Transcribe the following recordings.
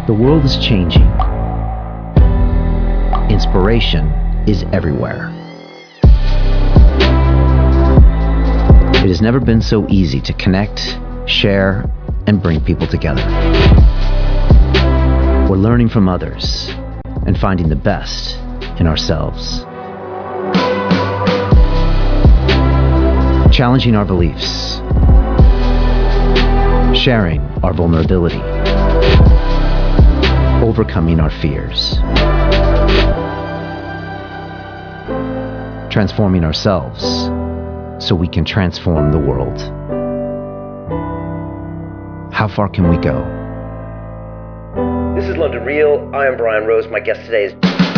The world is changing. Inspiration is everywhere. It has never been so easy to connect, share, and bring people together. We're learning from others and finding the best in ourselves. Challenging our beliefs. Sharing our vulnerability. Overcoming our fears. Transforming ourselves so we can transform the world. How far can we go? This is London Real. I am Brian Rose. My guest today is...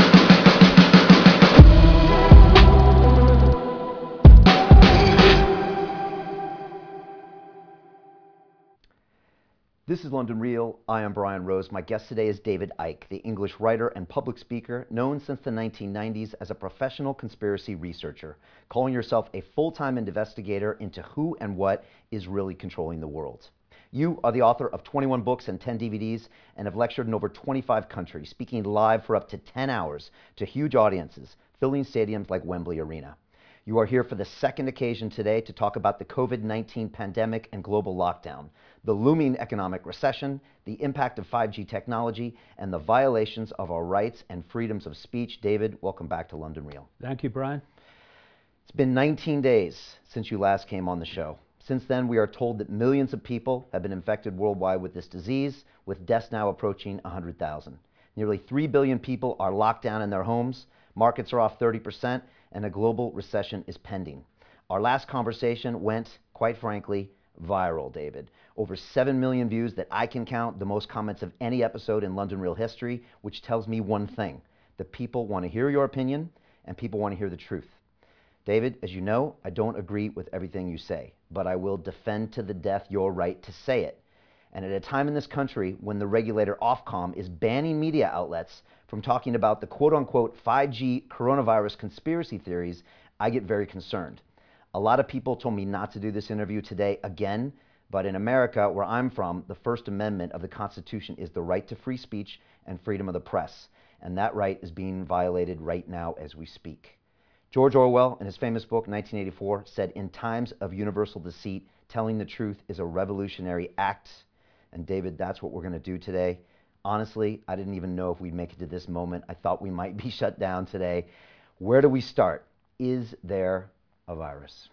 This is London Real. I am Brian Rose. My guest today is David Icke, the English writer and public speaker known since the 1990s as a professional conspiracy researcher, calling yourself a full-time investigator into who and what is really controlling the world. You are the author of 21 books and 10 DVDs and have lectured in over 25 countries, speaking live for up to 10 hours to huge audiences, filling stadiums like Wembley Arena. You are here for the second occasion today to talk about the COVID-19 pandemic and global lockdown, the looming economic recession, the impact of 5G technology, and the violations of our rights and freedoms of speech. David, welcome back to London Real. Thank you, Brian. It's been 19 days since you last came on the show. Since then, we are told that millions of people have been infected worldwide with this disease, with deaths now approaching 100,000. Nearly 3 billion people are locked down in their homes, markets are off 30%, and a global recession is pending. Our last conversation went, quite frankly, viral, David. Over 7 million views that I can count, the most comments of any episode in London Real history, which tells me one thing: that people want to hear your opinion and people want to hear the truth. David, as you know, I don't agree with everything you say, but I will defend to the death your right to say it. And at a time in this country when the regulator Ofcom is banning media outlets from talking about the quote-unquote 5G coronavirus conspiracy theories, I get very concerned. A lot of people told me not to do this interview today again, but in America, where I'm from, the First Amendment of the Constitution is the right to free speech and freedom of the press, and that right is being violated right now as we speak. George Orwell, in his famous book, 1984, said, "In times of universal deceit, telling the truth is a revolutionary act." And David, that's what we're going to do today. Honestly, I didn't even know if we'd make it to this moment. I thought we might be shut down today. Where do we start? Is there a virus?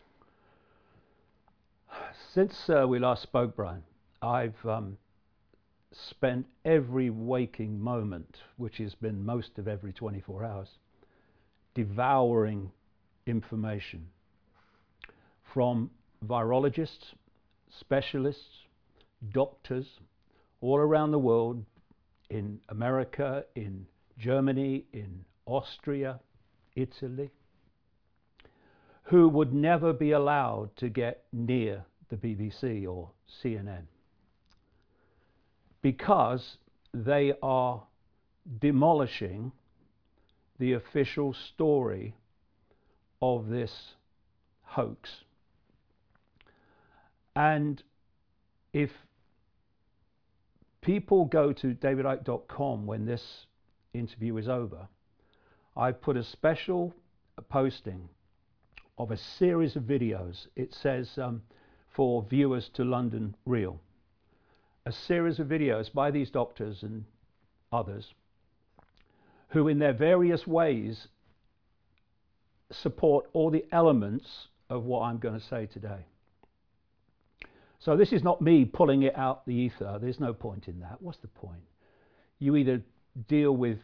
Since we last spoke, Brian, I've spent every waking moment, which has been most of every 24 hours, devouring information from virologists, specialists, doctors all around the world, in America, in Germany, in Austria, Italy, who would never be allowed to get near the BBC or CNN because they are demolishing the official story of this hoax. And if people go to davidicke.com when this interview is over, I put a special posting of a series of videos. It says for viewers to London Real, a series of videos by these doctors and others who in their various ways support all the elements of what I'm going to say today. So this is not me pulling it out the ether. There's no point in that. What's the point? You either deal with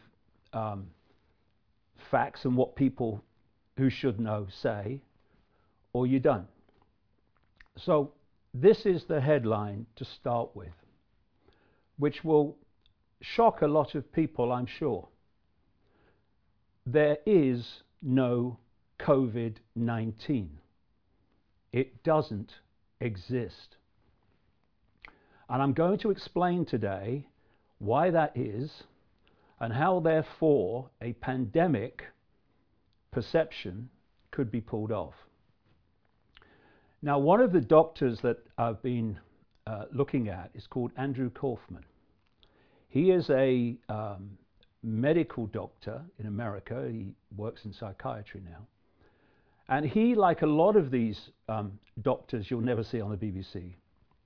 facts and what people who should know say, or you don't. So this is the headline to start with, which will shock a lot of people, I'm sure. There is no COVID-19. It doesn't exist. And I'm going to explain today why that is and how, therefore, a pandemic perception could be pulled off. Now, one of the doctors that I've been looking at is called Andrew Kaufman. He is a medical doctor in America. He works in psychiatry now. And he, like a lot of these doctors you'll never see on the BBC,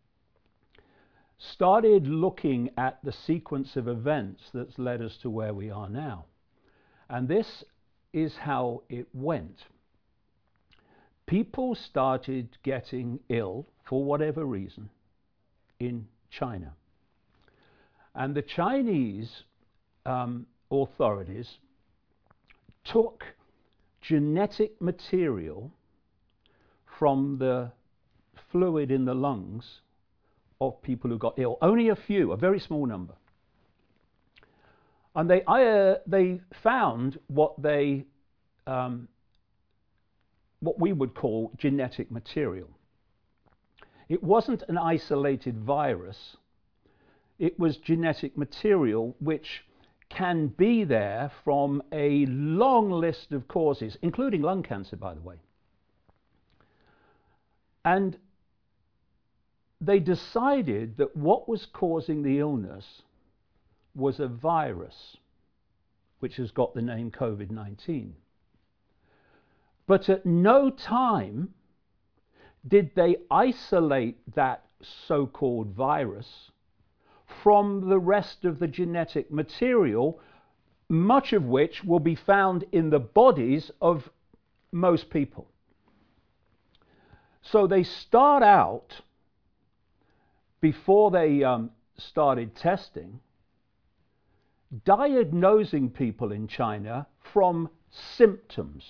started looking at the sequence of events that's led us to where we are now. And this is how it went. People started getting ill, for whatever reason, in China. And the Chinese authorities took genetic material from the fluid in the lungs of people who got ill. Only a few, a very small number. And they found what we would call genetic material. It wasn't an isolated virus. It was genetic material which can be there from a long list of causes, including lung cancer, by the way. And they decided that what was causing the illness was a virus, which has got the name COVID-19. But at no time did they isolate that so-called virus from the rest of the genetic material, much of which will be found in the bodies of most people. So they start out, before they started testing, diagnosing people in China from symptoms.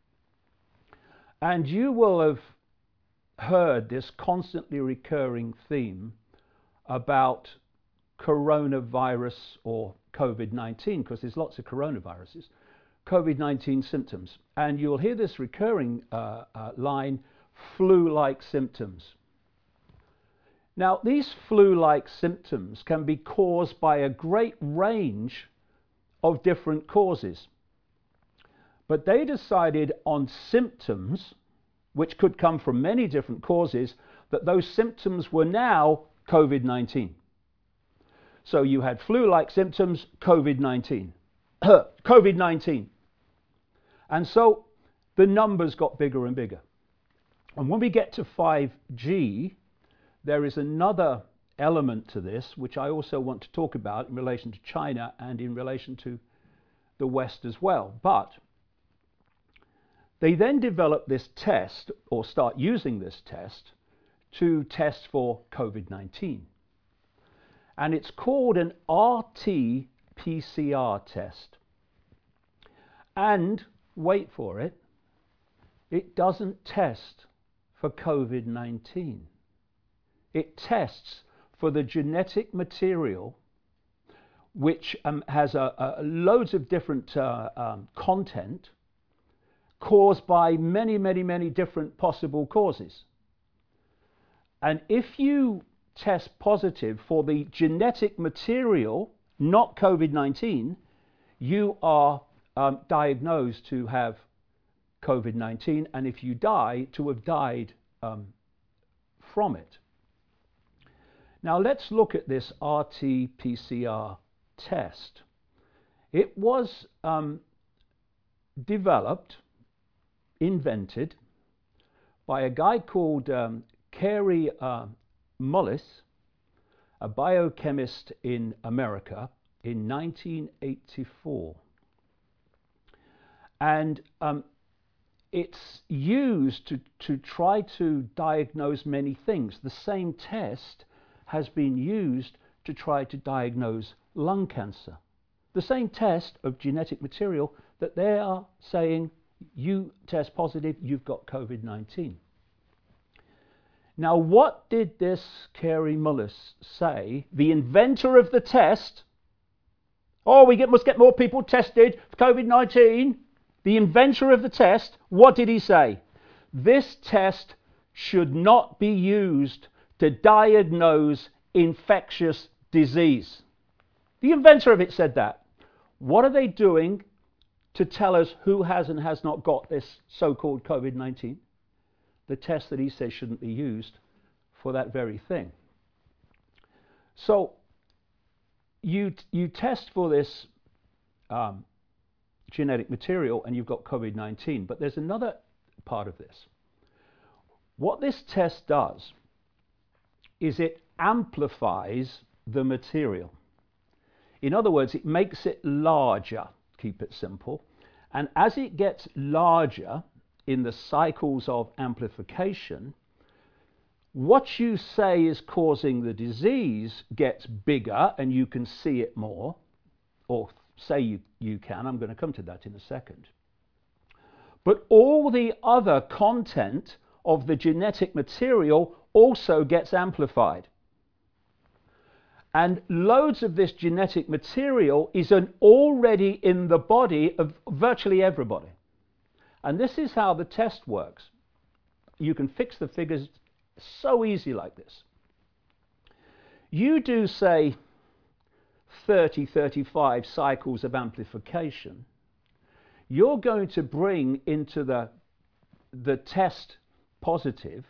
And you will have heard this constantly recurring theme about coronavirus or COVID-19, because there's lots of coronaviruses, COVID-19 symptoms. And you'll hear this recurring line, flu-like symptoms. Now, these flu-like symptoms can be caused by a great range of different causes. But they decided on symptoms, which could come from many different causes, that those symptoms were now COVID-19. So you had flu-like symptoms, COVID-19. COVID-19. And so the numbers got bigger and bigger. And when we get to 5G, there is another element to this, which I also want to talk about in relation to China and in relation to the West as well. But they then develop this test, or start using this test, to test for COVID-19. And it's called an RT-PCR test. And, wait for it, it doesn't test for COVID-19. It tests for the genetic material, which has loads of different content, caused by many, many, many different possible causes. And if you test positive for the genetic material, not COVID-19, you are diagnosed to have COVID-19, and if you die, to have died from it. Now let's look at this RT-PCR test. It was developed, invented by a guy called Kary Mullis, a biochemist in America, in 1984. And it's used to try to diagnose many things. The same test has been used to try to diagnose lung cancer. The same test of genetic material that they are saying, you test positive, you've got COVID-19. Now, what did this Kary Mullis say, the inventor of the test? Oh, must get more people tested for COVID-19. The inventor of the test, what did he say? This test should not be used to diagnose infectious disease. The inventor of it said that. What are they doing to tell us who has and has not got this so-called COVID-19? The test that he says shouldn't be used for that very thing. So you test for this genetic material and you've got COVID-19, but there's another part of this. What this test does is it amplifies the material. In other words, it makes it larger, keep it simple, and as it gets larger in the cycles of amplification, what you say is causing the disease gets bigger and you can see it more, or say you can. I'm going to come to that in a second. But all the other content of the genetic material also gets amplified. And loads of this genetic material is already in the body of virtually everybody. And this is how the test works. You can fix the figures so easy like this. You do, say, 30, 35 cycles of amplification. You're going to bring into the test positive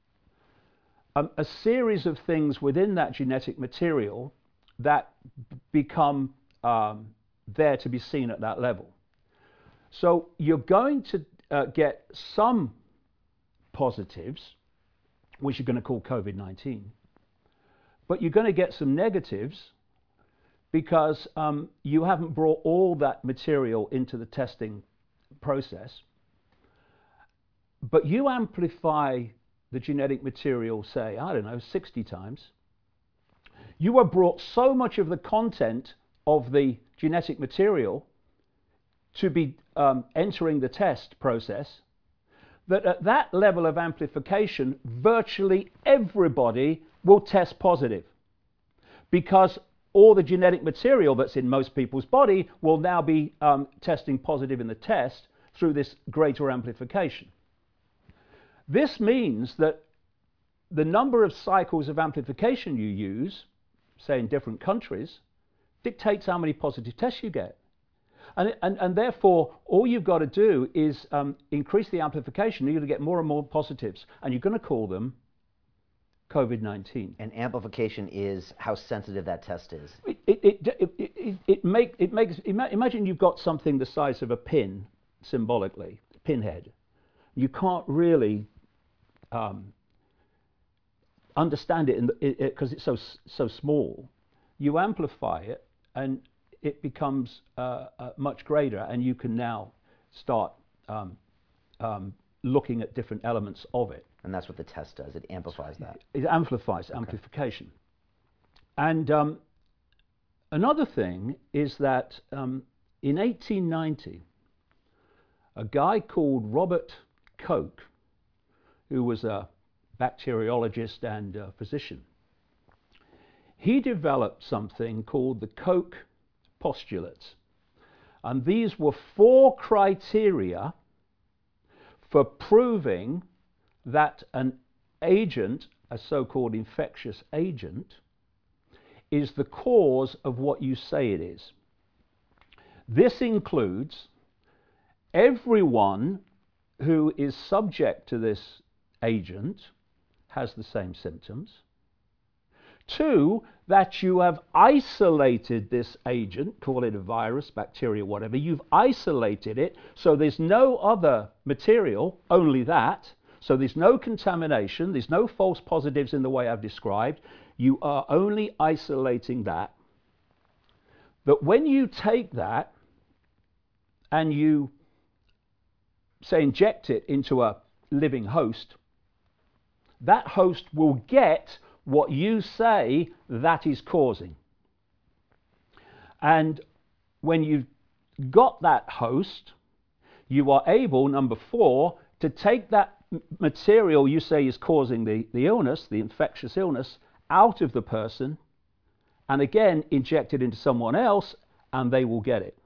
a series of things within that genetic material that become there to be seen at that level. So you're going to get some positives, which you're going to call COVID-19, but you're going to get some negatives because you haven't brought all that material into the testing process. But you amplify the genetic material, say, I don't know, 60 times. You have brought so much of the content of the genetic material to be entering the test process that at that level of amplification, virtually everybody will test positive, because all the genetic material that's in most people's body will now be testing positive in the test through this greater amplification. This means that the number of cycles of amplification you use, say in different countries, dictates how many positive tests you get. And therefore, all you've got to do is increase the amplification. You're going to get more and more positives, and you're going to call them COVID-19. And amplification is how sensitive that test is. Imagine you've got something the size of a pin, symbolically, pinhead. You can't really understand it because it's so small. You amplify it, and it becomes much greater, and you can now start looking at different elements of it. And that's what the test does. It amplifies that. It amplifies amplification. And another thing is that in 1890, a guy called Robert Koch, who was a bacteriologist and a physician, he developed something called the Koch postulates. And these were 4 criteria for proving that an agent, a so-called infectious agent, is the cause of what you say it is. This includes everyone who is subject to this agent has the same symptoms. 2, that you have isolated this agent, call it a virus, bacteria, whatever. You've isolated it, so there's no other material, only that. So there's no contamination, there's no false positives in the way I've described. You are only isolating that. But when you take that and you, say, inject it into a living host, that host will get what you say that is causing. And when you've got that host, you are able, number 4, to take that material you say is causing the illness, the infectious illness, out of the person, and again inject it into someone else, and they will get it.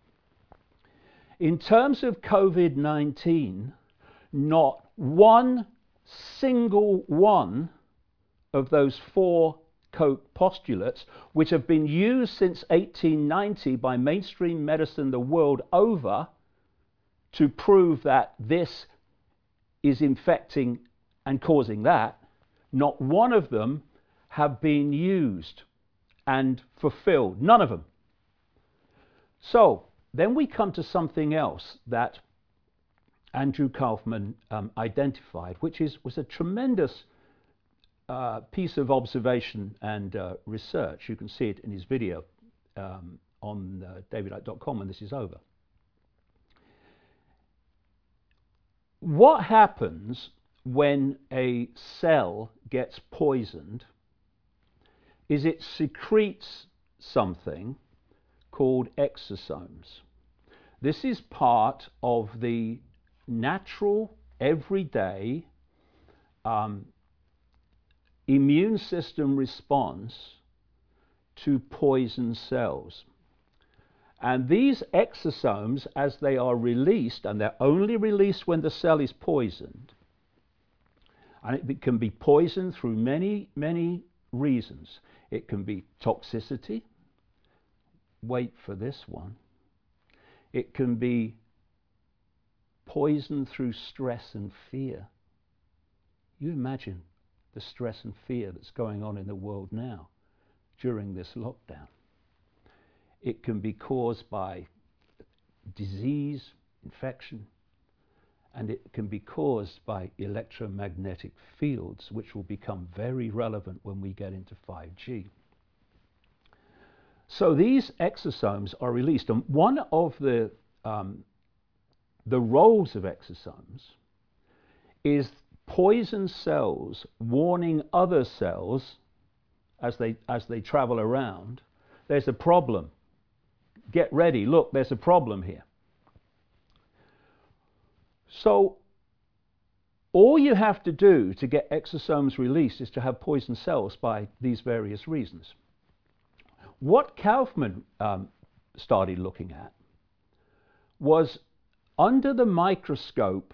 In terms of COVID-19, not one single one of those 4 Koch postulates, which have been used since 1890 by mainstream medicine the world over to prove that this is infecting and causing that, not one of them have been used and fulfilled. None of them. So then we come to something else that Andrew Kaufman identified, which was a tremendous piece of observation and research. You can see it in his video on davidicke.com when this is over. What happens when a cell gets poisoned is it secretes something called exosomes. This is part of the natural, everyday immune system response to poison cells. And these exosomes, as they are released, and they're only released when the cell is poisoned, and it can be poisoned through many, many reasons. It can be toxicity. Wait for this one. It can be poison through stress and fear. You imagine the stress and fear that's going on in the world now during this lockdown. It can be caused by disease, infection, and it can be caused by electromagnetic fields, which will become very relevant when we get into 5G. So these exosomes are released, and one of the roles of exosomes is poison cells warning other cells as they travel around, there's a problem. Get ready, look, there's a problem here. So all you have to do to get exosomes released is to have poison cells by these various reasons. What Kaufman started looking at was under the microscope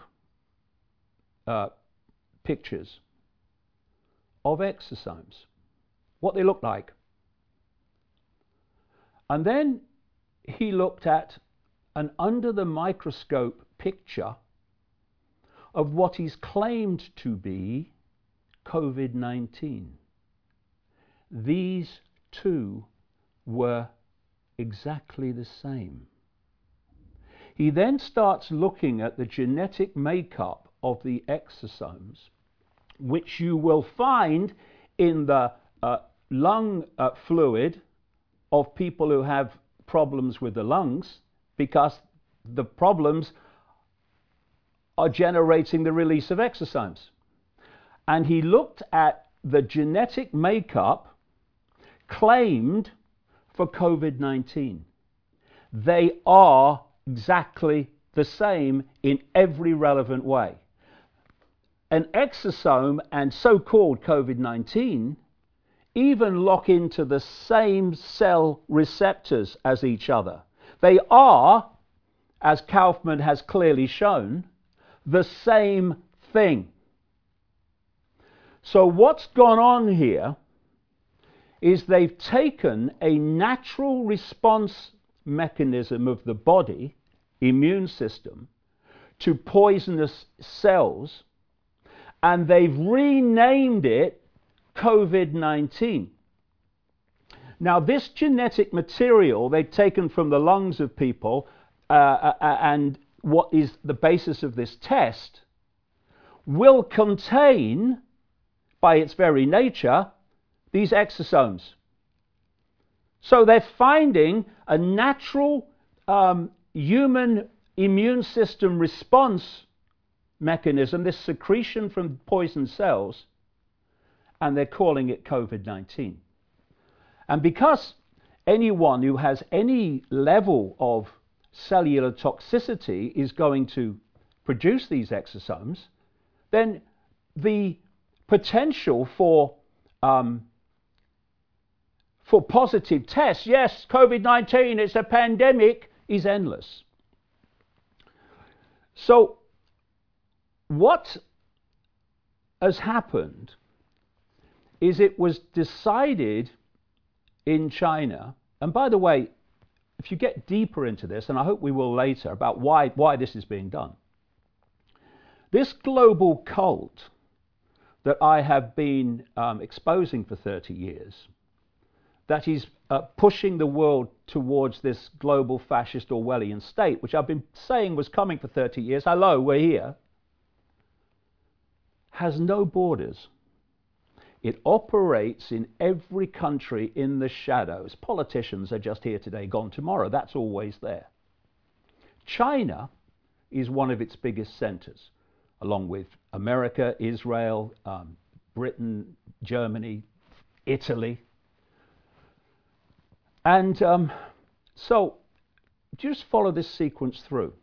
pictures of exosomes, what they look like. And then he looked at an under the microscope picture of what is claimed to be COVID-19. These two were exactly the same. He then starts looking at the genetic makeup of the exosomes, which you will find in the lung fluid of people who have problems with the lungs, because the problems are generating the release of exosomes. And he looked at the genetic makeup claimed for COVID-19. They are exactly the same in every relevant way. An exosome and so-called COVID-19 even lock into the same cell receptors as each other. They are, as Kaufman has clearly shown, the same thing. So what's gone on here is they've taken a natural response mechanism of the body, immune system, to poisonous cells, and they've renamed it COVID-19. Now, this genetic material they've taken from the lungs of people, and what is the basis of this test, will contain, by its very nature, these exosomes. So they're finding a natural human immune system response mechanism, this secretion from poison cells, and they're calling it COVID-19. And because anyone who has any level of cellular toxicity is going to produce these exosomes, then the potential for positive tests, yes, COVID-19, it's a pandemic, is endless. So what has happened is it was decided in China, and by the way, if you get deeper into this, and I hope we will later, about why this is being done, this global cult that I have been exposing for 30 years, that is pushing the world towards this global fascist Orwellian state, which I've been saying was coming for 30 years, hello, we're here, has no borders. It operates in every country in the shadows. Politicians are just here today, gone tomorrow. That's always there. China is one of its biggest centers, along with America, Israel, Britain, Germany, Italy. And so just follow this sequence through.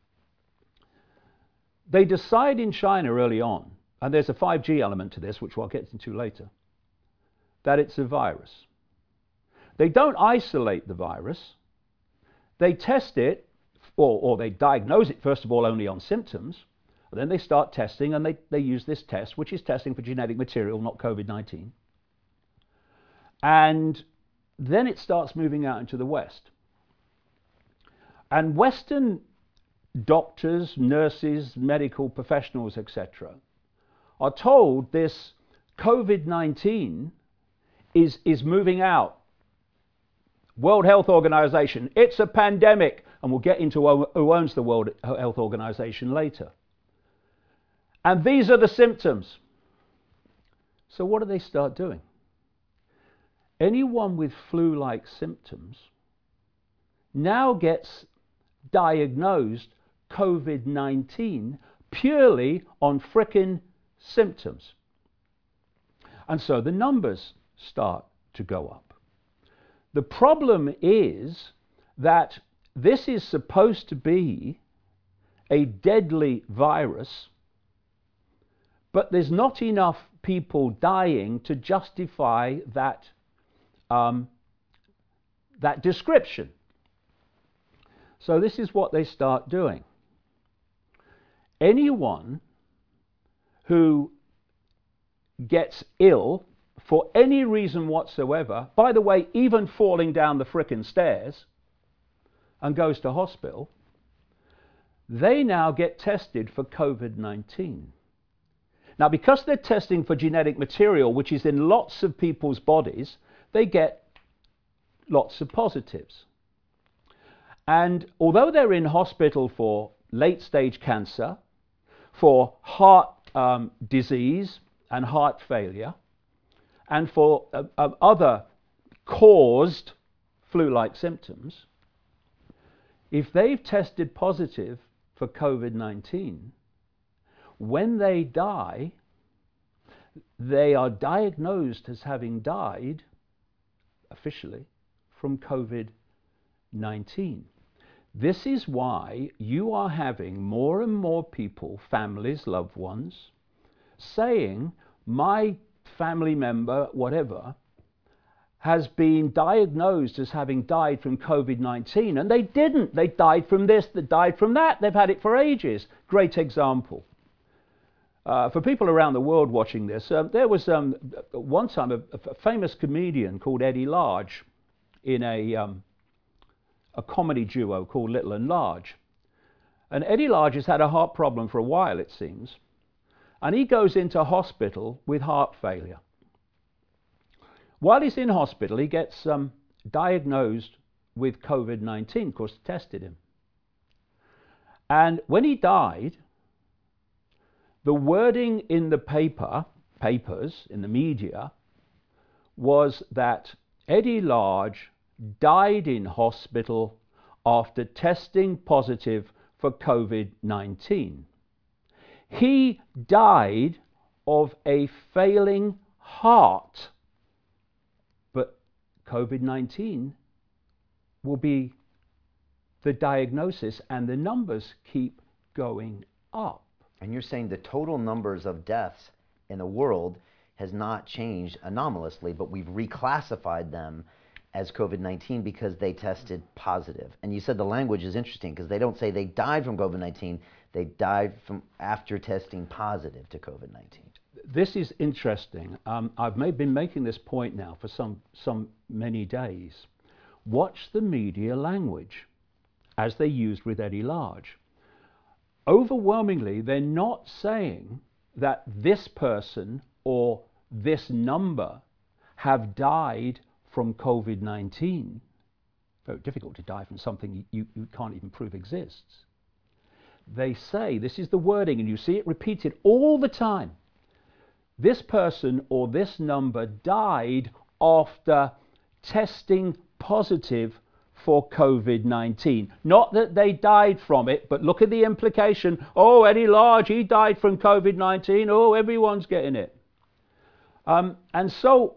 They decide in China early on, and there's a 5G element to this, which we'll get into later, that it's a virus. They don't isolate the virus. They test it, or they diagnose it, first of all, only on symptoms. And then they start testing, and they use this test, which is testing for genetic material, not COVID-19. And then it starts moving out into the West. And Western doctors, nurses, medical professionals, etc., are told this COVID-19 is moving out. World Health Organization, it's a pandemic. And we'll get into who owns the World Health Organization later. And these are the symptoms. So what do they start doing? Anyone with flu-like symptoms now gets diagnosed COVID-19 purely on frickin' symptoms. And so the numbers start to go up. The problem is that this is supposed to be a deadly virus, but there's not enough people dying to justify that that description. So this is what they start doing. Anyone who gets ill for any reason whatsoever, by the way, even falling down the frickin' stairs, and goes to hospital, they now get tested for COVID-19. Now, because they're testing for genetic material, which is in lots of people's bodies, they get lots of positives. And although they're in hospital for late-stage cancer, for heart disease and heart failure, and for other caused flu-like symptoms, if they've tested positive for COVID-19, when they die, they are diagnosed as having died, officially, from COVID-19. This is why you are having more and more people, families, loved ones, saying, my family member, whatever, has been diagnosed as having died from COVID-19, and they didn't. They died from this, they died from that. They've had it for ages. Great example. For people around the world watching this, there was one time a famous comedian called Eddie Large in a comedy duo called Little and Large. And Eddie Large has had a heart problem for a while, it seems. And he goes into hospital with heart failure. While he's in hospital, he gets diagnosed with COVID-19, of course, tested him. And when he died, the wording in the papers, in the media, was that Eddie Large died in hospital after testing positive for COVID-19. He died of a failing heart. But COVID-19 will be the diagnosis, and the numbers keep going up. And you're saying the total numbers of deaths in the world has not changed anomalously, but we've reclassified them as COVID-19 because they tested positive. And you said the language is interesting because they don't say they died from COVID-19, they died from after testing positive to COVID-19. This is interesting. I've been making this point now for some many days. Watch the media language as they used with Eddie Large. Overwhelmingly, they're not saying that this person or this number have died from COVID-19. Very difficult to die from something you can't even prove exists. They say, this is the wording, and you see it repeated all the time, this person or this number died after testing positive for COVID-19. Not that they died from it, but look at the implication. Oh, Eddie Large, he died from COVID-19. Oh, everyone's getting it. And so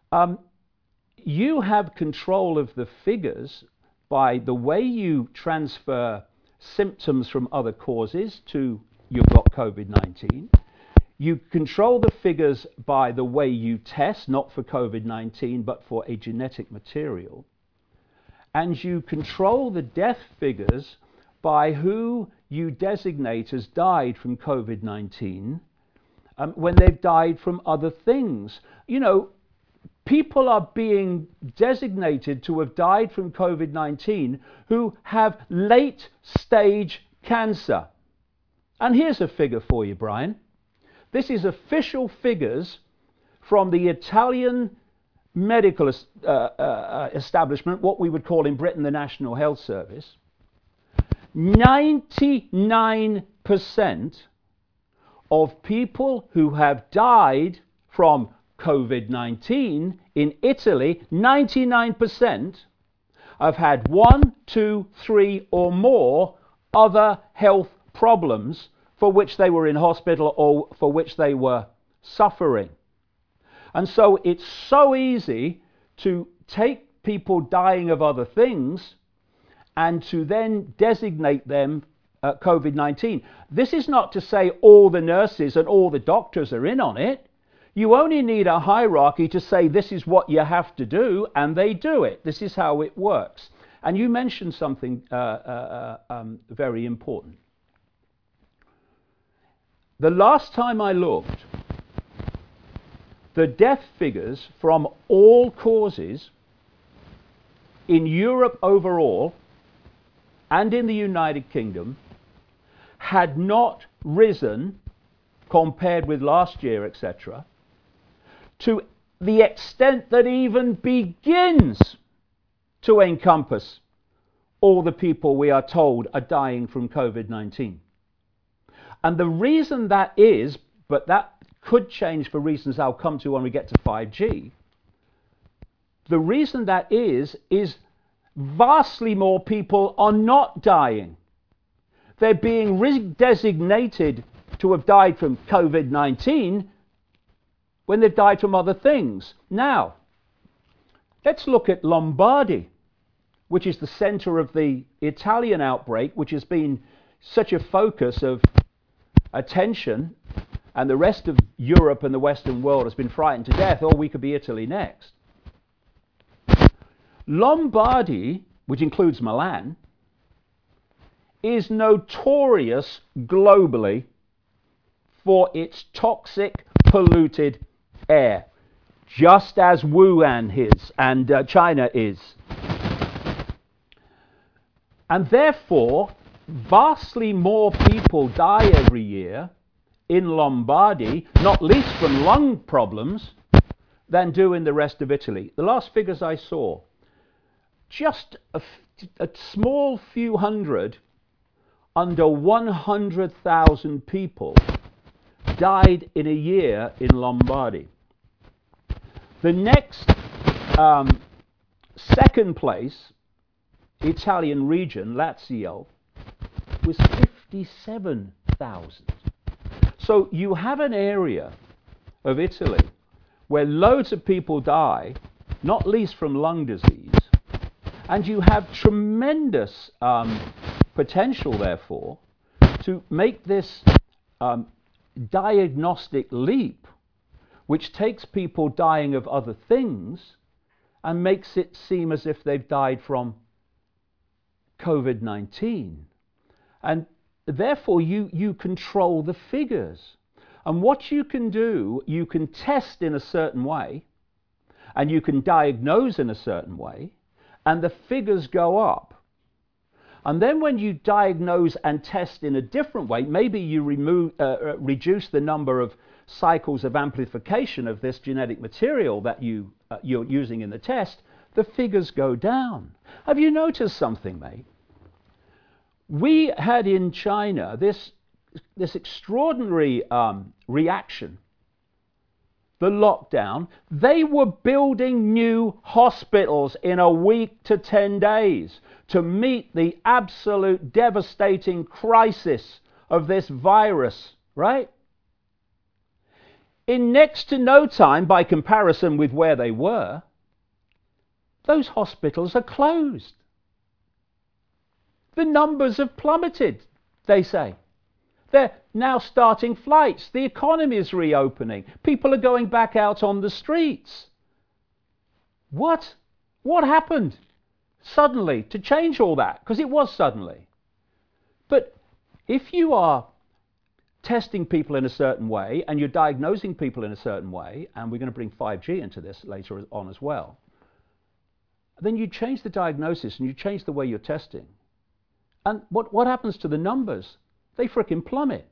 you have control of the figures by the way you transfer symptoms from other causes to you've got COVID-19. You control the figures by the way you test, not for COVID-19, but for a genetic material. And you control the death figures by who you designate as died from COVID-19 when they've died from other things. You know, people are being designated to have died from COVID-19 who have late stage cancer. And here's a figure for you, Brian. This is official figures from the Italian medical establishment, what we would call in Britain the National Health Service. 99% of people who have died from COVID-19 in Italy, 99% have had 1, 2, 3 or more other health problems for which they were in hospital or for which they were suffering. And so it's so easy to take people dying of other things and to then designate them COVID-19. This is not to say all the nurses and all the doctors are in on it. You only need a hierarchy to say this is what you have to do, and they do it. This is how it works. And you mentioned something very important. The last time I looked, the death figures from all causes in Europe overall and in the United Kingdom had not risen, compared with last year, etc., to the extent that even begins to encompass all the people we are told are dying from COVID-19. And the reason that is, but that could change for reasons I'll come to when we get to 5G, the reason that is vastly more people are not dying. They're being redesignated to have died from COVID-19 when they've died from other things. Now, let's look at Lombardy, which is the center of the Italian outbreak, which has been such a focus of attention, and the rest of Europe and the Western world has been frightened to death. Oh, we could be Italy next. Lombardy, which includes Milan, is notorious globally for its toxic, polluted air, just as Wuhan is and China is. And therefore, vastly more people die every year in Lombardy, not least from lung problems, than do in the rest of Italy. The last figures I saw, just a small few hundred, under 100,000 people died in a year in Lombardy. The next second place Italian region, Lazio, was 57,000. So you have an area of Italy where loads of people die, not least from lung disease, and you have tremendous potential, therefore, to make this diagnostic leap, which takes people dying of other things and makes it seem as if they've died from COVID-19. And therefore, you control the figures. And what you can do, you can test in a certain way, and you can diagnose in a certain way, and the figures go up. And then when you diagnose and test in a different way, maybe you reduce the number of cycles of amplification of this genetic material that you're using in the test, the figures go down. Have you noticed something, mate? We had in China this extraordinary reaction, the lockdown. They were building new hospitals in a week to 10 days to meet the absolute devastating crisis of this virus, right? In next to no time, by comparison with where they were, those hospitals are closed. The numbers have plummeted, they say. They're now starting flights. The economy is reopening. People are going back out on the streets. What? What happened suddenly to change all that? Because it was suddenly. But if you are testing people in a certain way and you're diagnosing people in a certain way, and we're going to bring 5G into this later on as well, then you change the diagnosis and you change the way you're testing. And what happens to the numbers? They frickin' plummet.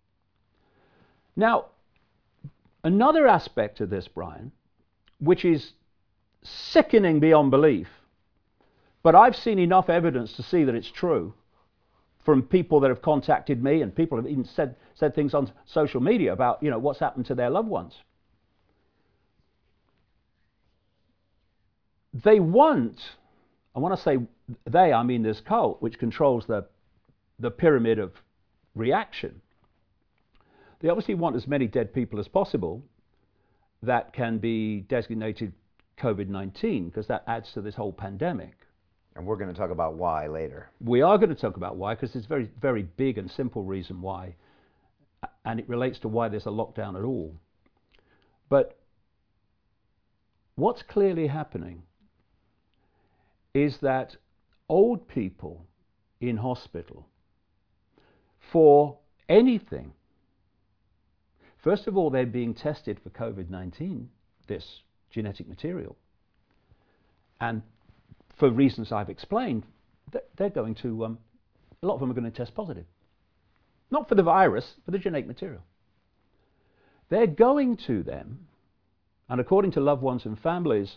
Now, another aspect of this, Brian, which is sickening beyond belief, but I've seen enough evidence to see that it's true from people that have contacted me, and people have even said things on social media about, you know, what's happened to their loved ones. They want, and when I say they, I mean this cult, which controls the pyramid of reaction. They obviously want as many dead people as possible that can be designated COVID-19, because that adds to this whole pandemic. And we're going to talk about why later. We are going to talk about why, because it's a very, very big and simple reason why, and it relates to why there's a lockdown at all. But what's clearly happening is that old people in hospital for anything, first of all, they're being tested for COVID-19, this genetic material. And for reasons I've explained, they're going to, a lot of them are going to test positive. Not for the virus, for the genetic material. They're going to them, and according to loved ones and families,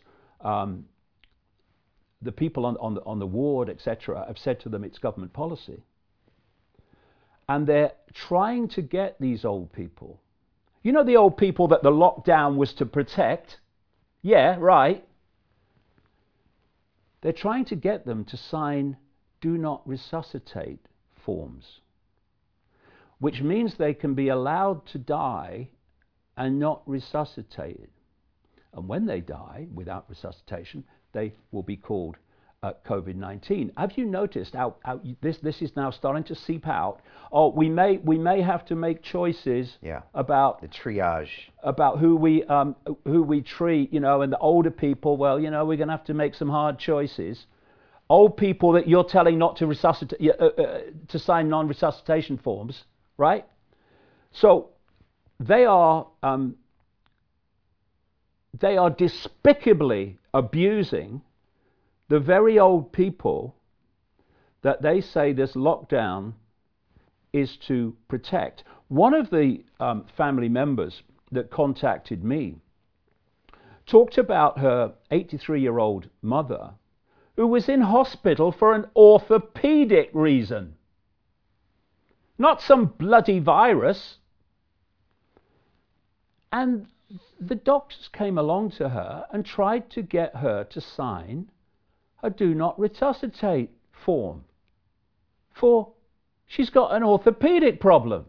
the people on the ward, etc., have said to them it's government policy. And they're trying to get these old people. You know the old people that the lockdown was to protect? Yeah, right. They're trying to get them to sign do not resuscitate forms, which means they can be allowed to die and not resuscitated. And when they die without resuscitation, they will be called COVID-19. Have you noticed how this is now starting to seep out? Oh, we may have to make choices about the triage, about who we treat, you know, and the older people. Well, you know, we're going to have to make some hard choices. Old people that you're telling not to resuscitate, to sign non-resuscitation forms, right? So they are despicably abusing the very old people that they say this lockdown is to protect. One of the family members that contacted me talked about her 83-year-old mother who was in hospital for an orthopedic reason. Not some bloody virus. And the doctors came along to her and tried to get her to sign a do not resuscitate form, for she's got an orthopedic problem.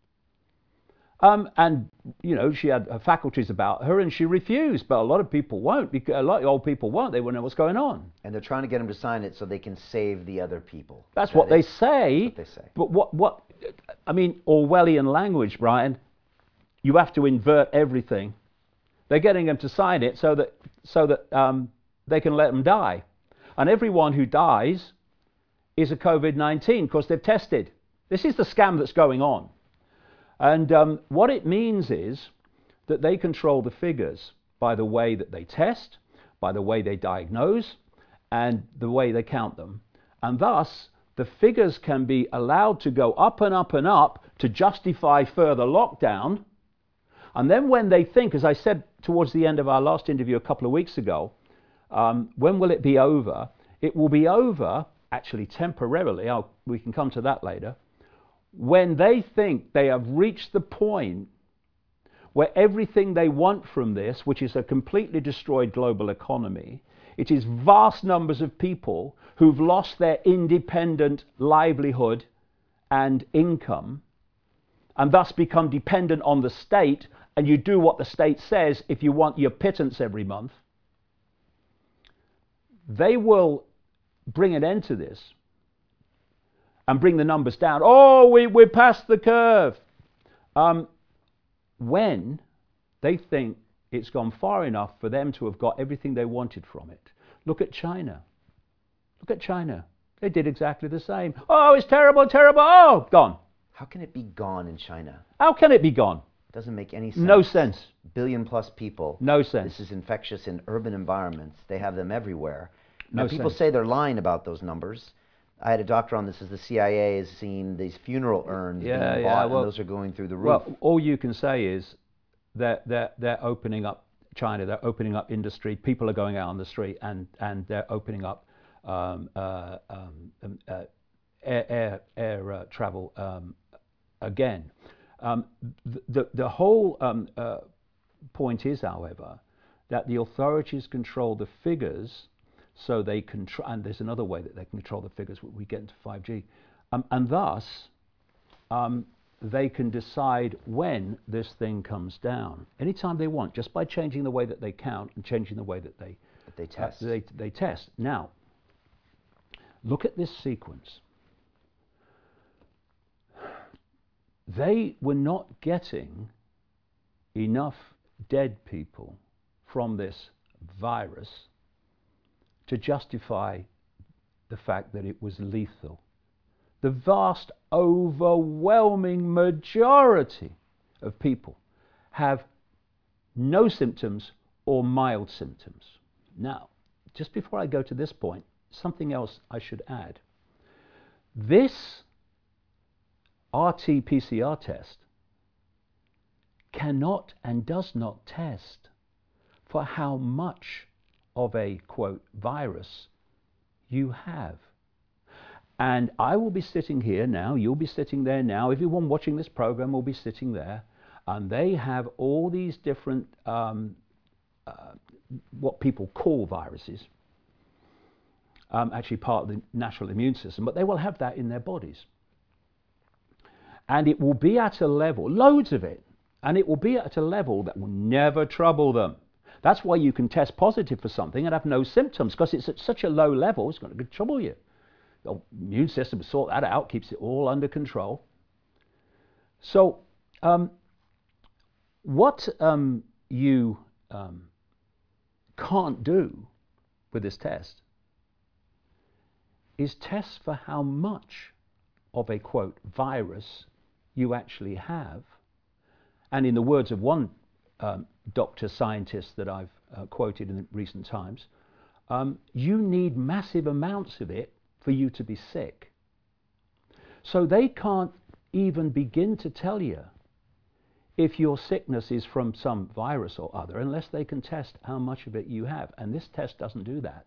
And, you know, she had her faculties about her and she refused, but a lot of people won't, because a lot of old people won't. They won't know what's going on. And they're trying to get them to sign it so they can save the other people. That's what they say. That's what they say. But what, I mean, Orwellian language, Brian, you have to invert everything. They're getting them to sign it so that they can let them die. And everyone who dies is a COVID-19 because they've tested. This is the scam that's going on. And what it means is that they control the figures by the way that they test, by the way they diagnose, and the way they count them. And thus, the figures can be allowed to go up and up and up to justify further lockdown. And then when they think, as I said towards the end of our last interview a couple of weeks ago, when will it be over? It will be over, actually temporarily, we can come to that later, when they think they have reached the point where everything they want from this, which is a completely destroyed global economy, it is vast numbers of people who've lost their independent livelihood and income, and thus become dependent on the state, and you do what the state says if you want your pittance every month. They will bring an end to this and bring the numbers down. Oh, we're past the curve. When they think it's gone far enough for them to have got everything they wanted from it. Look at China. Look at China. They did exactly the same. Oh, it's terrible, terrible. Oh, gone. How can it be gone in China? How can it be gone? Doesn't make any sense. No sense. Billion plus people. No sense. This is infectious in urban environments. They have them everywhere. No Now, people sense. say they're lying about those numbers. I had a doctor on this as the CIA has seen these funeral urns being bought, and those are going through the roof. Well, all you can say is that they're opening up China, they're opening up industry, people are going out on the street, and they're opening up air travel again. The whole point is, however, that the authorities control the figures, so they control, and there's another way that they can control the figures when we get into 5G, and thus they can decide when this thing comes down anytime they want, just by changing the way that they count and changing the way that they test. They test. Now, look at this sequence. They were not getting enough dead people from this virus to justify the fact that it was lethal. The vast, overwhelming majority of people have no symptoms or mild symptoms. Now, just before I go to this point, something else I should add. This RT-PCR test cannot and does not test for how much of a, quote, virus you have. And I will be sitting here now, you'll be sitting there now, everyone watching this program will be sitting there, and they have all these different, what people call viruses, actually part of the natural immune system, but they will have that in their bodies. And it will be at a level, loads of it, and it will be at a level that will never trouble them. That's why you can test positive for something and have no symptoms, because it's at such a low level, it's going to trouble you. The immune system will sort that out, keeps it all under control. So what you can't do with this test is test for how much of a, quote, virus you actually have. And in the words of one doctor scientist that I've quoted in recent times, you need massive amounts of it for you to be sick. So they can't even begin to tell you if your sickness is from some virus or other unless they can test how much of it you have. And this test doesn't do that.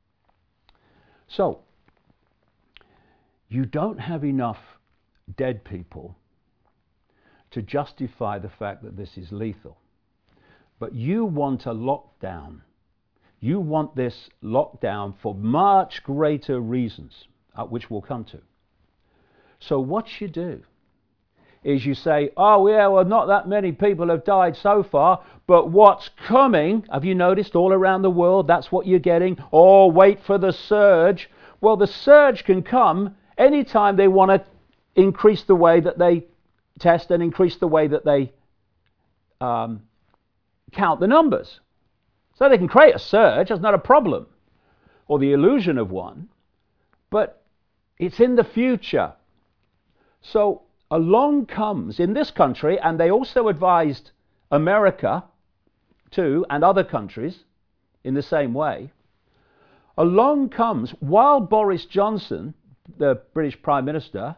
So you don't have enough dead people to justify the fact that this is lethal. But you want a lockdown. You want this lockdown for much greater reasons, which we'll come to. So what you do is you say, oh yeah, well, not that many people have died so far, but what's coming, have you noticed all around the world, that's what you're getting? Oh, wait for the surge. Well, the surge can come anytime they want to increase the way that they test and increase the way that they count the numbers. So they can create a surge, that's not a problem, or the illusion of one, but it's in the future. So along comes, in this country, and they also advised America too, and other countries in the same way, along comes, while Boris Johnson, the British Prime Minister,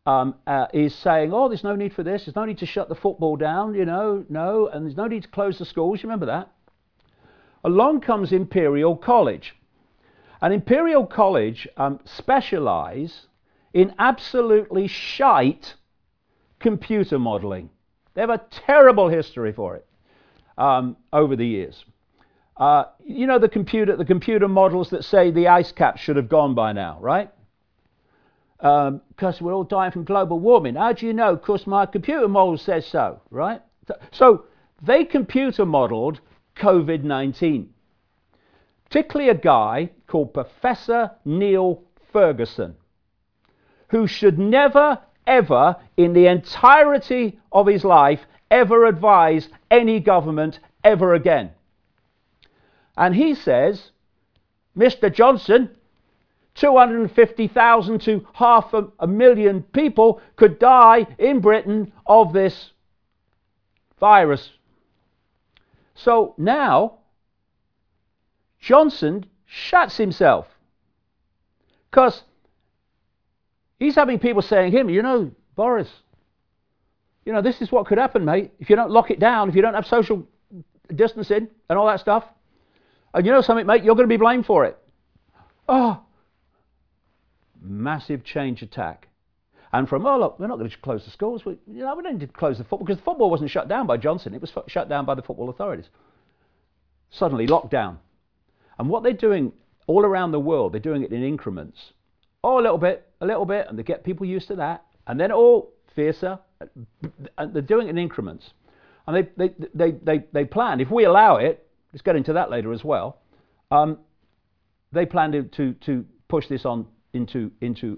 is saying, oh, there's no need for this, there's no need to shut the football down, no, and there's no need to close the schools. You remember that? Along comes Imperial College. And Imperial College specialise in absolutely shite computer modelling. They have a terrible history for it over the years. The computer models that say the ice cap should have gone by now, right? Because we're all dying from global warming. How do you know? Because my computer model says so, right? So they computer modelled COVID-19. Particularly a guy called Professor Neil Ferguson, who should never, ever, in the entirety of his life, ever advise any government ever again. And he says, Mr. Johnson, 250,000 to 500,000 people could die in Britain of this virus. So now, Johnson shuts himself. Because he's having people saying to him, Boris, this is what could happen, mate, if you don't lock it down, if you don't have social distancing and all that stuff. And you know something, mate, you're going to be blamed for it. Oh, massive change attack. And from, look, we're not going to close the schools. We don't need to close the football, because the football wasn't shut down by Johnson. It was shut down by the football authorities. Suddenly, lockdown. And what they're doing all around the world, they're doing it in increments. Oh, a little bit, and they get people used to that. And then, fiercer. And they're doing it in increments. And they plan, if we allow it, let's get into that later as well, they plan to push this on into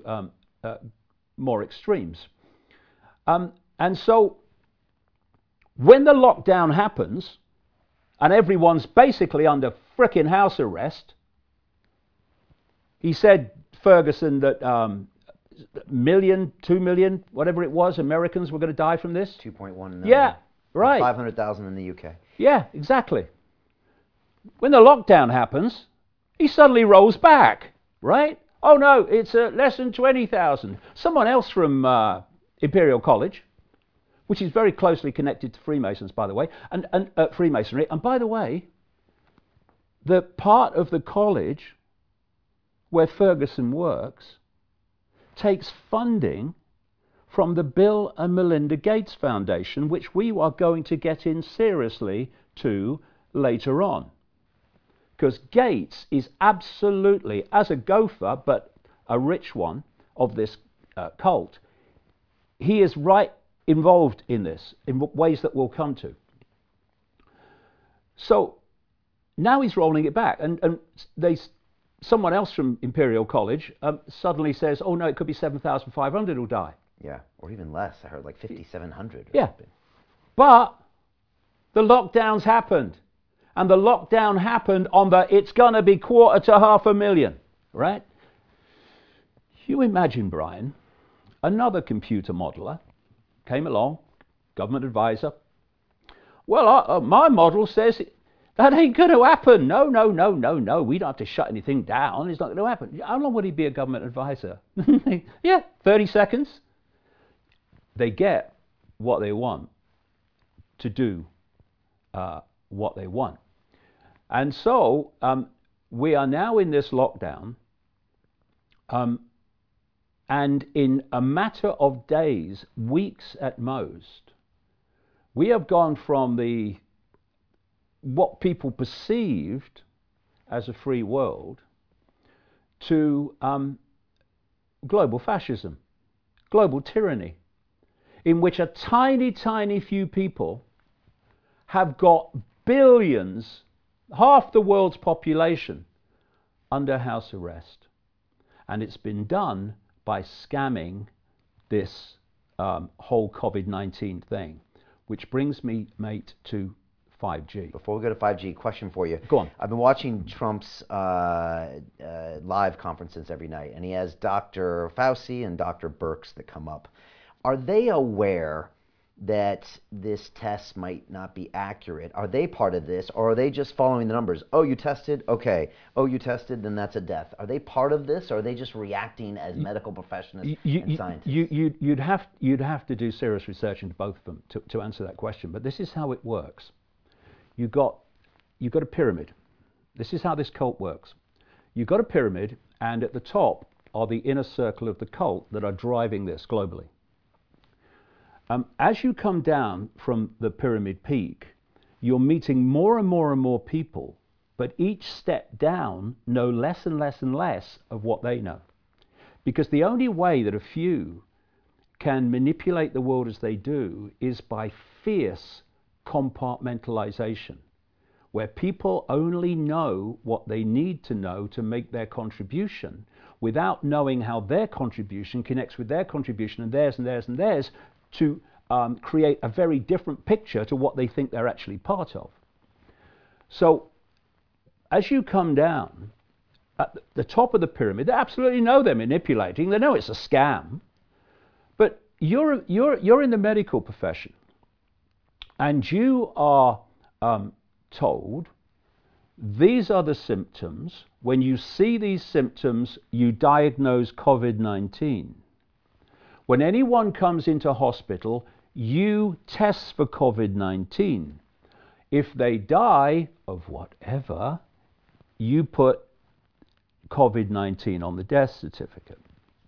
more extremes. And so when the lockdown happens and everyone's basically under frickin' house arrest, he said, Ferguson, that 2 million, whatever it was, Americans were going to die from this. 2.1 million. Yeah, right. 500,000 in the UK. Yeah, exactly. When the lockdown happens, he suddenly rolls back, right? Oh no, it's less than 20,000. Someone else from Imperial College, which is very closely connected to Freemasons, by the way, and Freemasonry. And by the way, the part of the college where Ferguson works takes funding from the Bill and Melinda Gates Foundation, which we are going to get in seriously to later on. Because Gates is absolutely, as a gopher, but a rich one of this cult, he is right involved in this, in ways that we'll come to. So now he's rolling it back. And someone else from Imperial College suddenly says, oh no, it could be 7,500 who'll die. Yeah, or even less. I heard like 5,700 or something. But the lockdowns happened. And the lockdown happened on it's going to be 250,000, right? You imagine, Brian, another computer modeler came along, government advisor. Well, my model says that ain't going to happen. No. We don't have to shut anything down. It's not going to happen. How long would he be a government advisor? Yeah, 30 seconds. They get what they want to do what they want. And so we are now in this lockdown, and in a matter of days, weeks at most, we have gone from what people perceived as a free world to global fascism, global tyranny, in which a tiny, tiny few people have got billions, half the world's population, under house arrest. And it's been done by scamming this whole COVID-19 thing, which brings me, mate, to 5G. Before we go to 5G, question for you. Go on. I've been watching Trump's live conferences every night, and he has Dr. Fauci and Dr. Birx that come up. Are they aware that this test might not be accurate? Are they part of this, or are they just following the numbers? Oh, you tested? Okay. Oh, you tested? Then that's a death. Are they part of this, or are they just reacting as medical professionals and scientists? You'd have to do serious research into both of them to answer that question. But this is how it works. You've got a pyramid. This is how this cult works. You've got a pyramid, and at the top are the inner circle of the cult that are driving this globally. As you come down from the pyramid peak, you're meeting more and more and more people, but each step down know less and less and less of what they know. Because the only way that a few can manipulate the world as they do is by fierce compartmentalization, where people only know what they need to know to make their contribution without knowing how their contribution connects with their contribution and theirs and theirs and theirs to create a very different picture to what they think they're actually part of. So as you come down at the top of the pyramid, they absolutely know they're manipulating. They know it's a scam. But you're in the medical profession, and you are told these are the symptoms. When you see these symptoms, you diagnose COVID-19. When anyone comes into hospital, you test for COVID-19. If they die of whatever, you put COVID-19 on the death certificate.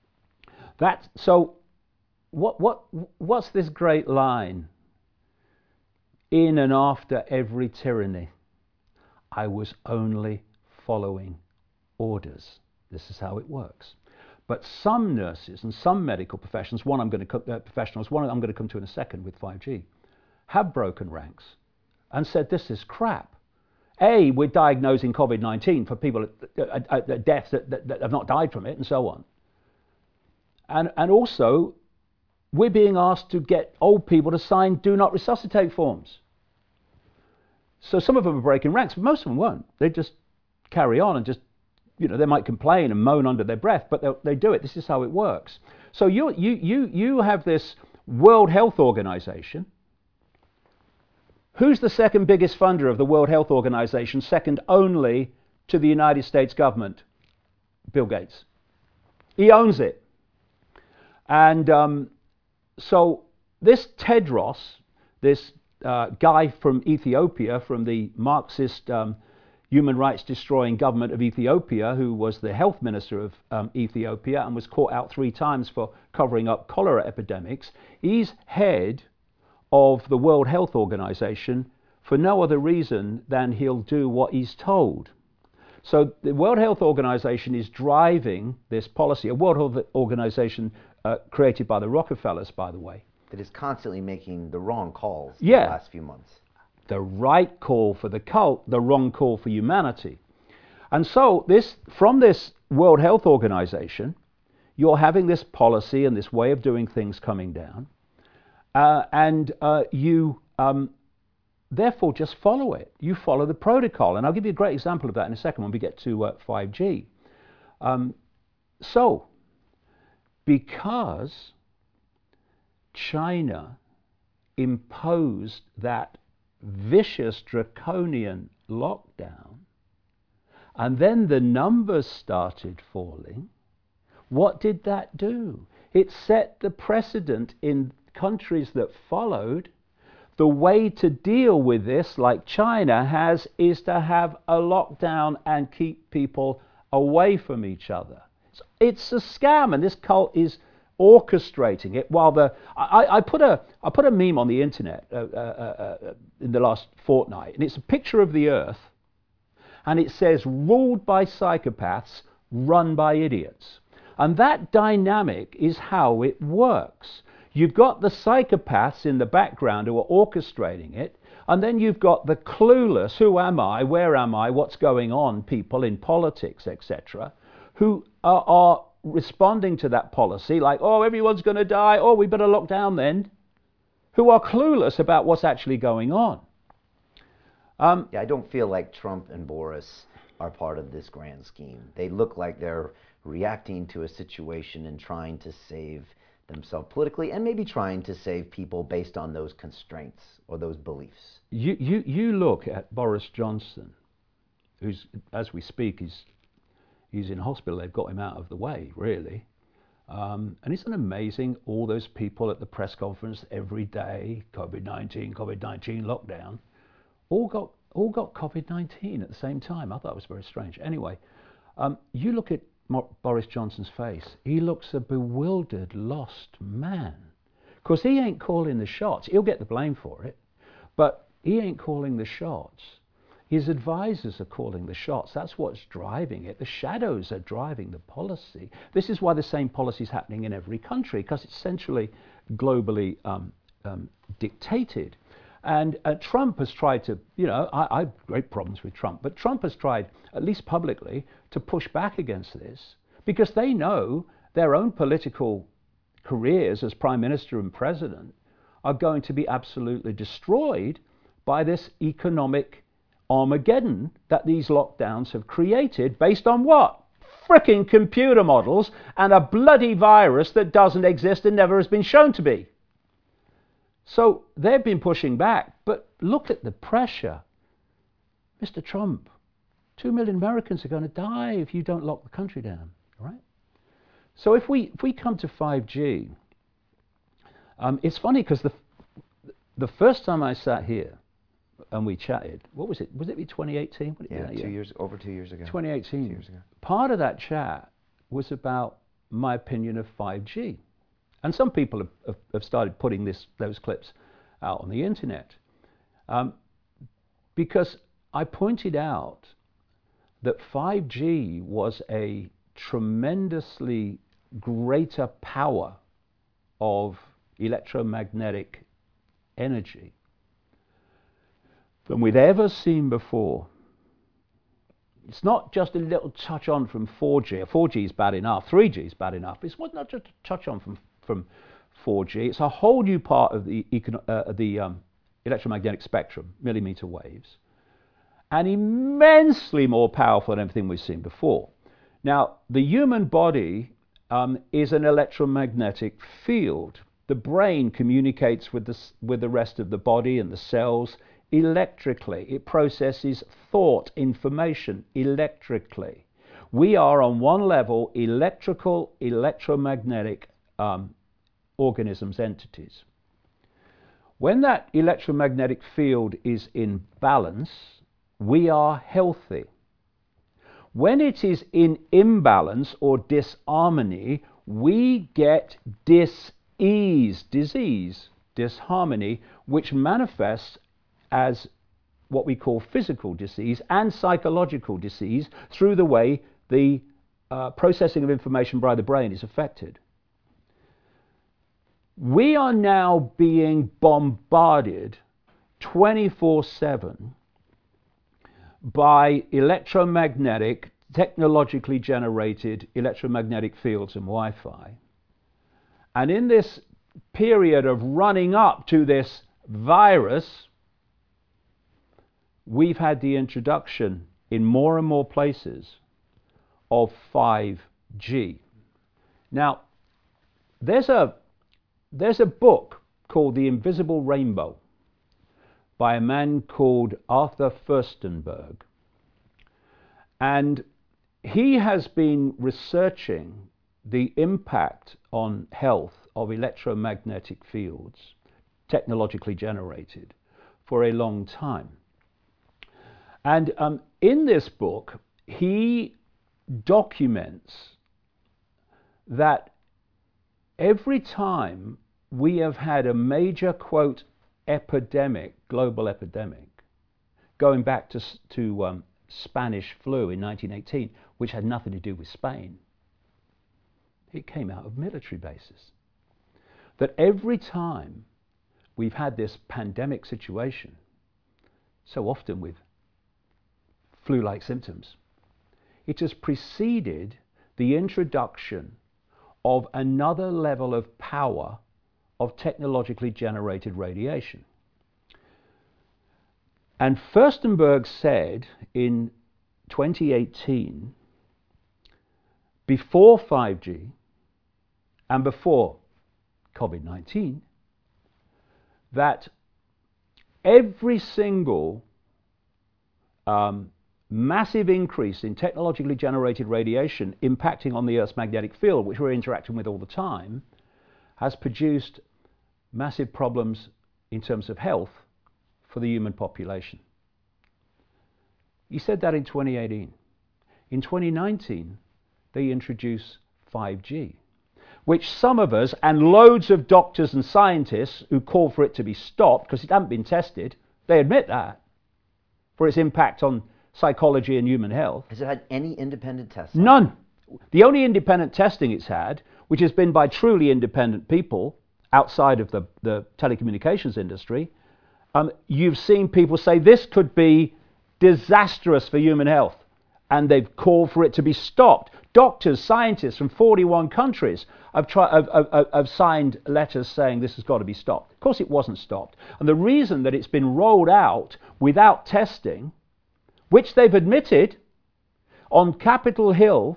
So what's this great line? In and after every tyranny, I was only following orders. This is how it works. But some nurses and some medical professionals, one I'm going to come to in a second with 5G, have broken ranks and said, this is crap. A, we're diagnosing COVID-19 for people at deaths that have not died from it and so on. And also, we're being asked to get old people to sign do not resuscitate forms. So some of them are breaking ranks, but most of them won't. They just carry on and just, they might complain and moan under their breath, but they do it. This is how it works. So you have this World Health Organization. Who's the second biggest funder of the World Health Organization, second only to the United States government? Bill Gates. He owns it. And so this Tedros, this guy from Ethiopia, from the Marxist human rights destroying government of Ethiopia, who was the health minister of Ethiopia and was caught out 3 times for covering up cholera epidemics, he's head of the World Health Organization for no other reason than he'll do what he's told. So the World Health Organization is driving this policy, a World Health Organization created by the Rockefellers, by the way. That is constantly making the wrong calls Yeah. in the last few months. The right call for the cult, the wrong call for humanity. And so from this World Health Organization, you're having this policy and this way of doing things coming down, and you therefore just follow it. You follow the protocol. And I'll give you a great example of that in a second when we get to 5G. So, because China imposed that vicious draconian lockdown, and then the numbers started falling, what did that do? It set the precedent in countries that followed. The way to deal with this, like China has, is to have a lockdown and keep people away from each other. It's a scam, and this cult is orchestrating it. While I put a meme on the internet in the last fortnight, and it's a picture of the Earth, and it says ruled by psychopaths, run by idiots. And that dynamic is how it works. You've got the psychopaths in the background who are orchestrating it, and then you've got the clueless, who am I, where am I, what's going on, people in politics, etc., who are responding to that policy like, oh, everyone's going to die, oh, we better lock down then, who are clueless about what's actually going on. Yeah, I don't feel like Trump and Boris are part of this grand scheme. They look like they're reacting to a situation and trying to save themselves politically and maybe trying to save people based on those constraints or those beliefs. You look at Boris Johnson, who's, as we speak, he's in hospital. They've got him out of the way, really. And isn't it amazing, all those people at the press conference every day, COVID-19, COVID-19, lockdown, all got COVID-19 at the same time. I thought it was very strange. Anyway, you look at Boris Johnson's face, he looks a bewildered, lost man. Because he ain't calling the shots. He'll get the blame for it, but he ain't calling the shots. His advisors are calling the shots. That's what's driving it. The shadows are driving the policy. This is why the same policy is happening in every country, because it's essentially globally dictated. And Trump has tried to, I have great problems with Trump, but Trump has tried, at least publicly, to push back against this, because they know their own political careers as prime minister and president are going to be absolutely destroyed by this economic Armageddon that these lockdowns have created, based on what? Frickin' computer models and a bloody virus that doesn't exist and never has been shown to be. So they've been pushing back, but look at the pressure. Mr. Trump, 2 million Americans are going to die if you don't lock the country down, right? So if we come to 5G, it's funny because the first time I sat here and we chatted, what was it? Was it 2018? Over 2 years ago. 2018. 2 years ago. Part of that chat was about my opinion of 5G. And some people have started putting those clips out on the internet. Because I pointed out that 5G was a tremendously greater power of electromagnetic energy than we'd ever seen before. It's not just a little touch on from 4G. 4G is bad enough. 3G is bad enough. It's not just a touch on from 4G. It's a whole new part of the electromagnetic spectrum, millimeter waves, and immensely more powerful than everything we've seen before. Now, the human body is an electromagnetic field. The brain communicates with the rest of the body and the cells electrically. It processes thought, information electrically. We are on one level electromagnetic organisms, entities. When that electromagnetic field is in balance, we are healthy. When it is in imbalance or disharmony, we get dis-ease, disease, disharmony, which manifests as what we call physical disease and psychological disease through the way the processing of information by the brain is affected. We are now being bombarded 24/7 by electromagnetic, technologically generated electromagnetic fields and Wi-Fi. And in this period of running up to this virus, we've had the introduction in more and more places of 5G. Now, there's a book called The Invisible Rainbow by a man called Arthur Firstenberg. And he has been researching the impact on health of electromagnetic fields, technologically generated, for a long time. And in this book, he documents that every time we have had a major, quote, epidemic, global epidemic, going back to Spanish flu in 1918, which had nothing to do with Spain, it came out of military bases. That every time we've had this pandemic situation, so often with flu-like symptoms, it has preceded the introduction of another level of power of technologically generated radiation. And Firstenberg said in 2018, before 5G and before COVID-19, that every single massive increase in technologically generated radiation impacting on the Earth's magnetic field, which we're interacting with all the time, has produced massive problems in terms of health for the human population. You said that in 2018. In 2019, they introduced 5G, which some of us and loads of doctors and scientists who call for it to be stopped because it hadn't been tested, they admit that, for its impact on psychology and human health. Has it had any independent tests? None. The only independent testing it's had, which has been by truly independent people outside of the telecommunications industry, you've seen people say this could be disastrous for human health, and they've called for it to be stopped. Doctors, scientists from 41 countries have signed letters saying this has got to be stopped. Of course it wasn't stopped. And the reason that it's been rolled out without testing, which they've admitted on Capitol Hill,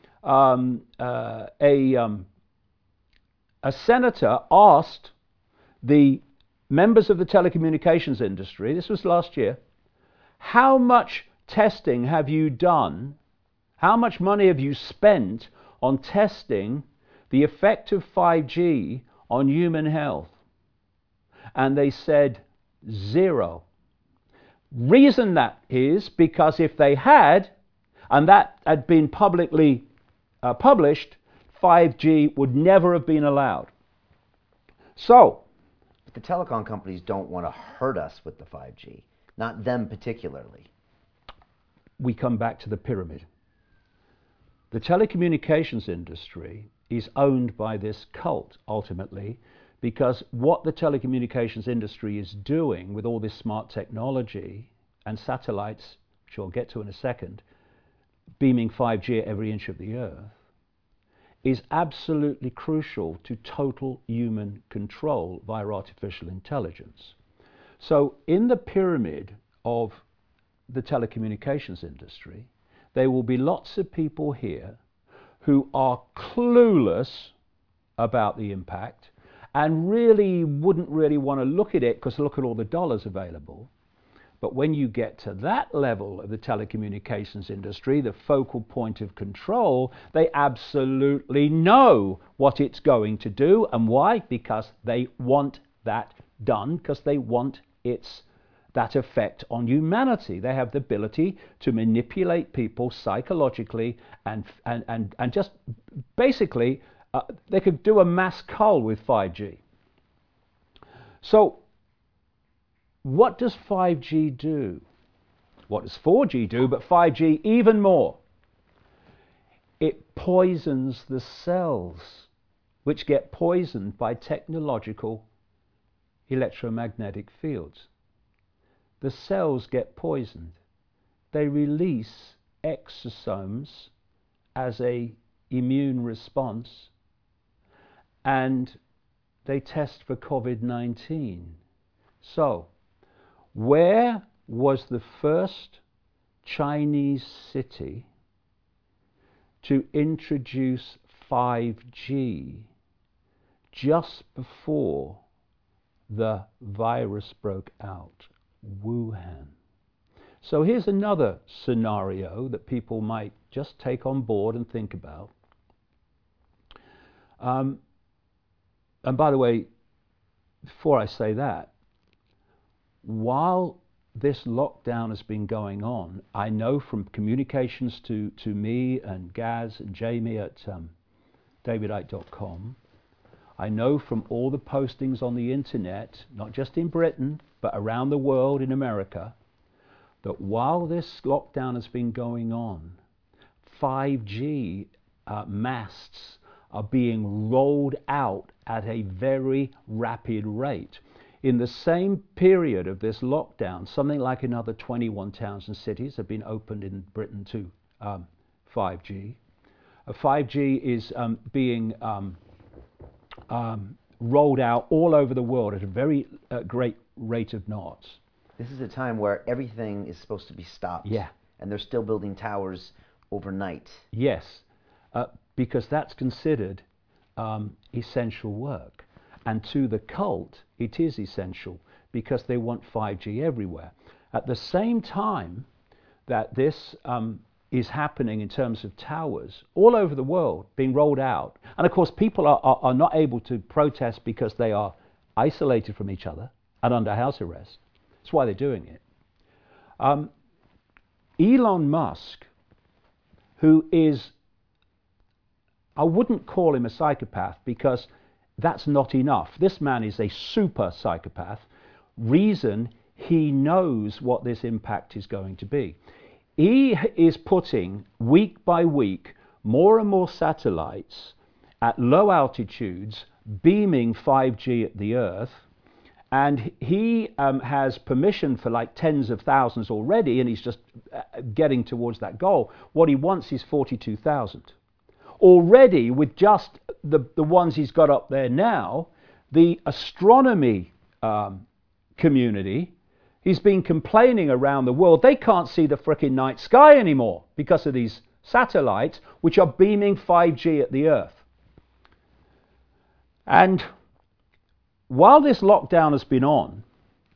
a senator asked the members of the telecommunications industry, this was last year, how much testing have you done? How much money have you spent on testing the effect of 5G on human health? And they said 0. Reason that is because if they had, and that had been publicly published, 5G would never have been allowed. So, but the telecom companies don't want to hurt us with the 5G, not them particularly. We come back to the pyramid. The telecommunications industry is owned by this cult, ultimately, because what the telecommunications industry is doing with all this smart technology and satellites, which I'll get to in a second, beaming 5G at every inch of the Earth, is absolutely crucial to total human control via artificial intelligence. So in the pyramid of the telecommunications industry, there will be lots of people here who are clueless about the impact and really wouldn't really want to look at it because look at all the dollars available. But when you get to that level of the telecommunications industry, the focal point of control, they absolutely know what it's going to do. And why? Because they want that done, because they want that effect on humanity. They have the ability to manipulate people psychologically and just basically, they could do a mass cull with 5G. So, what does 5G do? What does 4G do, but 5G even more? It poisons the cells, which get poisoned by technological electromagnetic fields. The cells get poisoned. They release exosomes as an immune response, and they test for COVID-19. So, where was the first Chinese city to introduce 5G just before the virus broke out? Wuhan. So here's another scenario that people might just take on board and think about. And by the way, before I say that, while this lockdown has been going on, I know from communications to me and Gaz and Jamie at davidicke.com, I know from all the postings on the internet, not just in Britain, but around the world in America, that while this lockdown has been going on, 5G masts are being rolled out at a very rapid rate. In the same period of this lockdown, something like another 21 towns and cities have been opened in Britain to 5G. 5G is being rolled out all over the world at a very great rate of knots. This is a time where everything is supposed to be stopped. Yeah. And they're still building towers overnight. Yes, because that's considered essential work. And to the cult, it is essential because they want 5G everywhere. At the same time that this is happening in terms of towers all over the world being rolled out, and of course people are not able to protest because they are isolated from each other and under house arrest. That's why they're doing it. Elon Musk, who is, I wouldn't call him a psychopath because that's not enough. This man is a super psychopath. Reason, he knows what this impact is going to be. He is putting, week by week, more and more satellites at low altitudes, beaming 5G at the Earth. And he has permission for like tens of thousands already, and he's just getting towards that goal. What he wants is 42,000. Already, with just the ones he's got up there now, the astronomy community, he's been complaining around the world, they can't see the frickin' night sky anymore because of these satellites which are beaming 5G at the Earth. And while this lockdown has been on,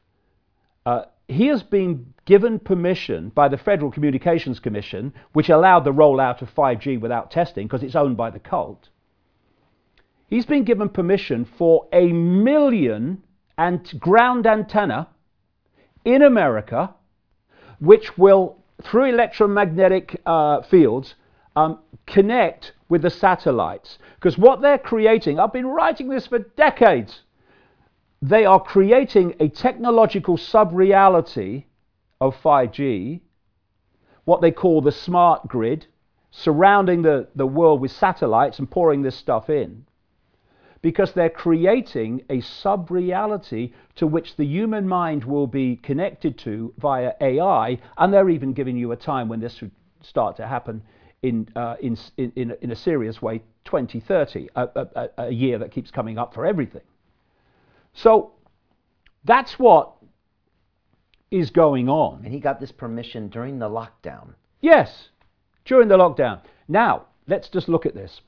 he has been given permission by the Federal Communications Commission, which allowed the rollout of 5G without testing because it's owned by the cult. He's been given permission for 1 million ground antenna in America, which will, through electromagnetic fields, connect with the satellites. Because what they're creating, I've been writing this for decades, they are creating a technological sub-reality of 5G, what they call the smart grid, surrounding the world with satellites and pouring this stuff in, because they're creating a sub-reality to which the human mind will be connected to via AI, and they're even giving you a time when this should start to happen in a serious way, 2030, a year that keeps coming up for everything. So that's what is going on. And he got this permission during the lockdown. Yes, during the lockdown. Now, let's just look at this.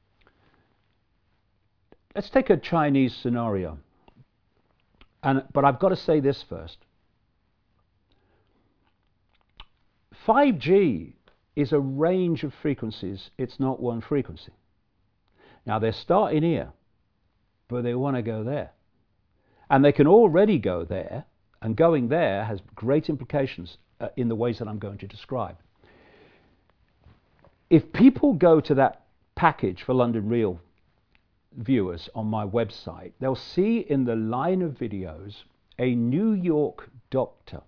Let's take a Chinese scenario. But I've got to say this first. 5G is a range of frequencies. It's not one frequency. Now, they're starting here, but they want to go there. And they can already go there, and going there has great implications in the ways that I'm going to describe. If people go to that package for London Real viewers on my website, they'll see in the line of videos a New York doctor.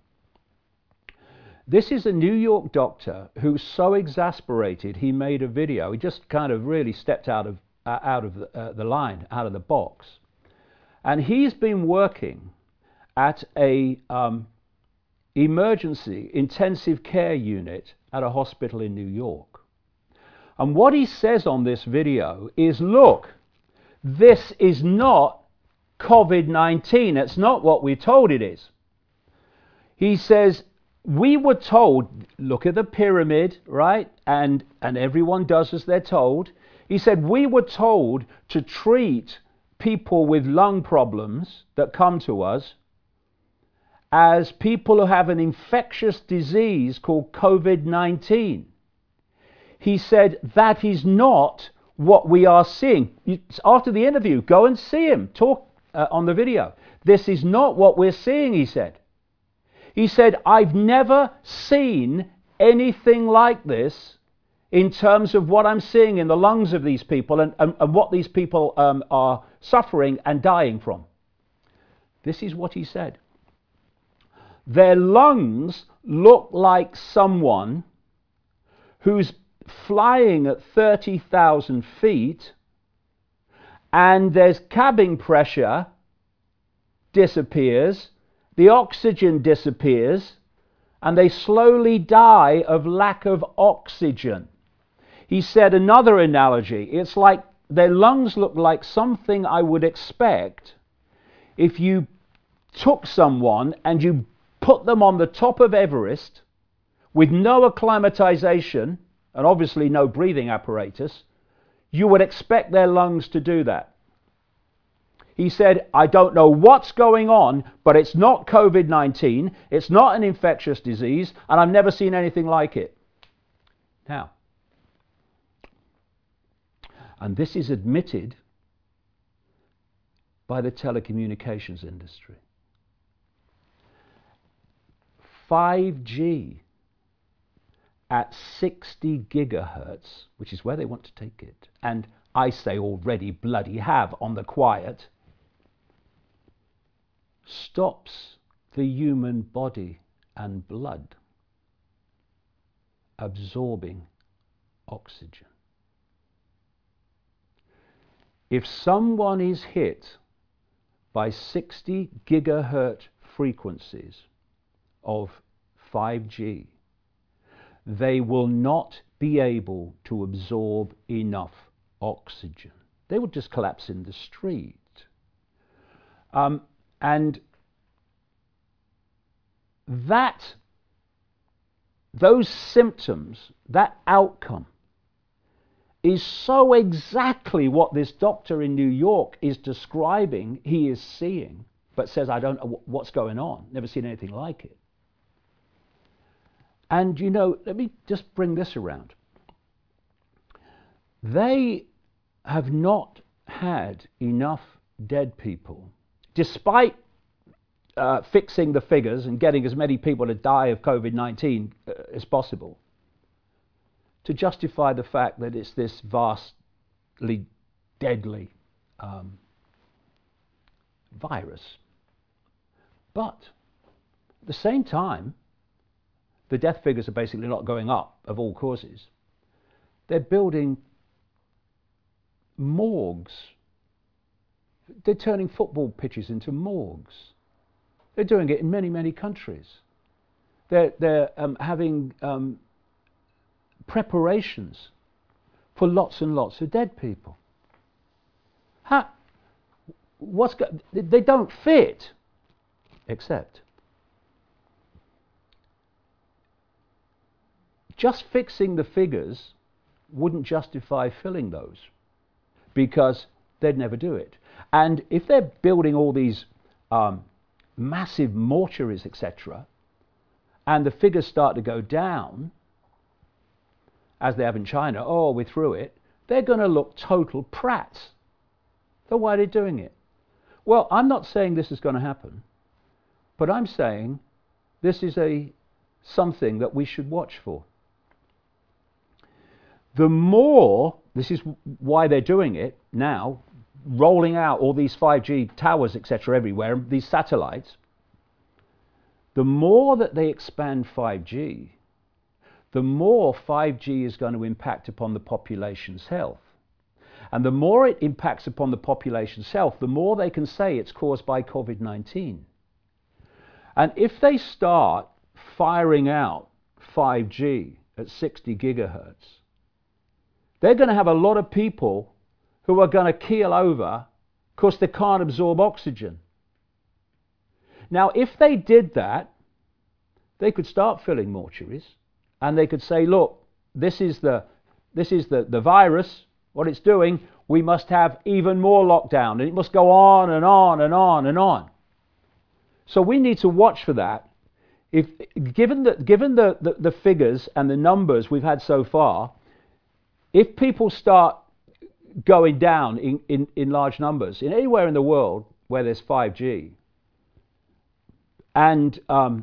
This is a New York doctor who's so exasperated he made a video. He just kind of really stepped out of the line, out of the box. And he's been working at a emergency intensive care unit at a hospital in New York. And what he says on this video is, look, this is not COVID-19. It's not what we're told it is. He says, we were told, look at the pyramid, right? And everyone does as they're told. He said, we were told to treat people with lung problems that come to us as people who have an infectious disease called COVID-19. He said, that is not what we are seeing. After the interview, go and see him talk on the video. This is not what we're seeing, he said. He said, I've never seen anything like this in terms of what I'm seeing in the lungs of these people and what these people are suffering and dying from. This is what he said. Their lungs look like someone who's flying at 30,000 feet and there's cabin pressure disappears, the oxygen disappears, and they slowly die of lack of oxygen. He said another analogy, it's like their lungs look like something I would expect if you took someone and you put them on the top of Everest with no acclimatization and obviously no breathing apparatus. You would expect their lungs to do that. He said, I don't know what's going on, but it's not COVID-19, it's not an infectious disease, and I've never seen anything like it. Now, and this is admitted by the telecommunications industry. 5G at 60 gigahertz, which is where they want to take it, and I say already bloody have on the quiet, stops the human body and blood absorbing oxygen. If someone is hit by 60 gigahertz frequencies of 5G, they will not be able to absorb enough oxygen. They would just collapse in the street. And those symptoms, that outcome, is so exactly what this doctor in New York is describing he is seeing, but says, I don't know what's going on, never seen anything like it. And you know, let me just bring this around. They have not had enough dead people, despite fixing the figures and getting as many people to die of COVID-19 as possible, to justify the fact that it's this vastly deadly virus. But at the same time, the death figures are basically not going up of all causes. They're building morgues. They're turning football pitches into morgues. They're doing it in many, many countries. They're having preparations for lots and lots of dead people. They don't fit, except just fixing the figures wouldn't justify filling those, because they'd never do it. And if they're building all these massive mortuaries, etc., and the figures start to go down, as they have in China, oh, we're through it, they're going to look total prats. So why are they doing it? Well, I'm not saying this is going to happen, but I'm saying this is something that we should watch for. The more, this is why they're doing it now, rolling out all these 5G towers, etc., everywhere, these satellites, the more that they expand 5G, the more 5G is going to impact upon the population's health. And the more it impacts upon the population's health, the more they can say it's caused by COVID-19. And if they start firing out 5G at 60 gigahertz, they're going to have a lot of people who are going to keel over because they can't absorb oxygen. Now, if they did that, they could start filling mortuaries, and they could say, look, this is the virus, what it's doing, we must have even more lockdown, and it must go on and on and on and on. So we need to watch for that. Given the figures and the numbers we've had so far, if people start going down in large numbers, in anywhere in the world where there's 5G, and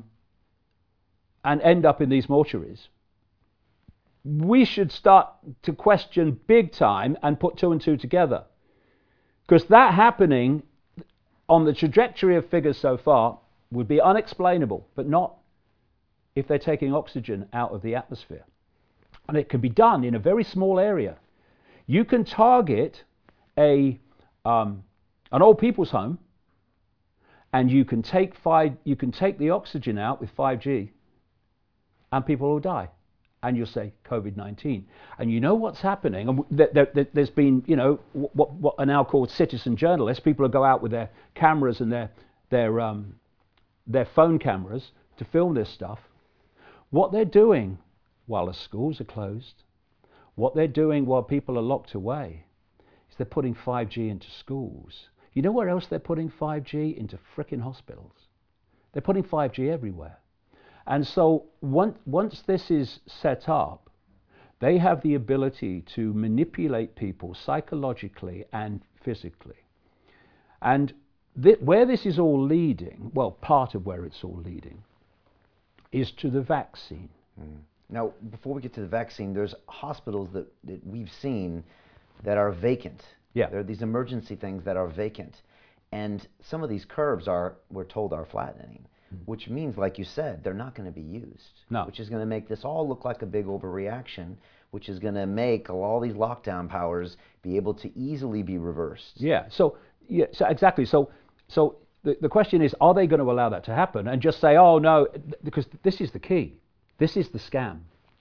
end up in these mortuaries, we should start to question big time and put two and two together. Because that happening on the trajectory of figures so far would be unexplainable, but not if they're taking oxygen out of the atmosphere. And it can be done in a very small area. You can target an old people's home, and you can take the oxygen out with 5G, and people will die. And you'll say COVID-19. And you know what's happening? And there's been, you know, what are now called citizen journalists, people who go out with their cameras and their phone cameras to film this stuff. What they're doing while the schools are closed, what they're doing while people are locked away, is they're putting 5G into schools. You know where else they're putting 5G? Into frickin' hospitals. They're putting 5G everywhere. And so once this is set up, they have the ability to manipulate people psychologically and physically. And where this is all leading, well, part of where it's all leading, is to the vaccine. Now, before we get to the vaccine, there's hospitals that we've seen that are vacant. Yeah. There are these emergency things that are vacant. And some of these curves we're told, are flattening, which means, like you said, they're not going to be used. No. Which is going to make this all look like a big overreaction, which is going to make all these lockdown powers be able to easily be reversed. Yeah, so exactly. So the question is, are they going to allow that to happen and just say, oh no, because this is the key. This is the scam.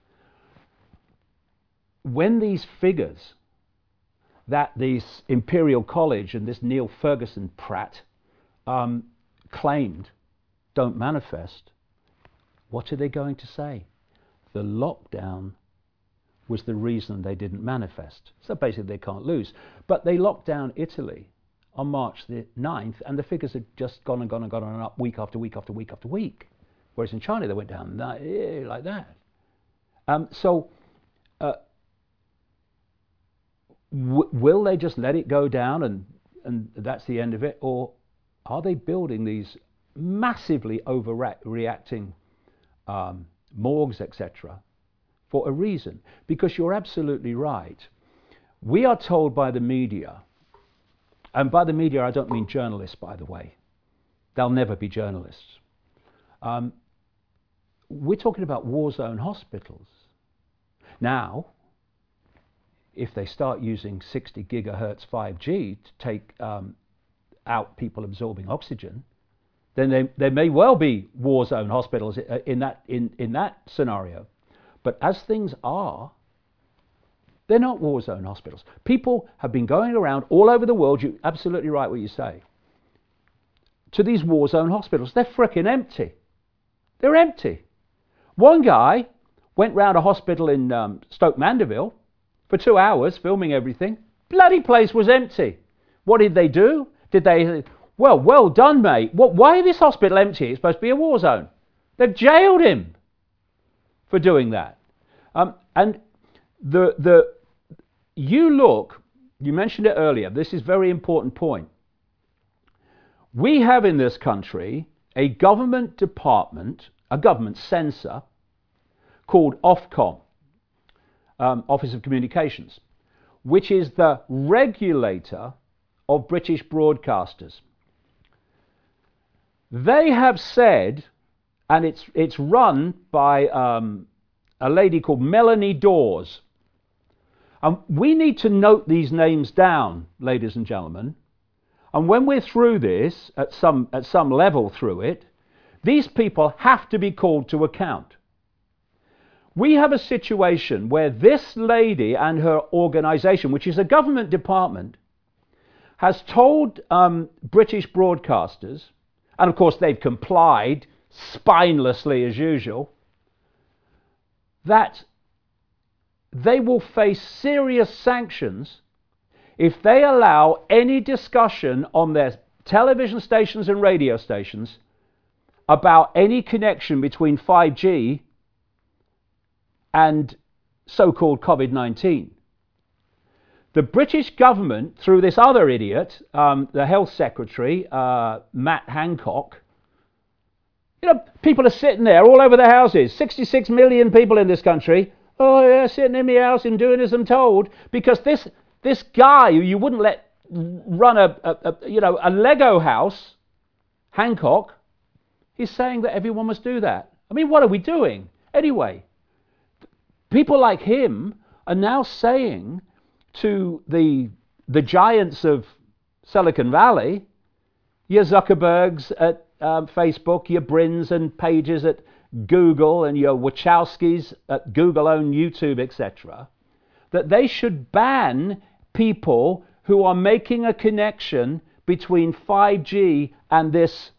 When these figures that this Imperial College and this Neil Ferguson prat claimed don't manifest, what are they going to say? The lockdown was the reason they didn't manifest. So basically they can't lose. But they locked down Italy on March the 9th, and the figures have just gone and gone and gone and up week after week after week after week. Whereas in China, they went down like that. Will they just let it go down and that's the end of it? Or are they building these massively overreacting morgues, etc., for a reason? Because you're absolutely right. We are told by the media, and by the media I don't mean journalists, by the way. They'll never be journalists. We're talking about war zone hospitals. Now, if they start using 60 gigahertz 5G to take out people absorbing oxygen, then there may well be war zone hospitals in that scenario. But as things are, they're not war zone hospitals. People have been going around all over the world, you're absolutely right what you say, to these war zone hospitals. They're frickin' empty. They're empty. One guy went round a hospital in Stoke Mandeville for 2 hours, filming everything. Bloody place was empty. What did they do? Well done, mate. Why is this hospital empty? It's supposed to be a war zone. They've jailed him for doing that. And you mentioned it earlier, this is a very important point. We have in this country a government department, a government censor, called Ofcom, Office of Communications, which is the regulator of British broadcasters. They have said, and it's run by a lady called Melanie Dawes. We need to note these names down, ladies and gentlemen. And when we're through this, at some level through it, these people have to be called to account. We have a situation where this lady and her organisation, which is a government department, has told British broadcasters, and of course they've complied spinelessly as usual, that they will face serious sanctions if they allow any discussion on their television stations and radio stations about any connection between 5G and so-called COVID-19. The British government, through this other idiot, the Health Secretary, Matt Hancock, people are sitting there all over their houses, 66 million people in this country, oh yeah, sitting in my house and doing as I'm told, because this guy who you wouldn't let run a Lego house, Hancock, he's saying that everyone must do that. I mean, what are we doing? Anyway, people like him are now saying to the giants of Silicon Valley, your Zuckerbergs at Facebook, your Brins and Pages at Google, and your Wachowskis at Google-owned YouTube, etc., that they should ban people who are making a connection between 5G and this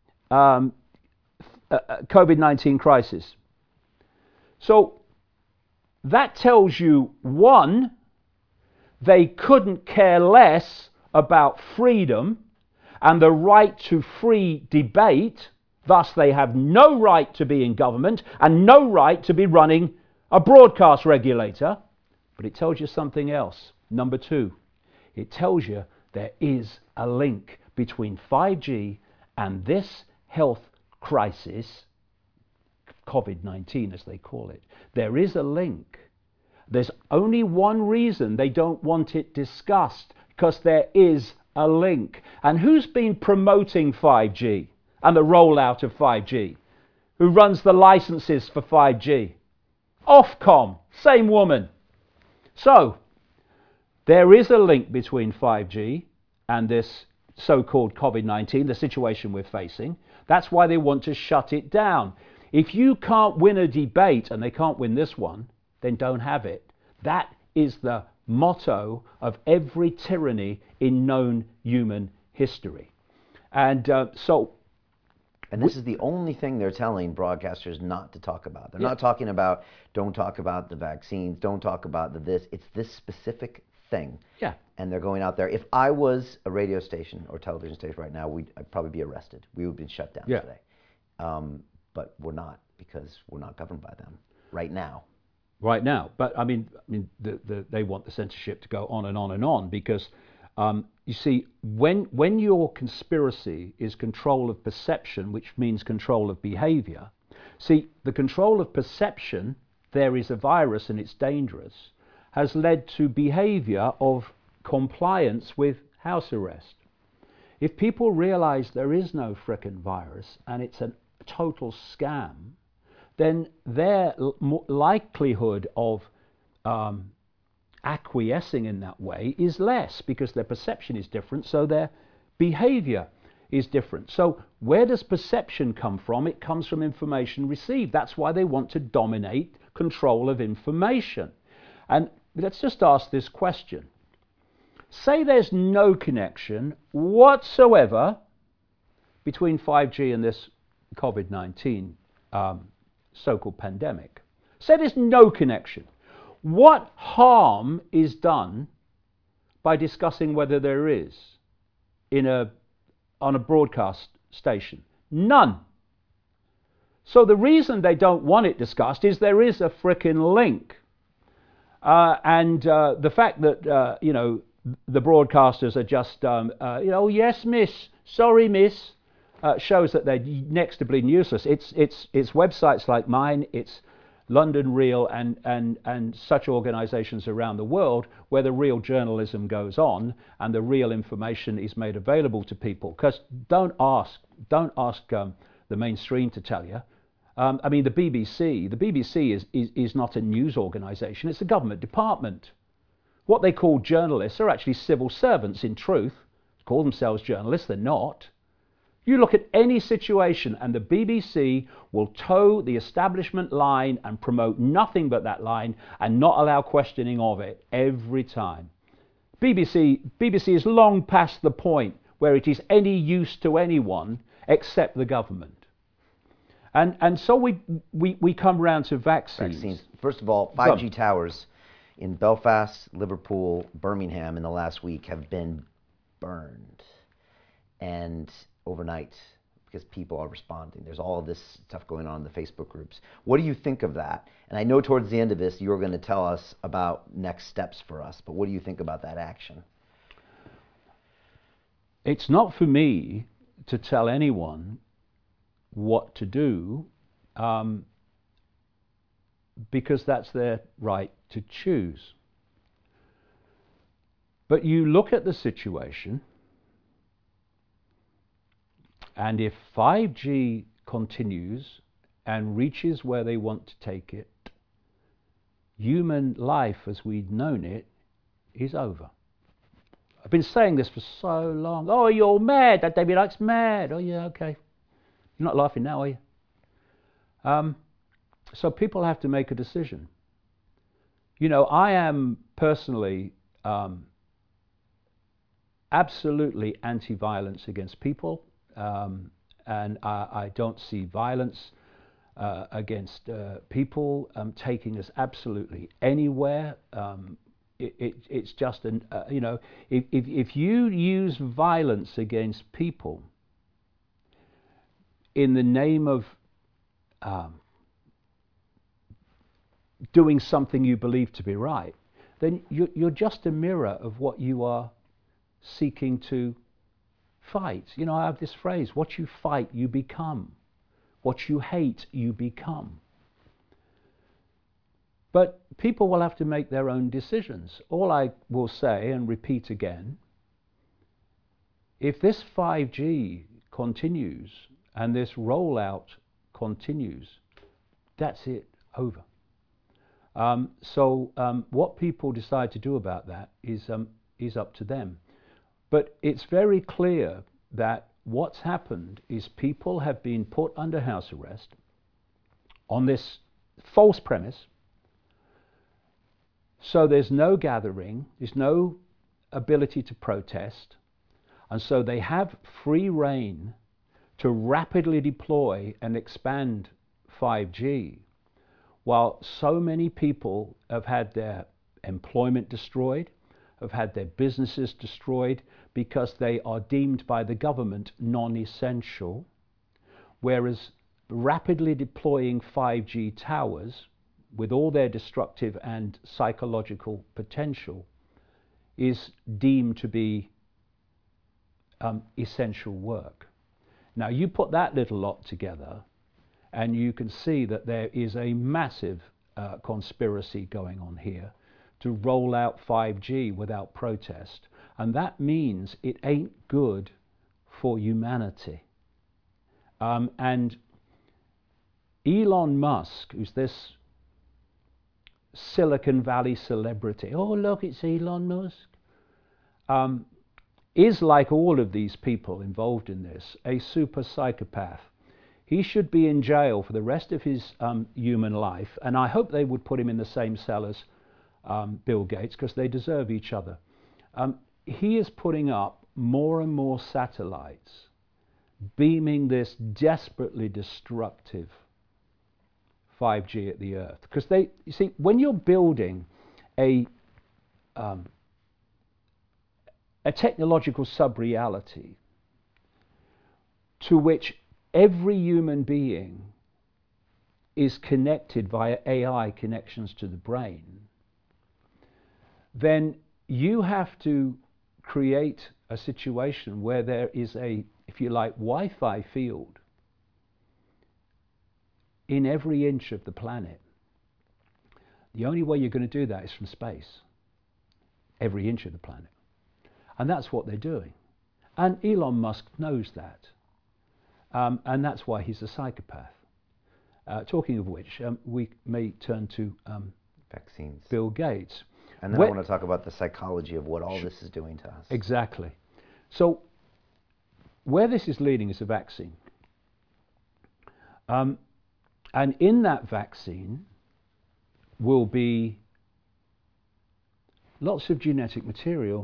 COVID-19 crisis. So that tells you, one, they couldn't care less about freedom and the right to free debate. Thus, they have no right to be in government and no right to be running a broadcast regulator. But it tells you something else. Number two, it tells you there is a link between 5G and this health crisis, COVID-19 as they call it. There is a link. There's only one reason they don't want it discussed, because there is a link. And who's been promoting 5G and the rollout of 5G? Who runs the licenses for 5G? Ofcom, same woman. So, there is a link between 5G and this so-called COVID-19, the situation we're facing. That's why they want to shut it down. If you can't win a debate, and they can't win this one, then don't have it. That is the motto of every tyranny in known human history. And And this is the only thing they're telling broadcasters not to talk about. They're not talking about, don't talk about the vaccines, don't talk about the this. It's this specific thing. Yeah. And they're going out there. If I was a radio station or television station right now, I'd probably be arrested. We would have been shut down today. But we're not, because we're not governed by them right now. Right now. But I mean, they want the censorship to go on and on and on, because you see, when your conspiracy is control of perception, which means control of behavior, see, the control of perception, there is a virus and it's dangerous, has led to behavior of compliance with house arrest. If people realize there is no frickin' virus and it's a total scam, then their likelihood of acquiescing in that way is less, because their perception is different, so their behavior is different. So where does perception come from? It comes from information received. That's why they want to dominate control of information. And let's just ask this question. Say there's no connection whatsoever between 5G and this COVID-19 so-called pandemic. Say there's no connection. What harm is done by discussing whether there is on a broadcast station? None. So the reason they don't want it discussed is there is a frickin' link. And the fact that, the broadcasters are just, oh, yes, miss, sorry, miss, shows that they're next to bleeding useless. It's websites like mine, it's London Real and such organizations around the world where the real journalism goes on and the real information is made available to people. Because don't ask the mainstream to tell you. I mean, the BBC is not a news organization, it's a government department. What they call journalists are actually civil servants in truth. They call themselves journalists, they're not. You look at any situation and the BBC will toe the establishment line and promote nothing but that line and not allow questioning of it every time. BBC is long past the point where it is any use to anyone except the government. And so we come around to vaccines. First of all, 5G towers in Belfast, Liverpool, Birmingham in the last week have been burned. And overnight, because people are responding. There's all of this stuff going on in the Facebook groups. What do you think of that? And I know towards the end of this, you're going to tell us about next steps for us, but what do you think about that action? It's not for me to tell anyone what to do, because that's their right to choose. But you look at the situation, and if 5G continues and reaches where they want to take it, human life as we'd known it is over. I've been saying this for so long. Oh, you're mad. That David Icke's mad. Oh, yeah, okay. You're not laughing now, are you? So people have to make a decision. You know, I am personally absolutely anti-violence against people. And I don't see violence against people taking us absolutely anywhere it's just an you know, if you use violence against people in the name of doing something you believe to be right, then you're just a mirror of what you are seeking to fight. You know, I have this phrase: what you fight, you become. What you hate, you become. But people will have to make their own decisions. All I will say, and repeat again, if this 5G continues and this rollout continues, that's it, over. What people decide to do about that is up to them. But it's very clear that what's happened is people have been put under house arrest on this false premise. So there's no gathering, there's no ability to protest, and so they have free rein to rapidly deploy and expand 5G, while so many people have had their employment destroyed, have had their businesses destroyed because they are deemed by the government non-essential, whereas rapidly deploying 5G towers with all their destructive and psychological potential is deemed to be essential work. Now you put that little lot together and you can see that there is a massive conspiracy going on here to roll out 5G without protest, and that means it ain't good for humanity. And Elon Musk, who's this Silicon Valley celebrity, oh look, it's Elon Musk, is, like all of these people involved in this, a super psychopath. He should be in jail for the rest of his human life, and I hope they would put him in the same cell as Bill Gates, because they deserve each other. He is putting up more and more satellites, beaming this desperately destructive 5G at the Earth. Because you see, when you're building a technological sub-reality to which every human being is connected via AI connections to the brain, then you have to create a situation where there is a, if you like, Wi-Fi field in every inch of the planet. The only way you're going to do that is from space, every inch of the planet. And that's what they're doing. And Elon Musk knows that. And that's why he's a psychopath. Talking of which, we may turn to vaccines. Bill Gates. And then I want to talk about the psychology of what all this is doing to us. Exactly. So where this is leading is a vaccine. And in that vaccine will be lots of genetic material,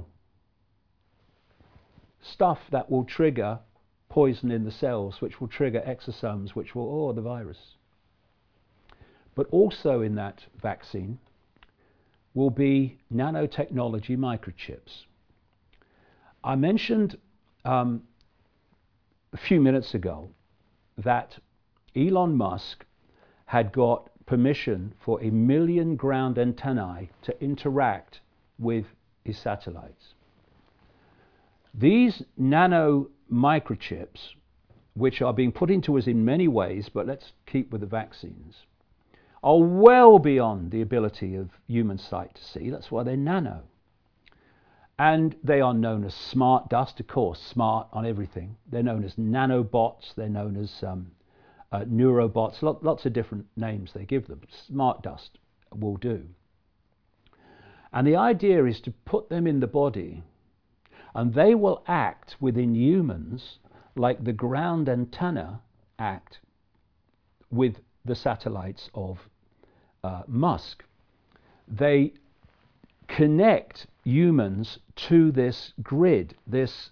stuff that will trigger poison in the cells, which will trigger exosomes, which will, the virus. But also in that vaccine will be nanotechnology microchips. I mentioned a few minutes ago that Elon Musk had got permission for 1 million ground antennae to interact with his satellites. These nano microchips, which are being put into us in many ways, but let's keep with the vaccines, are well beyond the ability of human sight to see. That's why they're nano. And they are known as smart dust, of course, smart on everything. They're known as nanobots. They're known as neurobots, lots of different names they give them. Smart dust will do. And the idea is to put them in the body, and they will act within humans like the ground antenna act with the satellites of Musk. They connect humans to this grid, this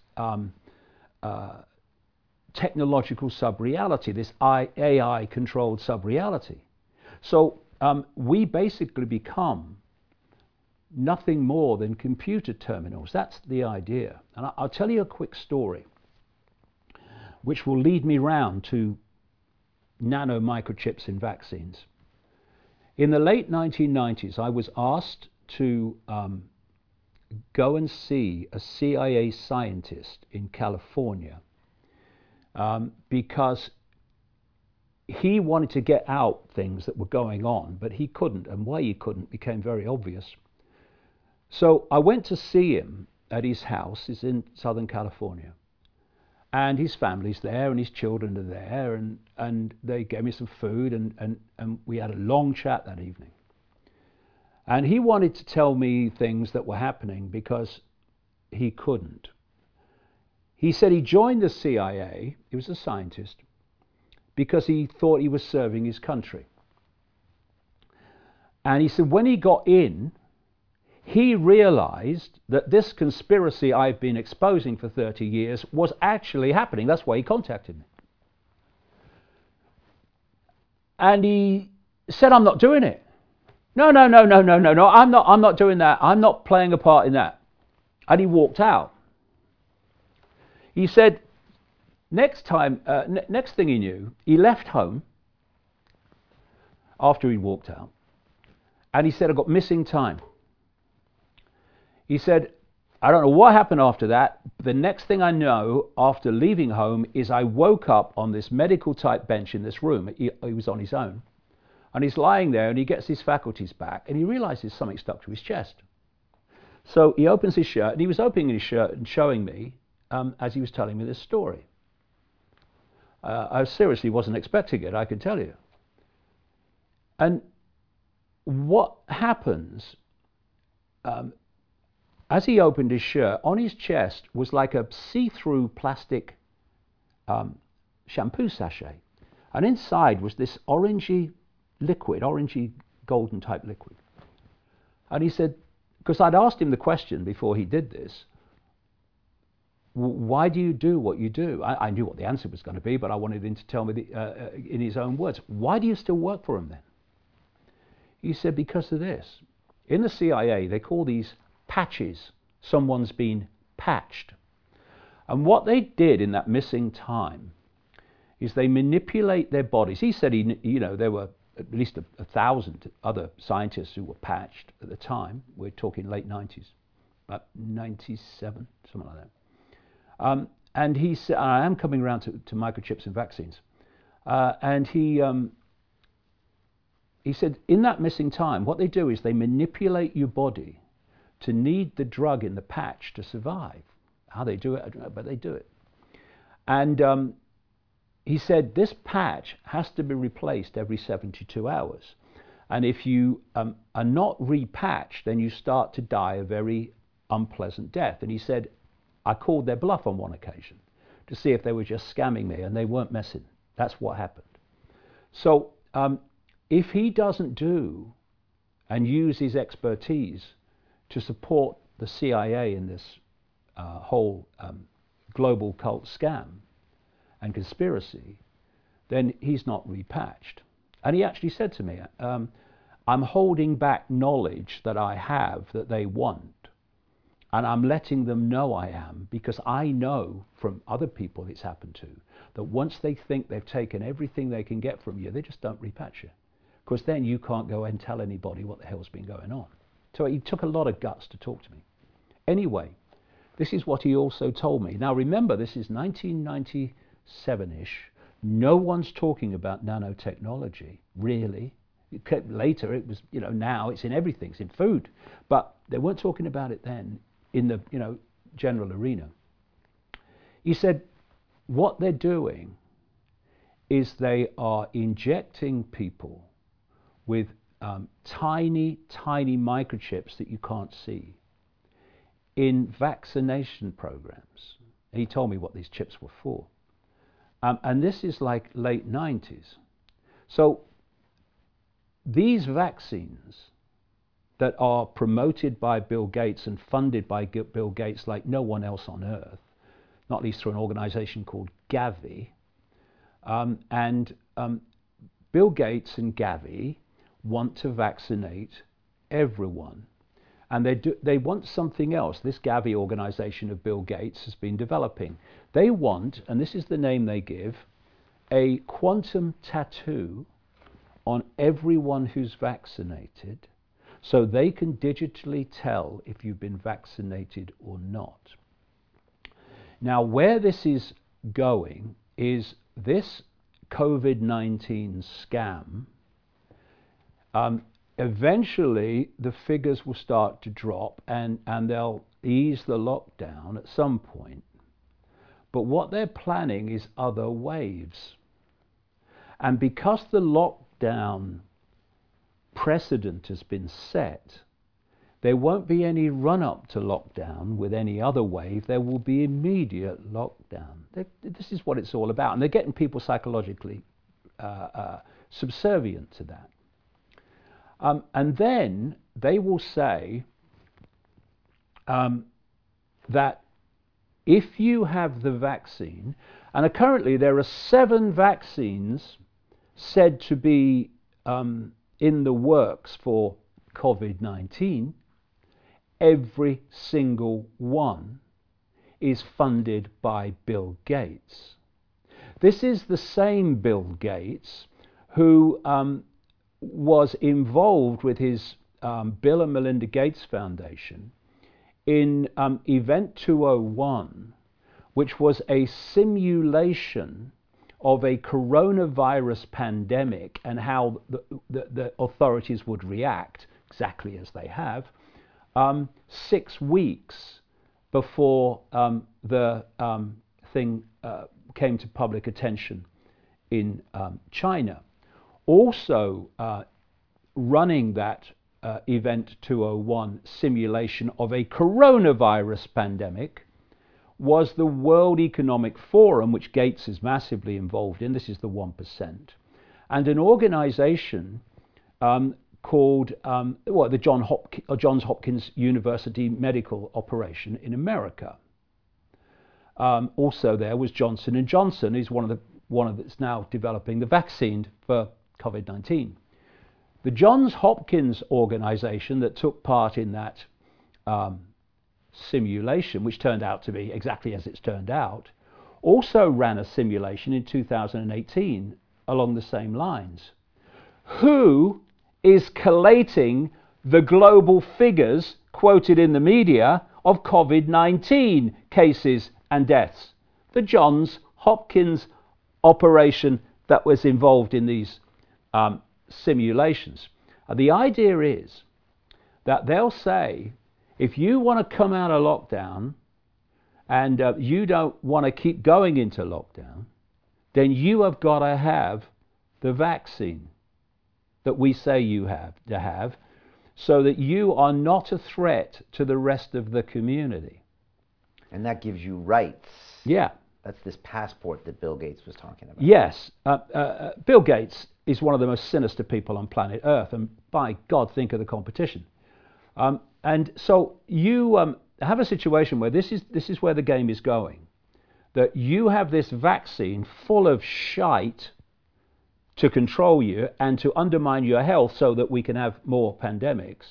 technological sub-reality, this AI-controlled sub-reality. So we basically become nothing more than computer terminals. That's the idea. And I'll tell you a quick story, which will lead me round to nano microchips in vaccines. In the late 1990s, I was asked to go and see a CIA scientist in California because he wanted to get out things that were going on, but he couldn't, and why he couldn't became very obvious. So I went to see him at his house. He's in Southern California, and his family's there, and his children are there, and they gave me some food, and we had a long chat that evening. And he wanted to tell me things that were happening because he couldn't. He said he joined the CIA, he was a scientist, because he thought he was serving his country. And he said when he got in, he realized that this conspiracy I've been exposing for 30 years was actually happening. That's why he contacted me. And he said, I'm not doing it. No, I'm not doing that. I'm not playing a part in that. And he walked out. He said, next thing he knew, he left home after he walked out. And he said, I got missing time. He said, I don't know what happened after that. The next thing I know after leaving home is I woke up on this medical type bench in this room. He was on his own. And he's lying there and he gets his faculties back and he realizes something stuck to his chest. So he opens his shirt, and he was opening his shirt and showing me as he was telling me this story. I seriously wasn't expecting it, I can tell you. And what happens, as he opened his shirt, on his chest was like a see-through plastic shampoo sachet. And inside was this orangey liquid, orangey golden type liquid. And he said, because I'd asked him the question before he did this, why do you do what you do? I knew what the answer was going to be, but I wanted him to tell me in his own words. Why do you still work for him then? He said, because of this. In the CIA, they call these patches. Someone's been patched. And what they did in that missing time is they manipulate their bodies. He said, there were at least 1,000 other scientists who were patched at the time. We're talking late 90s, about 97, something like that. And he said, I am coming around to microchips and vaccines. And he said, in that missing time, what they do is they manipulate your body to need the drug in the patch to survive. How they do it, I don't know, but they do it. And he said, this patch has to be replaced every 72 hours. And if you are not repatched, then you start to die a very unpleasant death. And he said, I called their bluff on one occasion to see if they were just scamming me, and they weren't messing. That's what happened. So if he doesn't do and use his expertise to support the CIA in this whole global cult scam and conspiracy, then he's not repatched. And he actually said to me, I'm holding back knowledge that I have that they want. And I'm letting them know I am, because I know from other people it's happened to, that once they think they've taken everything they can get from you, they just don't repatch you. Because then you can't go and tell anybody what the hell's been going on. So he took a lot of guts to talk to me. Anyway, this is what he also told me. Now remember, this is 1997-ish. No one's talking about nanotechnology, really. Later, it was, now it's in everything, it's in food. But they weren't talking about it then in the, general arena. He said, what they're doing is they are injecting people with tiny, tiny microchips that you can't see in vaccination programs. And he told me what these chips were for. And this is like late 90s. So these vaccines that are promoted by Bill Gates and funded by Bill Gates like no one else on earth, not least through an organization called Gavi. Bill Gates and Gavi want to vaccinate everyone. And they want something else. This Gavi organization of Bill Gates has been developing. They want, and this is the name they give, a quantum tattoo on everyone who's vaccinated, so they can digitally tell if you've been vaccinated or not. Now, where this is going is this COVID-19 scam. Eventually, the figures will start to drop and they'll ease the lockdown at some point. But what they're planning is other waves. And because the lockdown precedent has been set, there won't be any run-up to lockdown with any other wave. There will be immediate lockdown. This is what it's all about. And they're getting people psychologically subservient to that. And then they will say that if you have the vaccine, and currently there are 7 vaccines said to be in the works for COVID-19, every single one is funded by Bill Gates. This is the same Bill Gates who was involved with his Bill and Melinda Gates Foundation in Event 201, which was a simulation of a coronavirus pandemic and how the authorities would react, exactly as they have, 6 weeks before the thing came to public attention in China. Also running that Event 201 simulation of a coronavirus pandemic was the World Economic Forum, which Gates is massively involved in. This is the 1%. And an organization called the Johns Hopkins University Medical Operation in America. Also there was Johnson & Johnson, who's one of that's now developing the vaccine for COVID-19. The Johns Hopkins organization that took part in that simulation, which turned out to be exactly as it's turned out, also ran a simulation in 2018 along the same lines. Who is collating the global figures quoted in the media of COVID-19 cases and deaths? The Johns Hopkins operation that was involved in these simulations. The idea is that they'll say, if you want to come out of lockdown and you don't want to keep going into lockdown, then you have got to have the vaccine that we say you have to have, so that you are not a threat to the rest of the community. And that gives you rights. Yeah. That's this passport that Bill Gates was talking about. Yes. Bill Gates is one of the most sinister people on planet Earth, and by God, think of the competition. And so you have a situation where this is where the game is going, that you have this vaccine full of shite to control you and to undermine your health so that we can have more pandemics,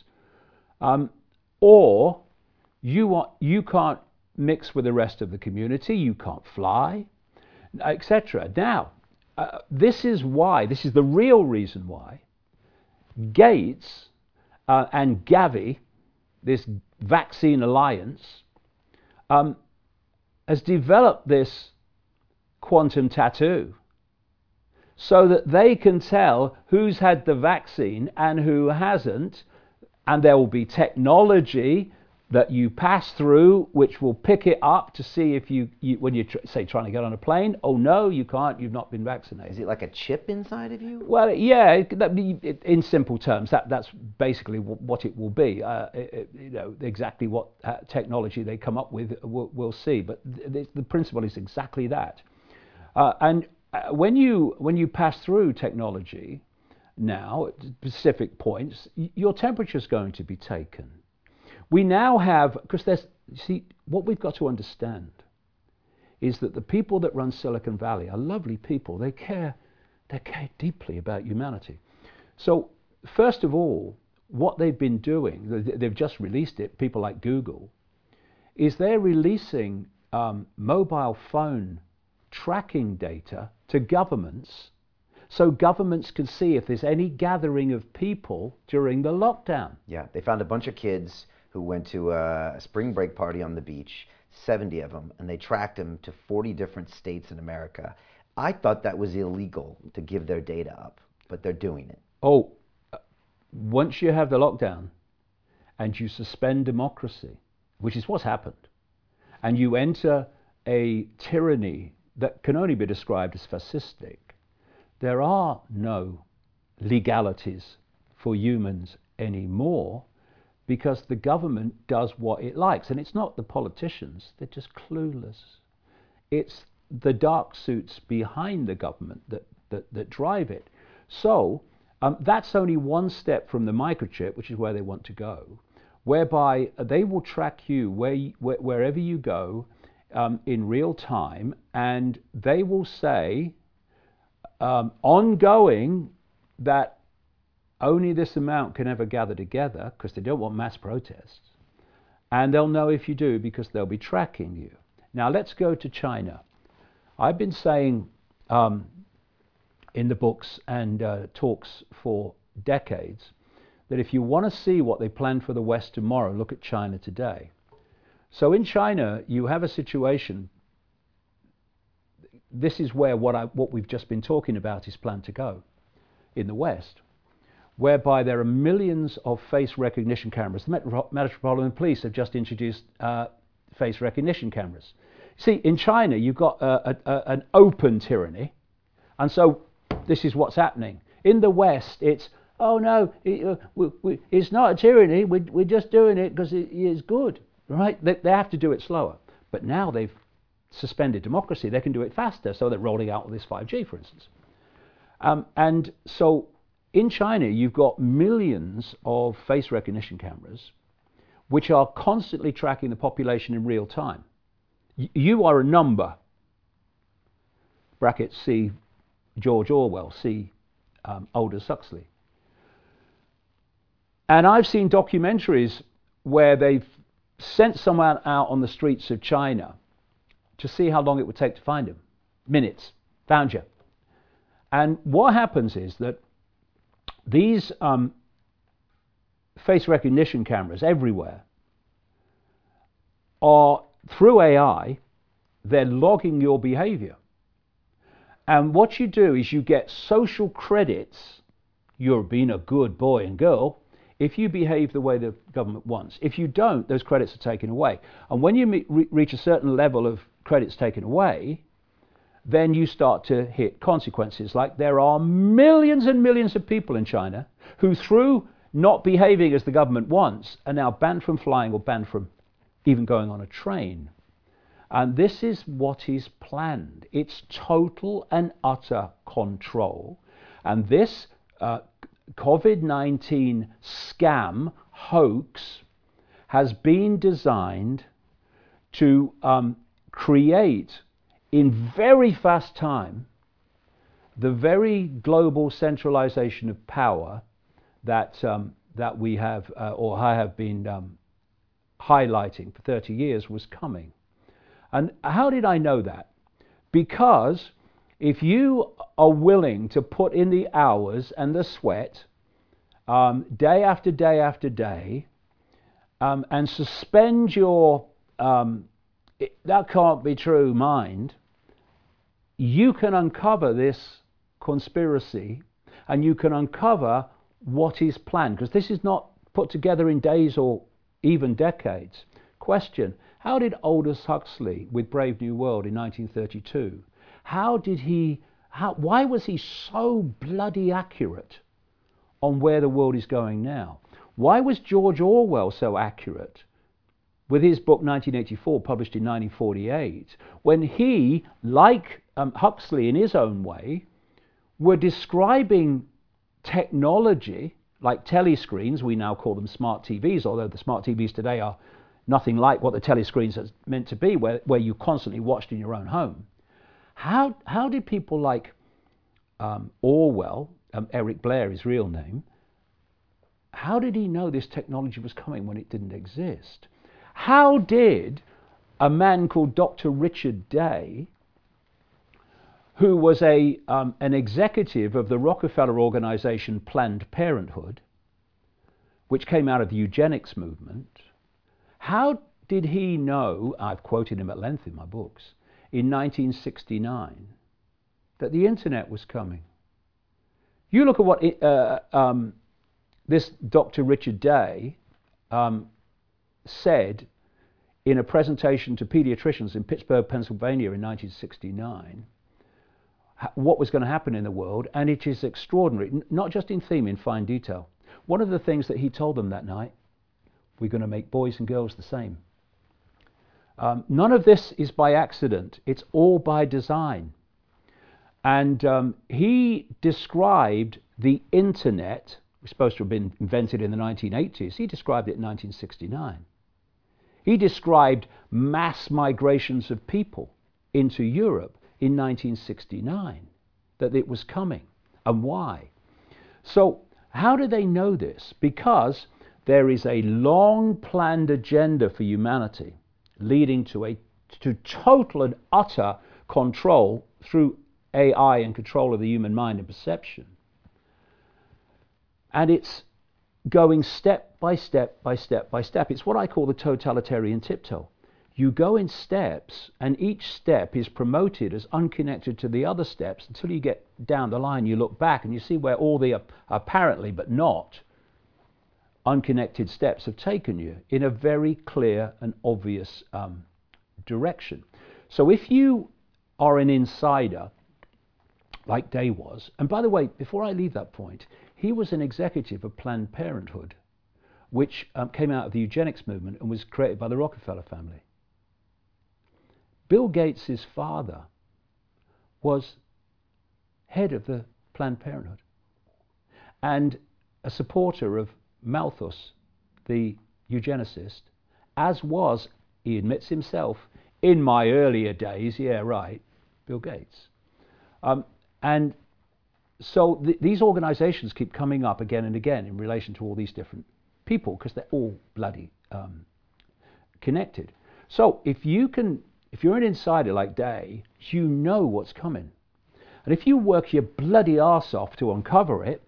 or you can't mix with the rest of the community, you can't fly, etc. Now, this is the real reason why Gates and Gavi, this vaccine alliance, has developed this quantum tattoo so that they can tell who's had the vaccine and who hasn't, and there will be technology that you pass through which will pick it up to see if you when you're say trying to get on a plane, oh no, you can't, you've not been vaccinated. Is it like a chip inside of you? Well, yeah, in simple terms, that's basically what it will be. You know, exactly what technology they come up with, we'll see. But the principle is exactly that. And when you pass through technology now at specific points, your temperature is going to be taken. We now have, because what we've got to understand is that the people that run Silicon Valley are lovely people. They care deeply about humanity. So first of all, what they've been doing, they've just released it, people like Google, is they're releasing mobile phone tracking data to governments so governments can see if there's any gathering of people during the lockdown. Yeah, they found a bunch of kids who went to a spring break party on the beach, 70 of them, and they tracked them to 40 different states in America. I thought that was illegal to give their data up, but they're doing it. Oh, once you have the lockdown and you suspend democracy, which is what's happened, and you enter a tyranny that can only be described as fascistic, there are no legalities for humans anymore because the government does what it likes. And it's not the politicians, they're just clueless. It's the dark suits behind the government that drive it. So that's only one step from the microchip, which is where they want to go, whereby they will track you wherever you go in real time, and they will say ongoing that only this amount can ever gather together because they don't want mass protests. And they'll know if you do because they'll be tracking you. Now let's go to China. I've been saying in the books and talks for decades that if you want to see what they plan for the West tomorrow, look at China today. So in China, you have a situation. This is where what we've just been talking about is planned to go in the West, whereby there are millions of face recognition cameras. The Metropolitan Police have just introduced face recognition cameras. See, in China, you've got an open tyranny, and so this is what's happening. In the West, it's, oh no, it's not a tyranny, we're just doing it because it is good, right? They have to do it slower. But now they've suspended democracy, they can do it faster, so they're rolling out this 5G, for instance. And so in China, you've got millions of face recognition cameras which are constantly tracking the population in real time. You are a number, brackets see George Orwell, see Aldous Huxley. And I've seen documentaries where they've sent someone out on the streets of China to see how long it would take to find him. Minutes, found you. And what happens is that these face recognition cameras everywhere are, through AI, they're logging your behavior. And what you do is you get social credits. You're being a good boy and girl if you behave the way the government wants. If you don't, those credits are taken away. And when you reach a certain level of credits taken away, then you start to hit consequences. Like there are millions and millions of people in China who, through not behaving as the government wants, are now banned from flying or banned from even going on a train. And this is what is planned. It's total and utter control. And this COVID-19 scam hoax has been designed to create in very fast time the very global centralization of power that we have, or I have been highlighting for 30 years was coming. And how did I know that? Because if you are willing to put in the hours and the sweat day after day after day and suspend your that can't be true mind, you can uncover this conspiracy and you can uncover what is planned, because this is not put together in days or even decades. Question: how did Aldous Huxley with Brave New World in 1932, why was he so bloody accurate on where the world is going now? Why was George Orwell so accurate with his book 1984, published in 1948, when he, like Huxley in his own way, were describing technology like telescreens? We now call them smart TVs, although the smart TVs today are nothing like what the telescreens are meant to be, where you constantly watched in your own home. How did people like Orwell, Eric Blair, his real name, how did he know this technology was coming when it didn't exist? How did a man called Dr. Richard Day, who was an executive of the Rockefeller organization Planned Parenthood, which came out of the eugenics movement, how did he know, I've quoted him at length in my books, in 1969, that the internet was coming? You look at what this Dr. Richard Day said in a presentation to pediatricians in Pittsburgh, Pennsylvania in 1969, what was going to happen in the world, and it is extraordinary, not just in theme, in fine detail. One of the things that he told them that night, we're going to make boys and girls the same. None of this is by accident, it's all by design. And he described the internet, was supposed to have been invented in the 1980s, he described it in 1969. He described mass migrations of people into Europe in 1969, that it was coming, and why. So how do they know this? Because there is a long planned agenda for humanity leading to total and utter control through AI and control of the human mind and perception. And it's going step by step by step by step. It's what I call the totalitarian tiptoe. You go in steps, and each step is promoted as unconnected to the other steps until you get down the line, you look back and you see where all the apparently but not unconnected steps have taken you in a very clear and obvious direction. So if you are an insider, like Day was, and by the way, before I leave that point, he was an executive of Planned Parenthood, which came out of the eugenics movement and was created by the Rockefeller family. Bill Gates' father was head of the Planned Parenthood and a supporter of Malthus, the eugenicist, as was, he admits himself, in my earlier days, yeah, right, Bill Gates. And so these organizations keep coming up again and again in relation to all these different people, because they're all bloody connected. So if you're an insider like Day, you know what's coming. And if you work your bloody arse off to uncover it,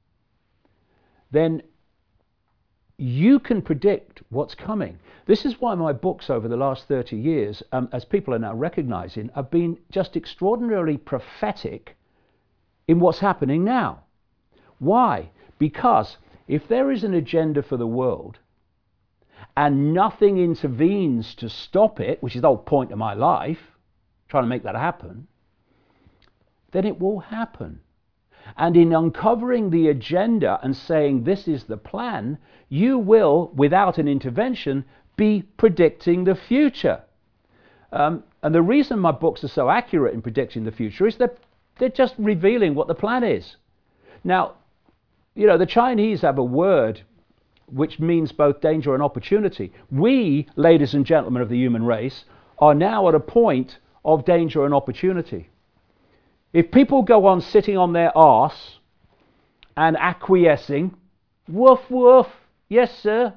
then you can predict what's coming. This is why my books over the last 30 years, as people are now recognizing, have been just extraordinarily prophetic in what's happening now. Why? Because if there is an agenda for the world and nothing intervenes to stop it, which is the whole point of my life, trying to make that happen, then it will happen. And in uncovering the agenda and saying this is the plan, you will, without an intervention, be predicting the future. And the reason my books are so accurate in predicting the future is that they're just revealing what the plan is. Now, you know, the Chinese have a word which means both danger and opportunity. We, ladies and gentlemen of the human race, are now at a point of danger and opportunity. If people go on sitting on their arse and acquiescing, woof, woof, yes, sir.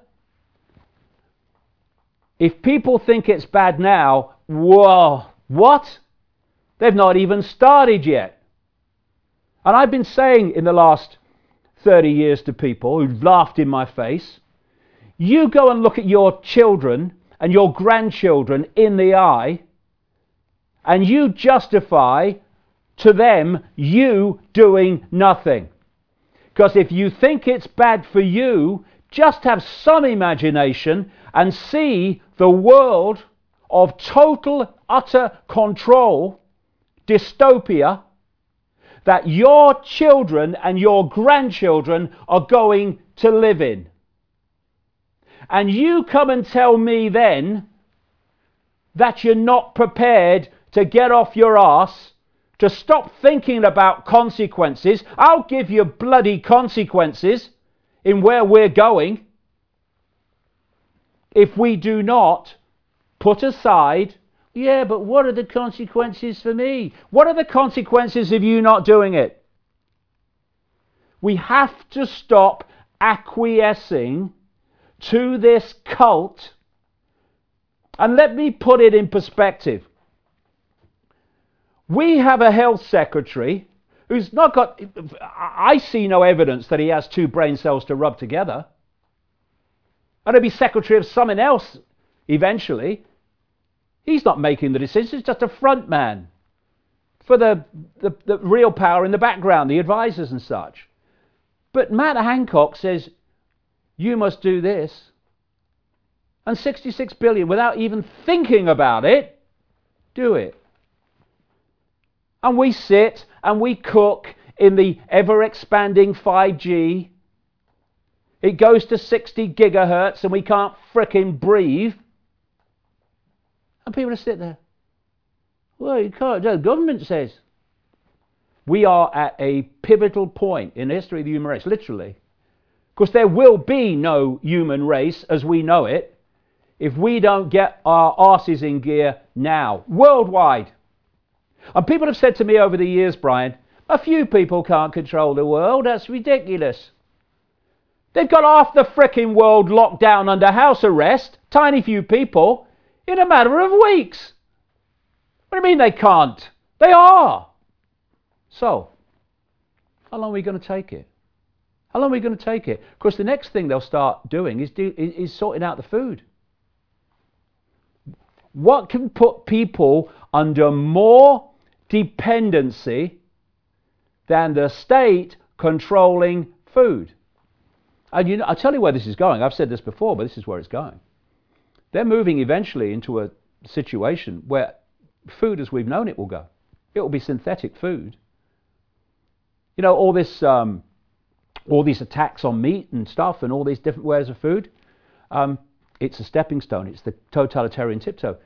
If people think it's bad now, whoa, what? They've not even started yet. And I've been saying in the last 30 years to people who've laughed in my face, you go and look at your children and your grandchildren in the eye, and you justify to them you doing nothing. Because if you think it's bad for you, just have some imagination and see the world of total, utter control, dystopia, that your children and your grandchildren are going to live in. And you come and tell me then that you're not prepared to get off your arse, to stop thinking about consequences. I'll give you bloody consequences in where we're going if we do not put aside, yeah, but what are the consequences for me? What are the consequences of you not doing it? We have to stop acquiescing to this cult. And let me put it in perspective. We have a health secretary who's not got, I see no evidence that he has two brain cells to rub together. And he'll be secretary of something else eventually. He's not making the decisions, he's just a front man for the real power in the background, the advisors and such. But Matt Hancock says, you must do this. And 66 billion, without even thinking about it, do it. And we sit and we cook in the ever-expanding 5G. It goes to 60 gigahertz and we can't frickin' breathe. And people just sit there. Well, you can't. The government says. We are at a pivotal point in the history of the human race, literally. Because there will be no human race as we know it if we don't get our arses in gear now, worldwide. And people have said to me over the years, Brian, a few people can't control the world. That's ridiculous. They've got half the frickin' world locked down under house arrest, tiny few people, in a matter of weeks. What do you mean they can't? They are. So, how long are we going to take it? How long are we going to take it? Because the next thing they'll start doing is sorting out the food. What can put people under more dependency than the state controlling food? And I'll tell you where this is going. I've said this before, but this is where it's going. They're moving eventually into a situation where food as we've known it will go. It will be synthetic food. You know, all these attacks on meat and stuff and all these different ways of food, it's a stepping stone. It's the totalitarian tiptoe.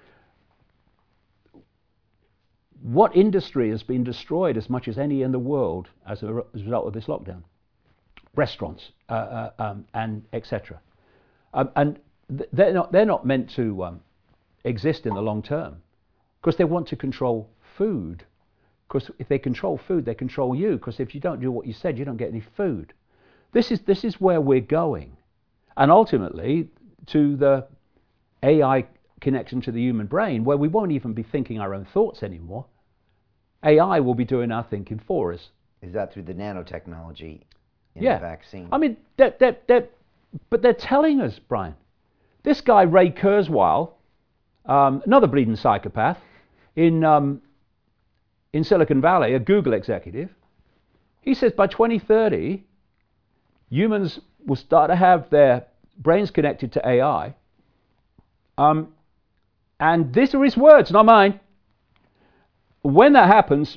What industry has been destroyed as much as any in the world as a result of this lockdown? Restaurants and etc. And they're not meant to exist in the long term because they want to control food. Because if they control food, they control you. Because if you don't do what you said, you don't get any food. This is where we're going, and ultimately to the AI connection to the human brain, where we won't even be thinking our own thoughts anymore. AI will be doing our thinking for us. Is that through the nanotechnology in the vaccine? I mean, but they're telling us, Brian. This guy, Ray Kurzweil, another bleeding psychopath, in Silicon Valley, a Google executive, he says by 2030, humans will start to have their brains connected to AI. And these are his words, not mine. When that happens,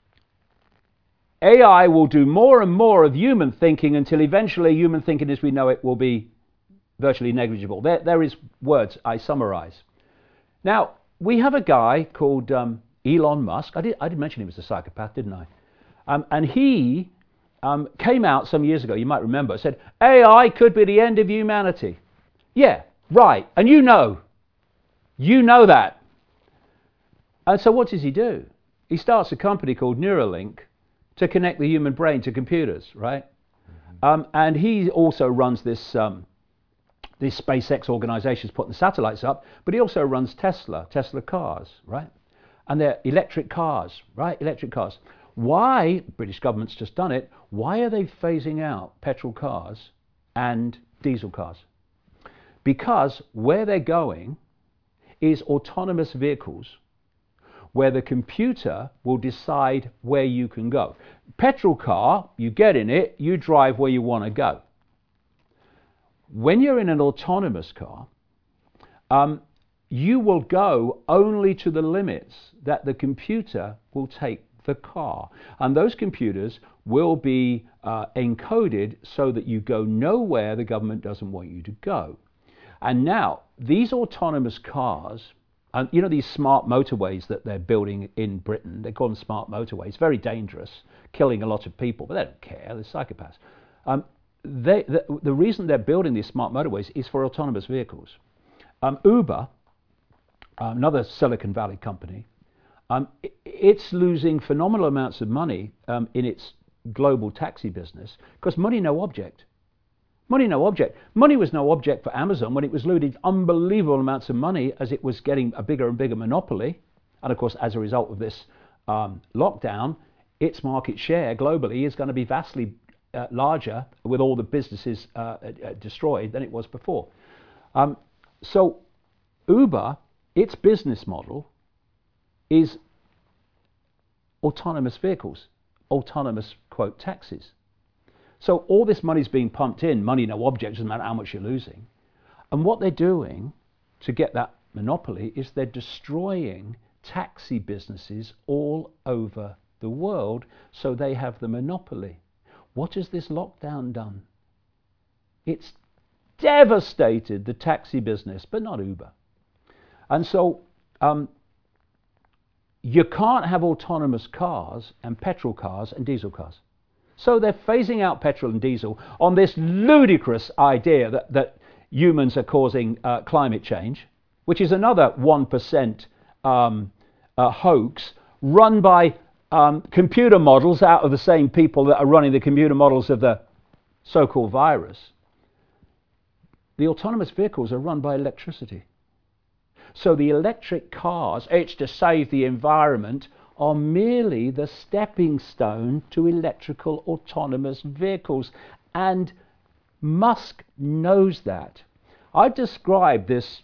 AI will do more and more of human thinking until eventually human thinking as we know it will be virtually negligible. There is words I summarize. Now, we have a guy called Elon Musk. I did mention he was a psychopath, didn't I? And he came out some years ago, you might remember, said, AI could be the end of humanity. Yeah, right. And you know that. And so what does he do? He starts a company called Neuralink to connect the human brain to computers, right? Mm-hmm. And he also runs this SpaceX organization is putting the satellites up, but he also runs Tesla cars, right? And they're electric cars, right? Electric cars. Why, British government's just done it, why are they phasing out petrol cars and diesel cars? Because where they're going is autonomous vehicles where the computer will decide where you can go. Petrol car, you get in it, you drive where you want to go. When you're in an autonomous car, you will go only to the limits that the computer will take the car. And those computers will be encoded so that you go nowhere the government doesn't want you to go. And now, these autonomous cars, and you know these smart motorways that they're building in Britain, they call them smart motorways, very dangerous, killing a lot of people, but they don't care, they're psychopaths. The reason they're building these smart motorways is for autonomous vehicles. Uber, another Silicon Valley company, it's losing phenomenal amounts of money in its global taxi business because money no object. Money no object. Money was no object for Amazon when it was looting unbelievable amounts of money as it was getting a bigger and bigger monopoly. And of course, as a result of this lockdown, its market share globally is going to be vastly larger with all the businesses destroyed than it was before. So Uber, its business model is autonomous vehicles, autonomous, quote, taxis. So all this money's being pumped in, money no object, doesn't matter how much you're losing. And what they're doing to get that monopoly is they're destroying taxi businesses all over the world so they have the monopoly. What has this lockdown done? It's devastated the taxi business, but not Uber. And so you can't have autonomous cars and petrol cars and diesel cars. So they're phasing out petrol and diesel on this ludicrous idea that humans are causing climate change, which is another 1% hoax run by computer models out of the same people that are running the computer models of the so-called virus. The autonomous vehicles are run by electricity. So the electric cars, it's to save the environment, are merely the stepping stone to electrical autonomous vehicles. And Musk knows that. I describe this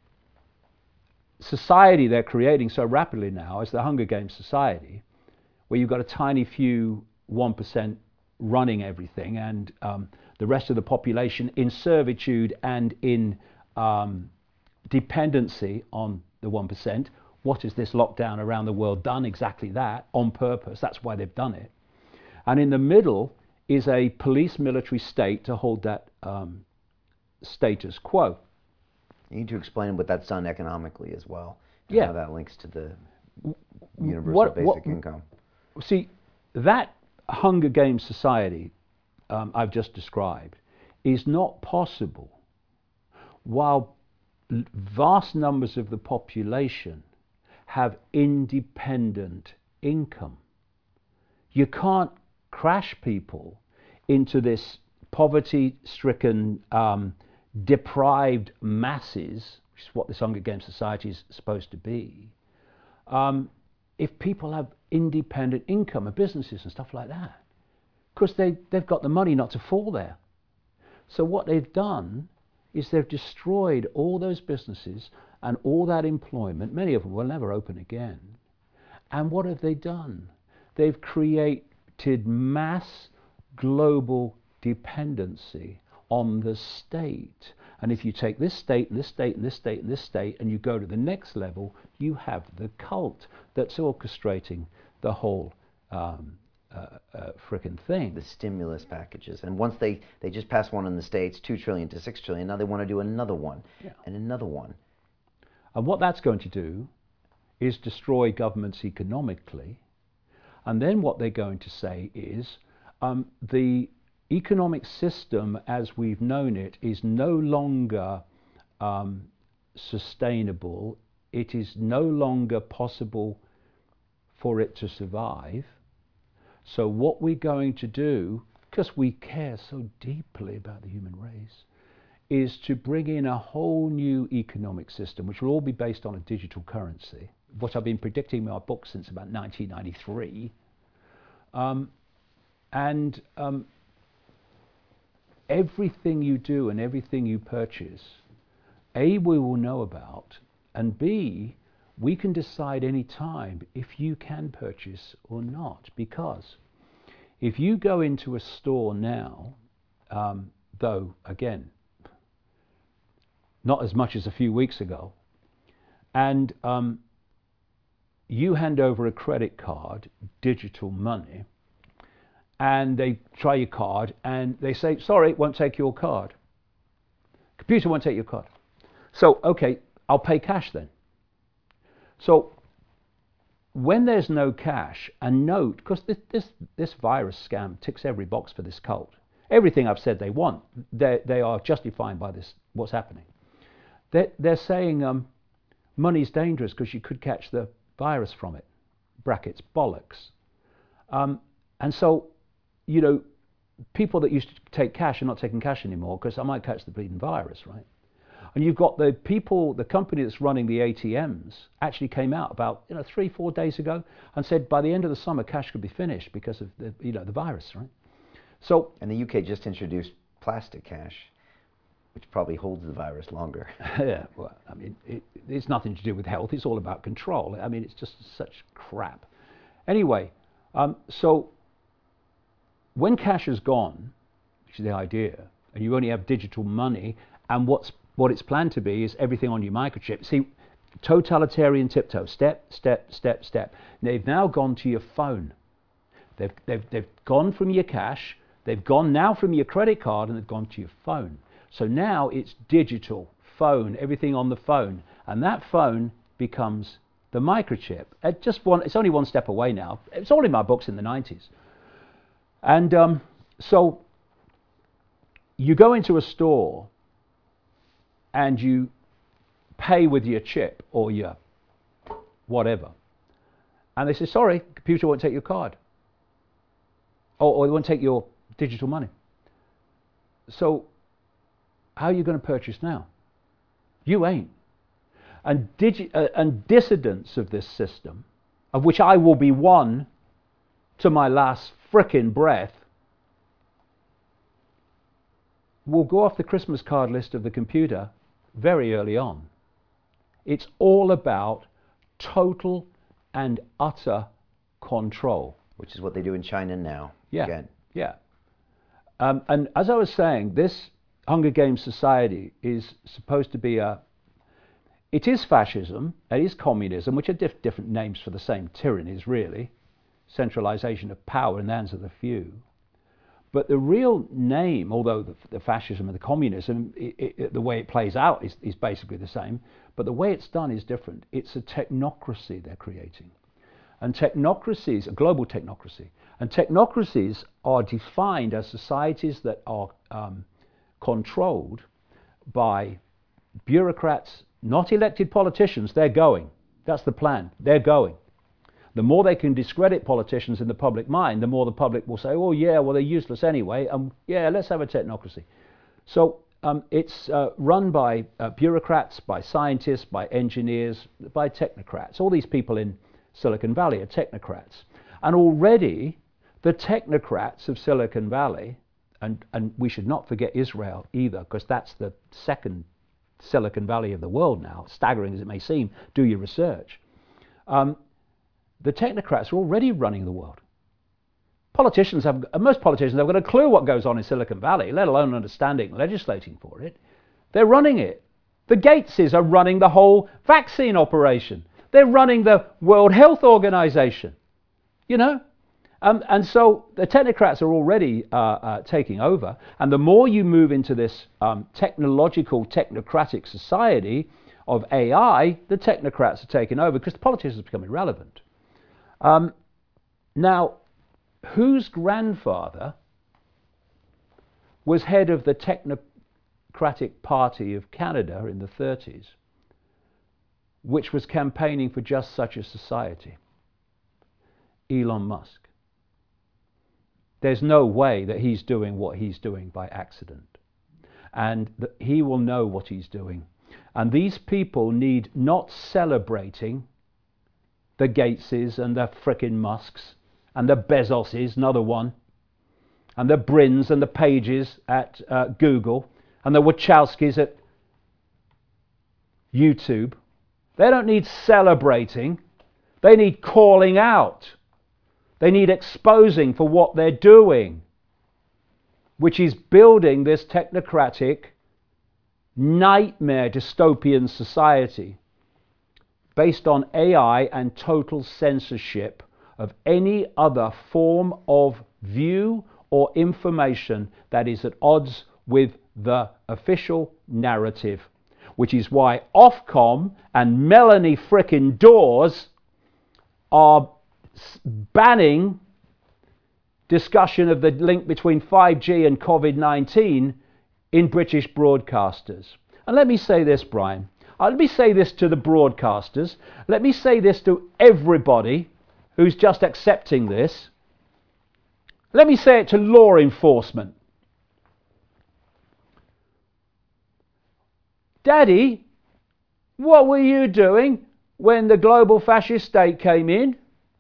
society they're creating so rapidly now as the Hunger Games society, where you've got a tiny few 1% running everything and the rest of the population in servitude and in dependency on the 1%. What has this lockdown around the world done? Exactly that, on purpose. That's why they've done it. And in the middle is a police military state to hold that status quo. You need to explain what that's done economically as well, and Yeah. how that links to the universal basic income. See, that Hunger Games society I've just described is not possible while vast numbers of the population have independent income. You can't crash people into this poverty-stricken, deprived masses, which is what this Hunger Games society is supposed to be, if people have independent income and businesses and stuff like that, because they've got the money not to fall there. So what they've done is they've destroyed all those businesses and all that employment. Many of them will never open again. And what have they done? They've created mass global dependency on the state. And if you take this state and this state and this state and this state and you go to the next level, you have the cult that's orchestrating the whole frickin' thing. The stimulus packages. And once they just passed one in the States, 2 trillion to 6 trillion, now they want to do another one, and another one. And what that's going to do is destroy governments economically. And then what they're going to say is the economic system as we've known it is no longer sustainable. It is no longer possible for it to survive. So what we're going to do, because we care so deeply about the human race, is to bring in a whole new economic system, which will all be based on a digital currency, what I've been predicting in my book since about 1993. Everything you do and everything you purchase, A, we will know about, and B, we can decide any time if you can purchase or not. Because if you go into a store now, though, again, not as much as a few weeks ago, and you hand over a credit card, digital money, and they try your card and they say, sorry, it won't take your card. Computer won't take your card. So, okay, I'll pay cash then. So when there's no cash, and note, because this virus scam ticks every box for this cult. Everything I've said they want, they are justifying by this, what's happening. They're saying money's dangerous because you could catch the virus from it. Brackets, bollocks. And so, you know, people that used to take cash are not taking cash anymore because I might catch the bleeding virus, right? And you've got the people, the company that's running the ATMs actually came out about 3-4 days ago and said by the end of the summer cash could be finished because of the virus, right? So and the UK just introduced plastic cash, which probably holds the virus longer. yeah, well, I mean, it's nothing to do with health. It's all about control. I mean, it's just such crap. Anyway, so when cash is gone, which is the idea, and you only have digital money, and what it's planned to be is everything on your microchip. See, totalitarian tiptoe, step, step, step, step. They've now gone to your phone. They've gone from your cash, they've gone now from your credit card, and they've gone to your phone. So now it's digital, phone, everything on the phone. And that phone becomes the microchip. It's only one step away now. It's all in my books in the 90s. And so you go into a store and you pay with your chip or your whatever. And they say, sorry, computer won't take your card. Or they won't take your digital money. So how are you going to purchase now? You ain't. And dissidents of this system, of which I will be one to my last frickin' breath, will go off the Christmas card list of the computer very early on. It's all about total and utter control. Which is what they do in China now. Yeah, Again. yeah. And as I was saying, this Hunger Games society is supposed to be it is fascism, it is communism, which are different names for the same tyrannies, really. Centralization of power in the hands of the few. But the real name, although the fascism and the communism, the way it plays out is basically the same, but the way it's done is different. It's a technocracy they're creating. And technocracies, a global technocracy, and technocracies are defined as societies that are controlled by bureaucrats, not elected politicians. They're going. That's the plan. They're going. The more they can discredit politicians in the public mind, the more the public will say, oh yeah, well they're useless anyway, yeah, let's have a technocracy. So it's run by bureaucrats, by scientists, by engineers, by technocrats. All these people in Silicon Valley are technocrats. And already the technocrats of Silicon Valley, and we should not forget Israel either, because that's the second Silicon Valley of the world now, staggering as it may seem, do your research. The technocrats are already running the world. Most politicians haven't got a clue what goes on in Silicon Valley, let alone understanding, legislating for it. They're running it. The Gateses are running the whole vaccine operation. They're running the World Health Organization, And so the technocrats are already taking over. And the more you move into this technological, technocratic society of AI, the technocrats are taking over because the politicians become irrelevant. Now, whose grandfather was head of the Technocratic Party of Canada in the 30s, which was campaigning for just such a society? Elon Musk. There's no way that he's doing what he's doing by accident. And he will know what he's doing. And these people need not celebrating the Gateses and the frickin' Musks and the Bezoses, another one, and the Brins and the Pages at Google and the Wachowskis at YouTube. They don't need celebrating. They need calling out. They need exposing for what they're doing, which is building this technocratic nightmare dystopian society based on AI and total censorship of any other form of view or information that is at odds with the official narrative, which is why Ofcom and Melanie frickin' Dawes are banning discussion of the link between 5G and COVID-19 in British broadcasters. And let me say this, Brian. Let me say this to the broadcasters. Let me say this to everybody who's just accepting this. Let me say it to law enforcement. Daddy, what were you doing when the global fascist state came in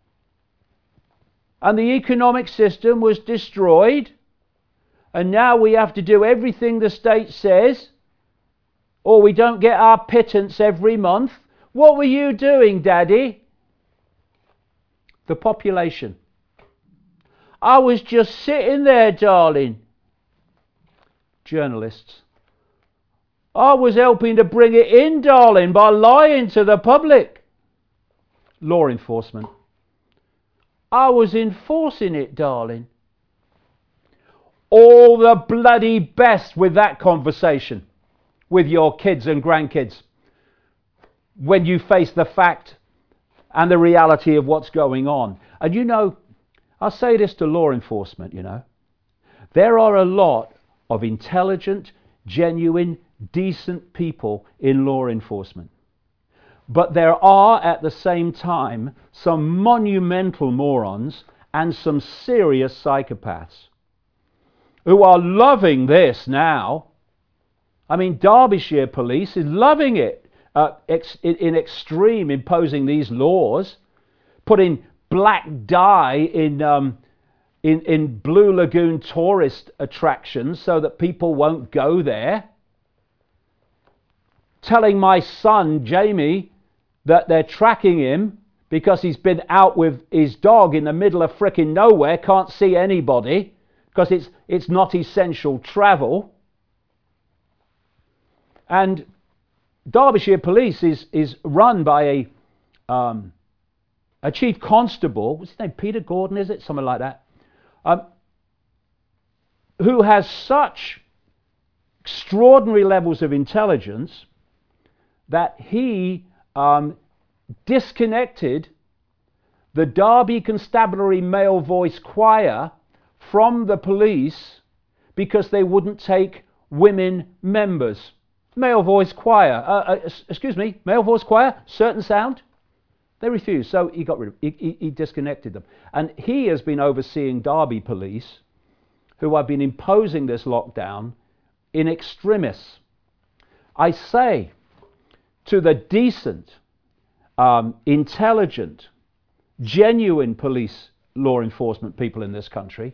and the economic system was destroyed, and now we have to do everything the state says, or we don't get our pittance every month? What were you doing, Daddy? The population. I was just sitting there, darling. Journalists. I was helping to bring it in, darling, by lying to the public. Law enforcement. I was enforcing it, darling. All the bloody best with that conversation with your kids and grandkids when you face the fact and the reality of what's going on. And you know, I'll say this to law enforcement, you know, there are a lot of intelligent, genuine, decent people in law enforcement. But there are at the same time some monumental morons and some serious psychopaths who are loving this now. I mean, Derbyshire Police is loving it in extreme, imposing these laws, putting black dye in Blue Lagoon tourist attractions so that people won't go there. Telling my son, Jamie, that they're tracking him because he's been out with his dog in the middle of frickin' nowhere, can't see anybody because it's not essential travel. And Derbyshire Police is run by a chief constable, what's his name, Peter Gordon, is it? Something like that. Who has such extraordinary levels of intelligence that he disconnected the Derby Constabulary Male Voice Choir from the police because they wouldn't take women members. Male voice choir, male voice choir, certain sound. They refused, so he got rid of he disconnected them. And he has been overseeing Derby Police, who have been imposing this lockdown in extremis. I say to the decent, intelligent, genuine police law enforcement people in this country,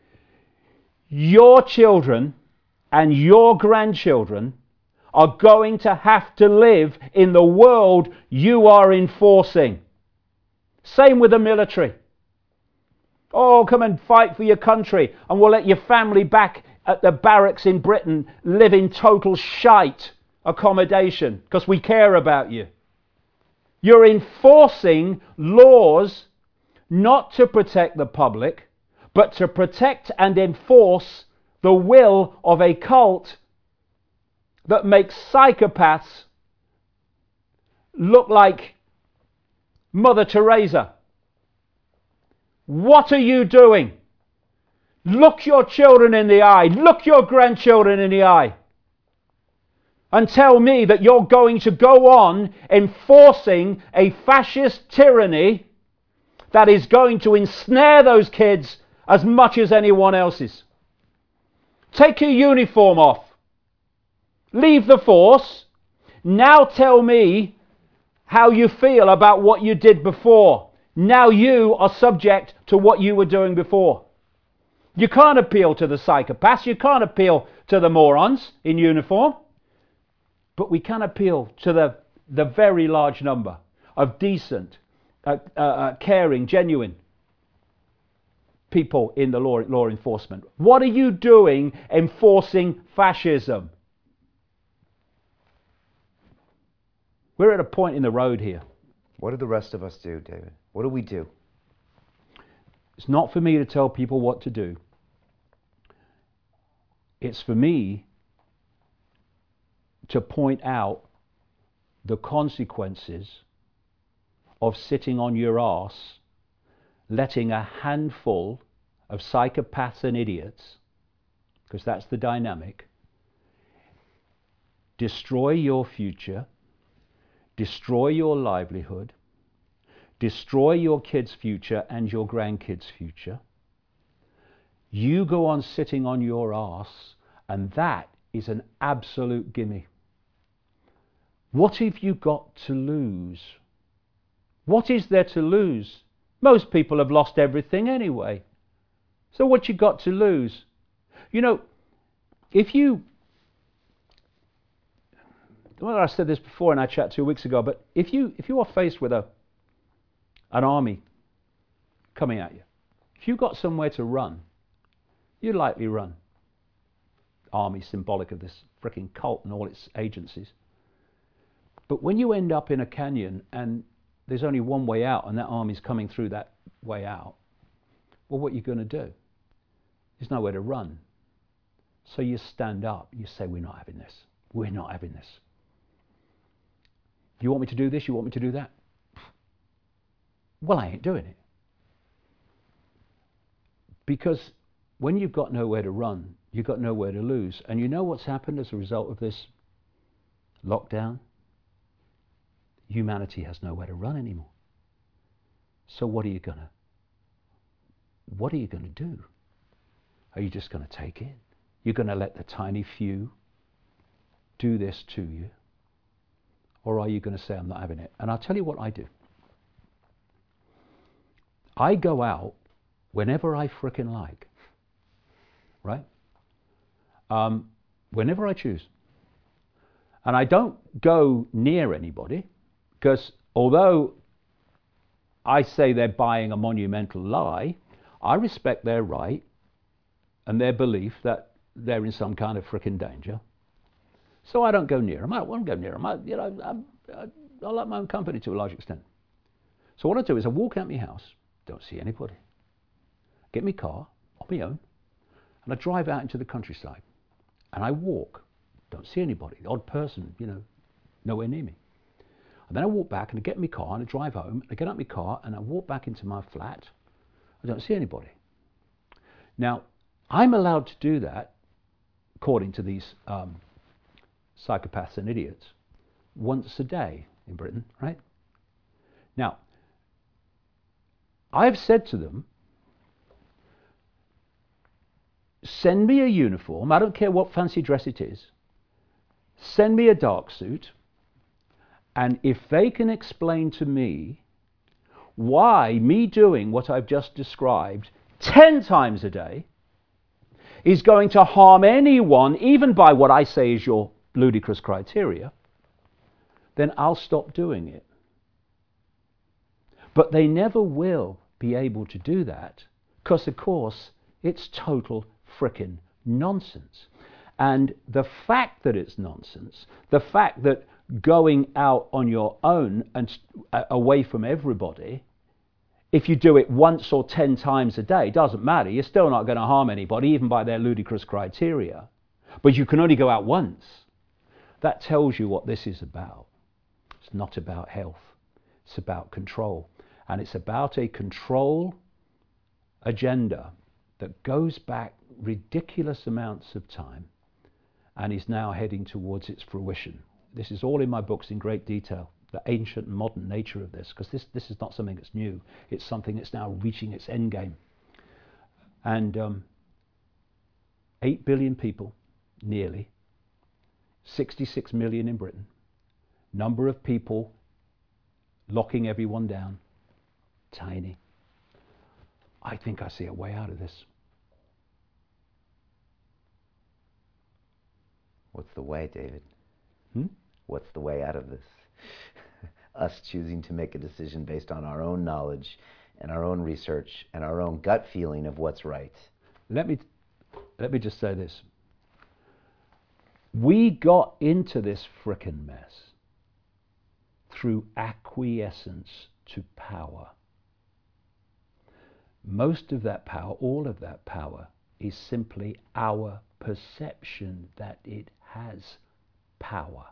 your children and your grandchildren are going to have to live in the world you are enforcing. Same with the military. Oh, come and fight for your country and we'll let your family back at the barracks in Britain live in total shite accommodation because we care about you. You're enforcing laws not to protect the public, but to protect and enforce the will of a cult that makes psychopaths look like Mother Teresa. What are you doing? Look your children in the eye. Look your grandchildren in the eye. And tell me that you're going to go on enforcing a fascist tyranny that is going to ensnare those kids as much as anyone else's. Take your uniform off. Leave the force. Now tell me how you feel about what you did before. Now you are subject to what you were doing before. You can't appeal to the psychopaths. You can't appeal to the morons in uniform. But we can appeal to the very large number of decent, caring, genuine people in the law enforcement. What are you doing enforcing fascism? We're at a point in the road here. What do the rest of us do, David? What do we do? It's not for me to tell people what to do. It's for me to point out the consequences of sitting on your arse, letting a handful of psychopaths and idiots, because that's the dynamic, destroy your future, destroy your livelihood, destroy your kids' future and your grandkids' future, You go on sitting on your arse, and that is an absolute gimme. What have you got to lose? What is there to lose? Most people have lost everything anyway. So what you got to lose? You know, if you... Well, I said this before in our chat 2 weeks ago, but if you are faced with an army coming at you, if you've got somewhere to run, you'd likely run. Army symbolic of this freaking cult and all its agencies. But when you end up in a canyon and there's only one way out and that army's coming through that way out, well, what are you going to do? There's nowhere to run. So you stand up, you say, we're not having this. We're not having this. You want me to do this? You want me to do that? Well, I ain't doing it. Because when you've got nowhere to run, you've got nowhere to lose. And you know what's happened as a result of this lockdown? Humanity has nowhere to run anymore. So what are you gonna do? Are you just gonna take it? You're gonna let the tiny few do this to you? Or are you gonna say, I'm not having it? And I'll tell you what I do. I go out whenever I frickin' like, right? Whenever I choose. And I don't go near anybody, because although I say they're buying a monumental lie, I respect their right and their belief that they're in some kind of frickin' danger. So I don't go near them. I won't go near them. I like my own company to a large extent. So what I do is I walk out my house, don't see anybody, get my car on my own, and I drive out into the countryside. And I walk, don't see anybody, the odd person, nowhere near me. And then I walk back and I get in my car and I drive home, I get out my car and I walk back into my flat. I don't see anybody. Now, I'm allowed to do that, according to these psychopaths and idiots, once a day in Britain, right? Now, I've said to them, send me a uniform, I don't care what fancy dress it is, send me a dark suit, and if they can explain to me why me doing what I've just described 10 times a day is going to harm anyone, even by what I say is your ludicrous criteria, then I'll stop doing it. But they never will be able to do that because, of course, it's total frickin' nonsense. And the fact that it's nonsense, the fact that going out on your own and away from everybody, if you do it once or 10 times a day, doesn't matter. You're still not going to harm anybody, even by their ludicrous criteria. But you can only go out once. That tells you what this is about. It's not about health. It's about control. And it's about a control agenda that goes back ridiculous amounts of time and is now heading towards its fruition. This is all in my books in great detail, the ancient and modern nature of this, because this is not something that's new. It's something that's now reaching its end game. And 8 billion people, nearly, 66 million in Britain, number of people locking everyone down, tiny. I think I see a way out of this. What's the way, David? What's the way out of this? Us choosing to make a decision based on our own knowledge and our own research and our own gut feeling of what's right. Let me just say this. We got into this frickin' mess through acquiescence to power. Most of that power, all of that power, is simply our perception that it has power.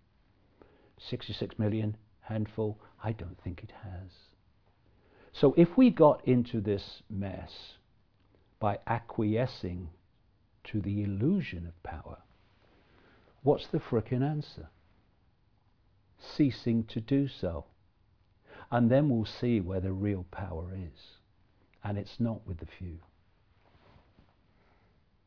66 million, handful, I don't think it has. So if we got into this mess by acquiescing to the illusion of power, what's the frickin' answer? Ceasing to do so. And then we'll see where the real power is. And it's not with the few.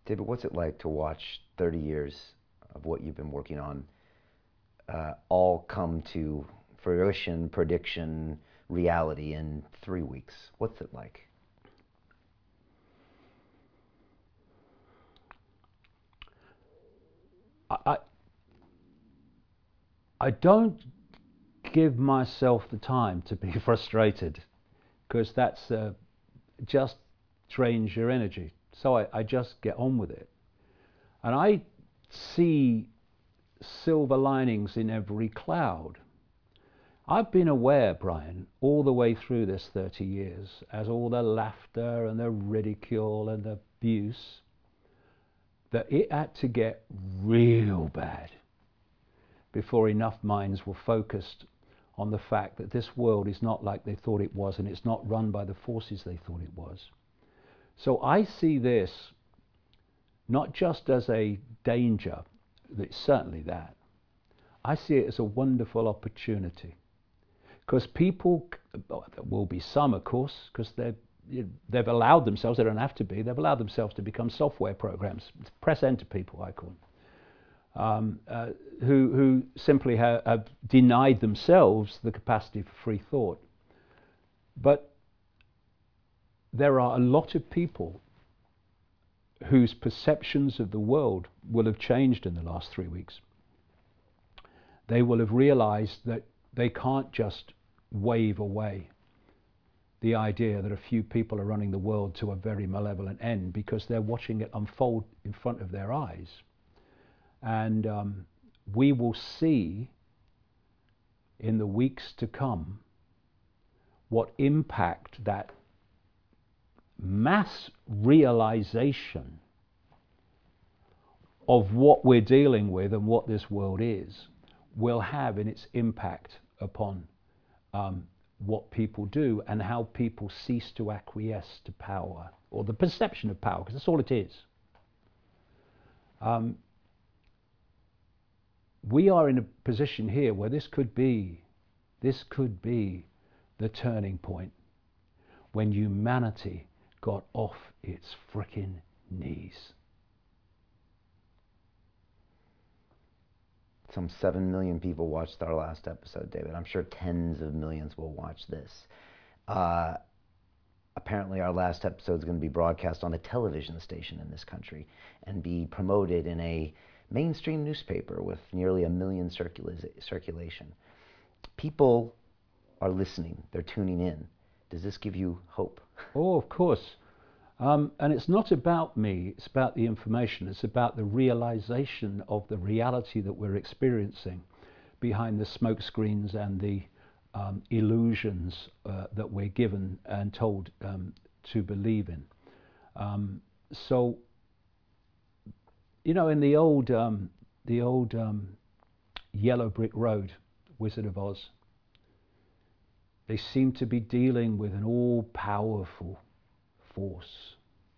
David, what's it like to watch 30 years of what you've been working on all come to fruition, prediction, reality in 3 weeks? What's it like? I don't give myself the time to be frustrated, because that's just drains your energy. So I just get on with it. And I see silver linings in every cloud. I've been aware, Brian, all the way through this 30 years, as all the laughter and the ridicule and the abuse, that it had to get real bad before enough minds were focused on the fact that this world is not like they thought it was, and it's not run by the forces they thought it was. So I see this not just as a danger, it's certainly that. I see it as a wonderful opportunity. Because people, there will be some, of course, because they've allowed themselves, they don't have to be, they've allowed themselves to become software programs, press enter people, I call them, who simply have denied themselves the capacity for free thought. But there are a lot of people whose perceptions of the world will have changed in the last 3 weeks. They will have realized that they can't just wave away the idea that a few people are running the world to a very malevolent end, because they're watching it unfold in front of their eyes. And we will see in the weeks to come what impact that mass realization of what we're dealing with and what this world is will have in its impact upon what people do and how people cease to acquiesce to power, or the perception of power, because that's all it is. We are in a position here where this could be the turning point when humanity got off its frickin' knees. Some 7 million people watched our last episode, David. I'm sure tens of millions will watch this. Apparently our last episode is going to be broadcast on a television station in this country and be promoted in a mainstream newspaper with nearly 1 million circulation. People are listening, they're tuning in. Does this give you hope? Oh, of course. And it's not about me, it's about the information. It's about the realization of the reality that we're experiencing behind the smoke screens and the illusions that we're given and told to believe in. So, you know, in the old Yellow Brick Road, Wizard of Oz, they seem to be dealing with an all-powerful force.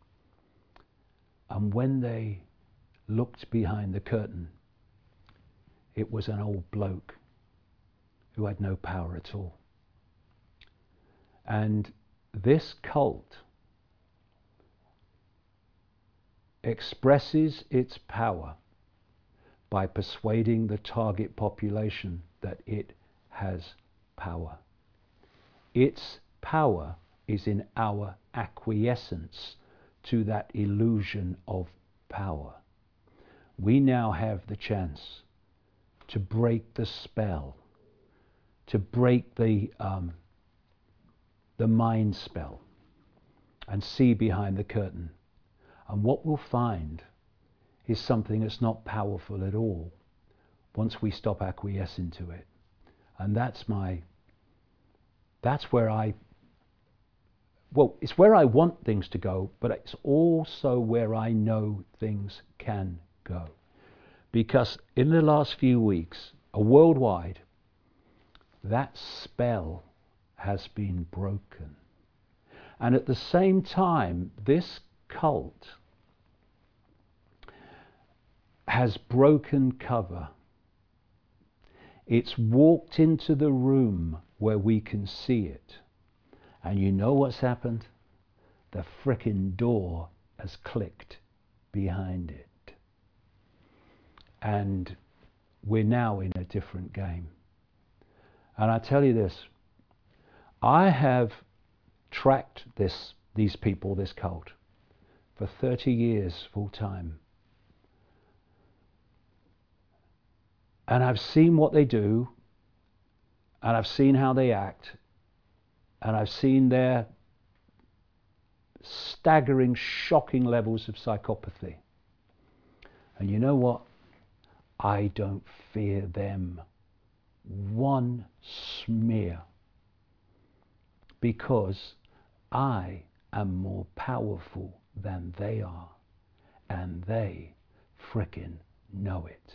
And when they looked behind the curtain, it was an old bloke who had no power at all. And this cult expresses its power by persuading the target population that it has power. Its power is in our acquiescence to that illusion of power. We now have the chance to break the spell, to break the mind spell and see behind the curtain. And what we'll find is something that's not powerful at all once we stop acquiescing to it. And that's where it's where I want things to go, but it's also where I know things can go. Because in the last few weeks, worldwide, that spell has been broken. And at the same time, this cult has broken cover. It's walked into the room where we can see it. And you know what's happened? The frickin' door has clicked behind it. And we're now in a different game. And I tell you this, I have tracked these people, this cult, for 30 years full time. And I've seen what they do, and I've seen how they act, and I've seen their staggering, shocking levels of psychopathy. And you know what? I don't fear them one smear, because I am more powerful than they are, and they frickin' know it.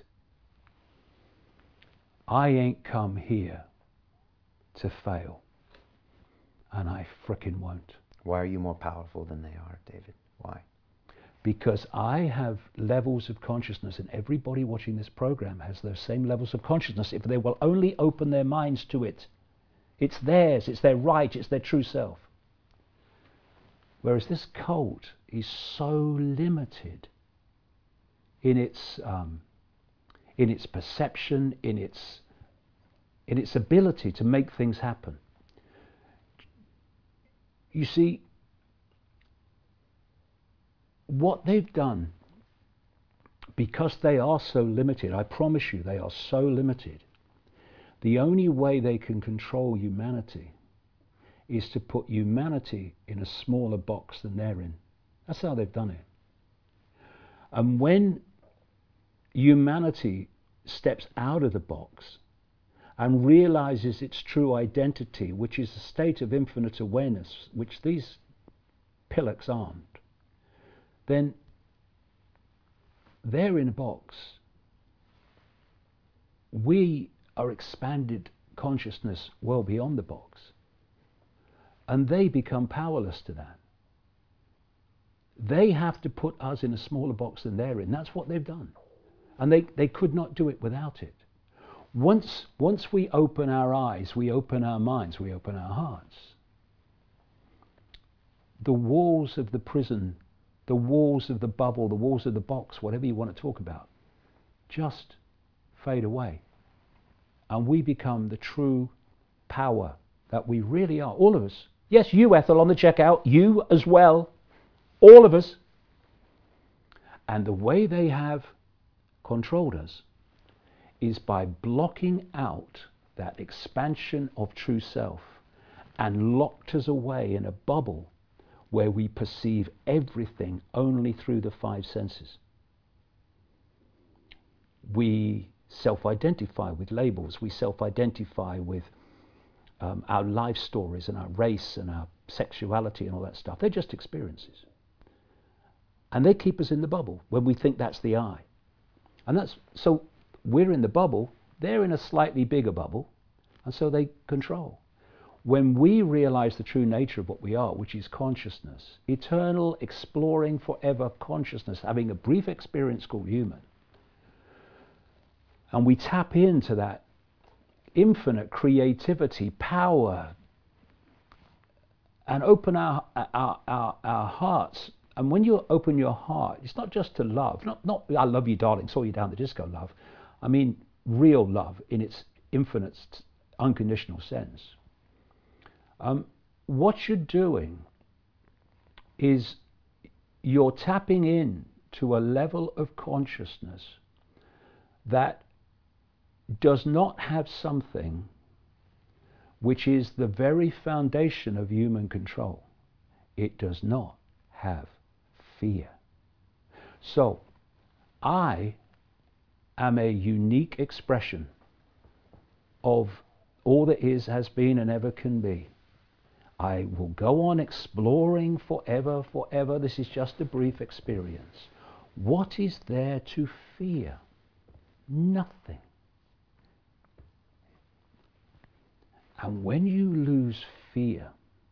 I ain't come here to fail, and I frickin' won't. Why are you more powerful than they are, David? Why? Because I have levels of consciousness, and everybody watching this program has those same levels of consciousness if they will only open their minds to it. It's theirs, it's their right, it's their true self. Whereas this cult is so limited in its perception, in its ability to make things happen. You see, what they've done, because they are so limited, I promise you they are so limited, the only way they can control humanity is to put humanity in a smaller box than they're in. That's how they've done it. And when humanity steps out of the box and realizes its true identity, which is a state of infinite awareness, which these pillocks aren't, then they're in a box. We are expanded consciousness well beyond the box. And they become powerless to that. They have to put us in a smaller box than they're in. That's what they've done. And they could not do it without it. Once we open our eyes, we open our minds, we open our hearts, the walls of the prison, the walls of the bubble, the walls of the box, whatever you want to talk about, just fade away. And we become the true power that we really are, all of us. Yes, you, Ethel, on the checkout, you as well, all of us. And the way they have controlled us is by blocking out that expansion of true self and locked us away in a bubble where we perceive everything only through the five senses. We self-identify with labels, we self-identify with our life stories and our race and our sexuality and all that stuff. They're just experiences. And they keep us in the bubble when we think that's the I. And that's, so we're in the bubble, they're in a slightly bigger bubble, and so they control. When we realize the true nature of what we are, which is consciousness, eternal, exploring forever consciousness, having a brief experience called human, and we tap into that infinite creativity, power, and open our hearts. And when you open your heart, it's not just to love, not I love you, darling, saw you down the disco love. I mean real love in its infinite, unconditional sense. What you're doing is you're tapping in to a level of consciousness that does not have something which is the very foundation of human control. It does not have fear. So, I am a unique expression of all that is, has been, and ever can be. I will go on exploring forever, forever. This is just a brief experience. What is there to fear? Nothing. And when you lose fear,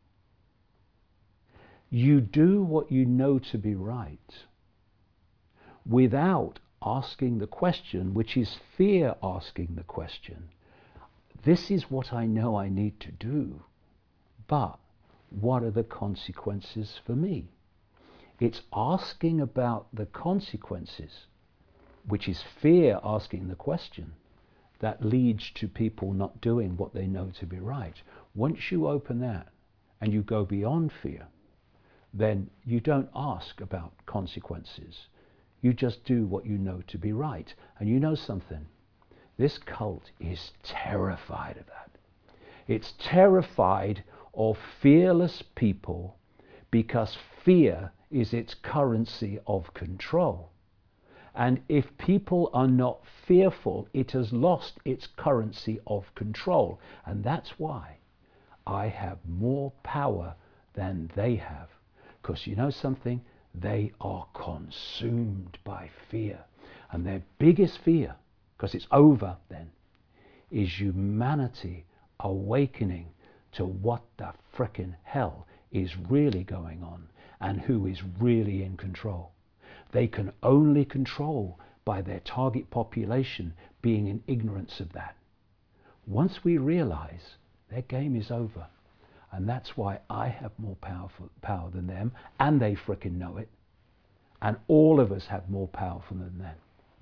you do what you know to be right without asking the question, which is fear asking the question. This is what I know I need to do, but what are the consequences for me? It's asking about the consequences, which is fear asking the question, that leads to people not doing what they know to be right. Once you open that and you go beyond fear, then you don't ask about consequences. You just do what you know to be right. And you know something? This cult is terrified of that. It's terrified of fearless people because fear is its currency of control. And if people are not fearful, it has lost its currency of control. And that's why I have more power than they have. Because you know something? They are consumed by fear. And their biggest fear, because it's over then, is humanity awakening to what the frickin' hell is really going on and who is really in control. They can only control by their target population being in ignorance of that. Once we realize their game is over, and that's why I have more power than them, and they frickin' know it, and all of us have more power than them.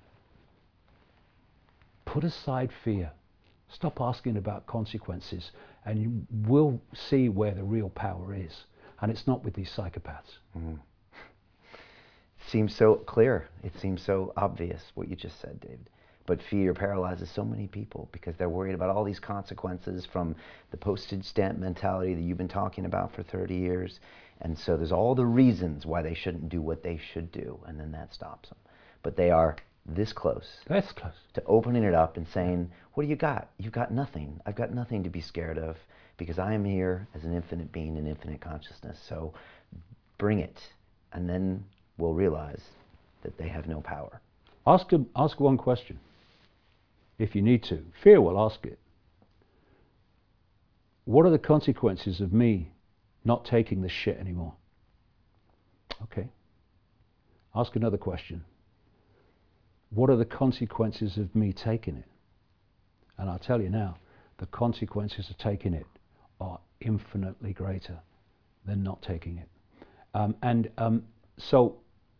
Put aside fear. Stop asking about consequences, and you will see where the real power is. And it's not with these psychopaths. Mm. It seems so clear. It seems so obvious what you just said, David. But fear paralyzes so many people because they're worried about all these consequences from the postage stamp mentality that you've been talking about for 30 years. And so there's all the reasons why they shouldn't do what they should do, and then that stops them. But they are this close. That's close. To opening it up and saying, what do you got? You've got nothing. I've got nothing to be scared of because I am here as an infinite being in infinite consciousness. So bring it, and then we'll realize that they have no power. Ask one question, if you need to. Fear will ask it. What are the consequences of me not taking this shit anymore? Okay. Ask another question. What are the consequences of me taking it? And I'll tell you now, the consequences of taking it are infinitely greater than not taking it. So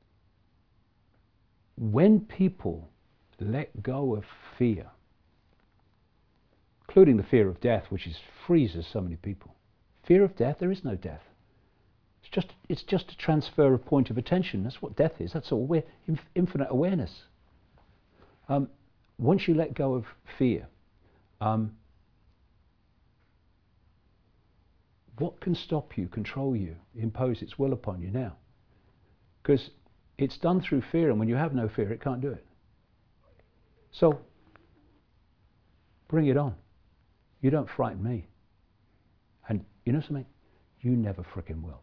when people let go of fear, including the fear of death, which freezes so many people. Fear of death, there is no death. It's just a transfer of point of attention. That's what death is. That's all. Infinite awareness. Once you let go of fear, what can stop you, control you, impose its will upon you now? Because it's done through fear, and when you have no fear, it can't do it. So, bring it on. You don't frighten me. And you know something? You never frickin' will.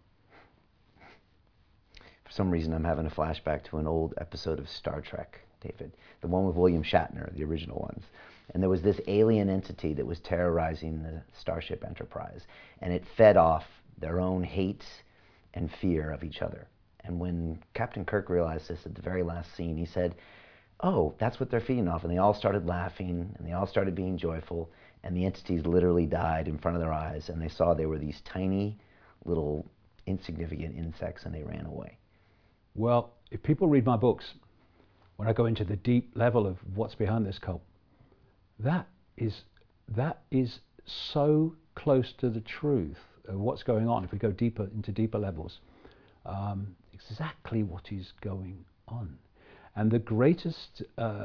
For some reason, I'm having a flashback to an old episode of Star Trek, David. The one with William Shatner, the original ones. And there was this alien entity that was terrorizing the Starship Enterprise. And it fed off their own hate and fear of each other. And when Captain Kirk realized this at the very last scene, he said, oh, that's what they're feeding off. And they all started laughing, and they all started being joyful. And the entities literally died in front of their eyes. And they saw they were these tiny, little, insignificant insects, and they ran away. Well, if people read my books, when I go into the deep level of what's behind this cult, that is so close to the truth of what's going on. If we go deeper into deeper levels, exactly what is going on. And the greatest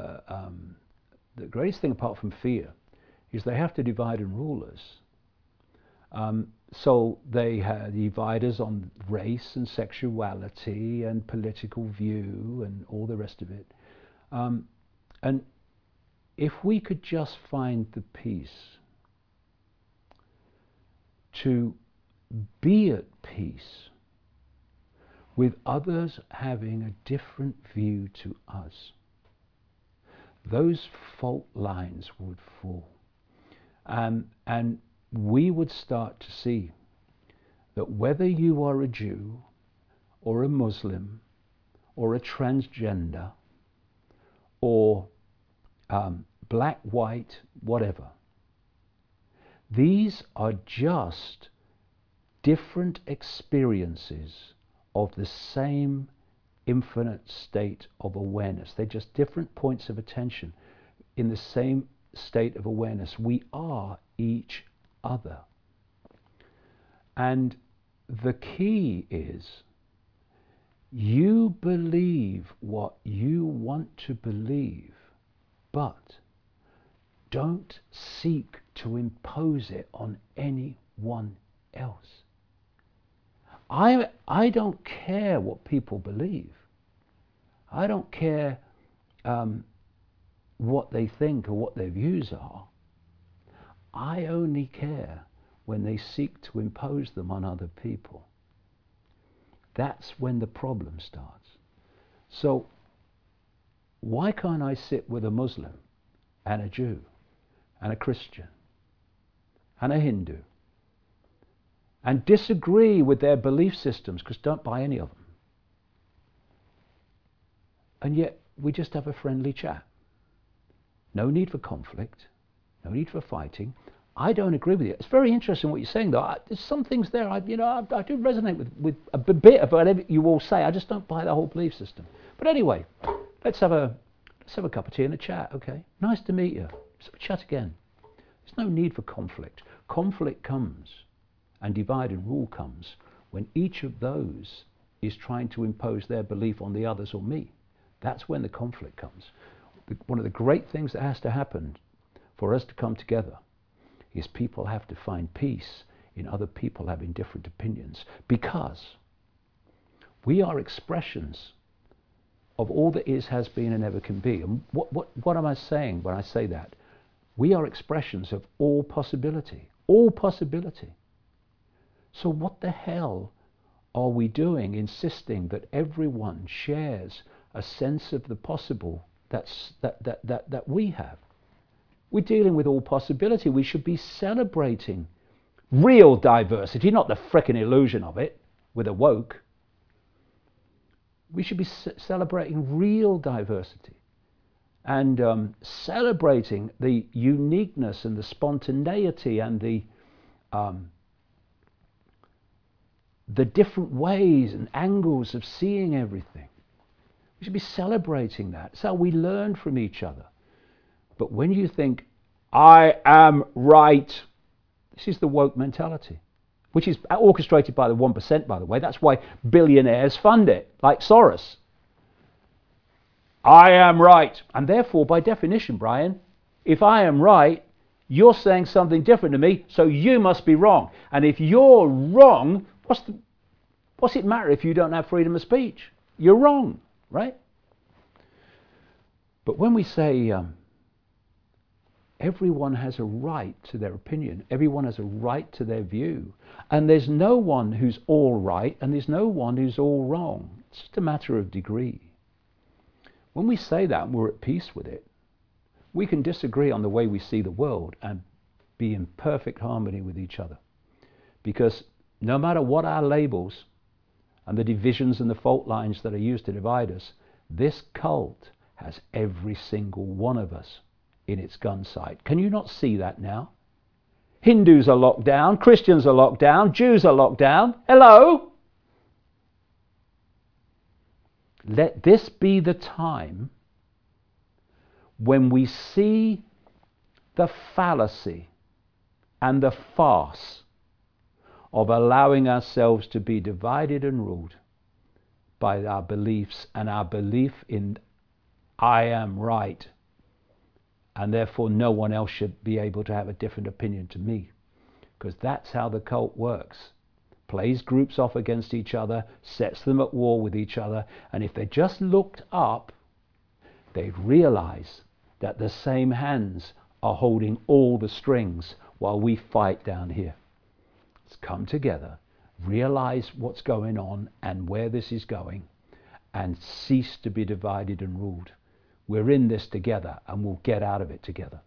thing apart from fear is they have to divide and rule us. So they divide us on race and sexuality and political view and all the rest of it. And if we could just find the peace to be at peace with others having a different view to us, those fault lines would fall. And we would start to see that whether you are a Jew or a Muslim or a transgender or black, white, whatever, these are just different experiences of the same infinite state of awareness. They're just different points of attention in the same state of awareness. We are each other. And the key is you believe what you want to believe, but don't seek to impose it on anyone else. I don't care what people believe. I don't care what they think or what their views are. I only care when they seek to impose them on other people. That's when the problem starts. So why can't I sit with a Muslim and a Jew and a Christian and a Hindu and disagree with their belief systems, because don't buy any of them, and yet we just have a friendly chat? No need for conflict, no need for fighting. I don't agree with you. It's very interesting what you're saying, though. There's some things there, I do resonate with a bit of whatever you all say. I just don't buy the whole belief system. But anyway, let's have a cup of tea and a chat, okay? Nice to meet you. Let's have a chat again. There's no need for conflict. Conflict comes, and divide and rule comes, when each of those is trying to impose their belief on the others or me. That's when the conflict comes. One of the great things that has to happen for us to come together is people have to find peace in other people having different opinions, because we are expressions of all that is, has been, and ever can be. And what am I saying when I say that? We are expressions of all possibility, all possibility. So what the hell are we doing insisting that everyone shares a sense of the possible that we have? We're dealing with all possibility. We should be celebrating real diversity, not the frickin' illusion of it with a woke. We should be celebrating real diversity and celebrating the uniqueness and the spontaneity and the different ways and angles of seeing everything. We should be celebrating that. It's how we learn from each other. But when you think, I am right, this is the woke mentality, which is orchestrated by the 1%, by the way. That's why billionaires fund it, like Soros. I am right. And therefore, by definition, Brian, if I am right, you're saying something different to me, so you must be wrong. And if you're wrong, what's it matter if you don't have freedom of speech? You're wrong, right? But when we say everyone has a right to their opinion, everyone has a right to their view, and there's no one who's all right and there's no one who's all wrong. It's just a matter of degree. When we say that and we're at peace with it, we can disagree on the way we see the world and be in perfect harmony with each other. Because no matter what our labels and the divisions and the fault lines that are used to divide us, this cult has every single one of us in its gun sight. Can you not see that now? Hindus are locked down, Christians are locked down, Jews are locked down. Hello? Let this be the time when we see the fallacy and the farce of allowing ourselves to be divided and ruled by our beliefs and our belief in I am right, and therefore no one else should be able to have a different opinion to me. Because that's how the cult works. Plays groups off against each other, sets them at war with each other, and if they just looked up, they'd realize that the same hands are holding all the strings while we fight down here. Let's come together, realize what's going on and where this is going, and cease to be divided and ruled. We're in this together, and we'll get out of it together.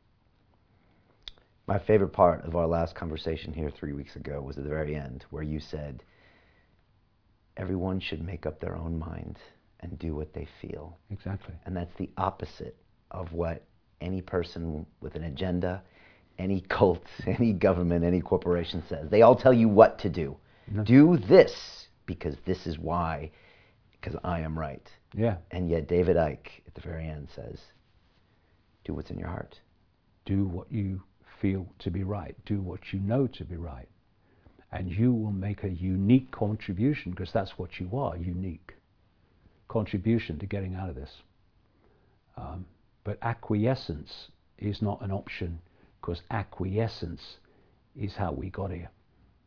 My favorite part of our last conversation here 3 weeks ago was at the very end, where you said, everyone should make up their own mind and do what they feel. Exactly. And that's the opposite of what any person with an agenda, any cult, any government, any corporation says. They all tell you what to do. No. Do this. because this is why, because I am right. Yeah. And yet David Icke at the very end says, do what's in your heart. Do what you feel to be right. Do what you know to be right. And you will make a unique contribution, because that's what you are, unique contribution to getting out of this. But acquiescence is not an option, because acquiescence is how we got here.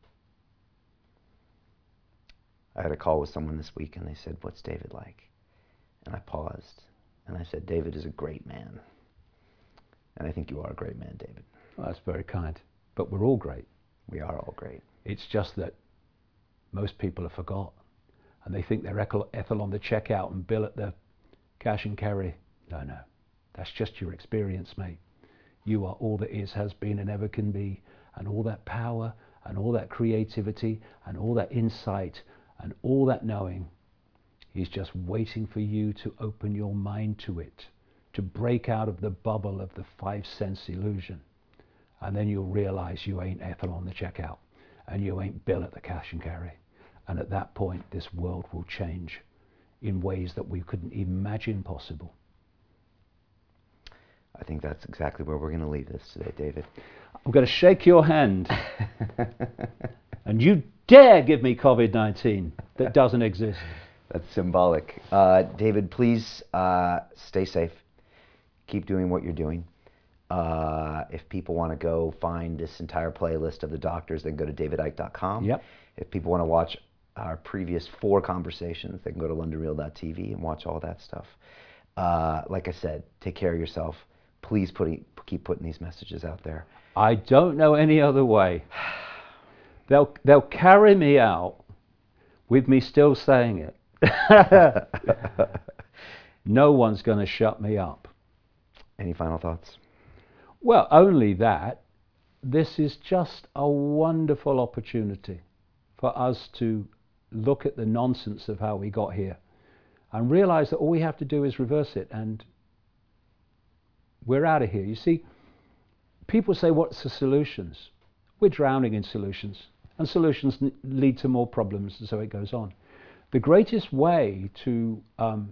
I had a call with someone this week and they said, what's David like? And I paused and I said, David is a great man. And I think you are a great man, David. Well, that's very kind. But we're all great. We are all great. It's just that most people have forgot. And they think they're Ethel on the checkout and Bill at the cash and carry. No, no. That's just your experience, mate. You are all that is, has been, and ever can be. And all that power and all that creativity and all that insight and all that knowing is just waiting for you to open your mind to it, to break out of the bubble of the 5 sense illusion. And then you'll realize you ain't Ethel on the checkout and you ain't Bill at the cash and carry. And at that point, this world will change in ways that we couldn't imagine possible. I think that's exactly where we're going to leave this today, David. I'm going to shake your hand. And you dare give me COVID-19 that doesn't exist. That's symbolic. David, please stay safe. Keep doing what you're doing. If people want to go find this entire playlist of the doctors, they can go to davidicke.com. Yep. If people want to watch our previous 4 conversations, they can go to londonreal.tv and watch all that stuff. Like I said, take care of yourself. Please keep putting these messages out there. I don't know any other way. They'll carry me out with me still saying it. No one's going to shut me up. Any final thoughts? Well, only that this is just a wonderful opportunity for us to look at the nonsense of how we got here and realize that all we have to do is reverse it and we're out of here. You see, people say, what's the solutions? We're drowning in solutions, and solutions lead to more problems, and so it goes on. The greatest way to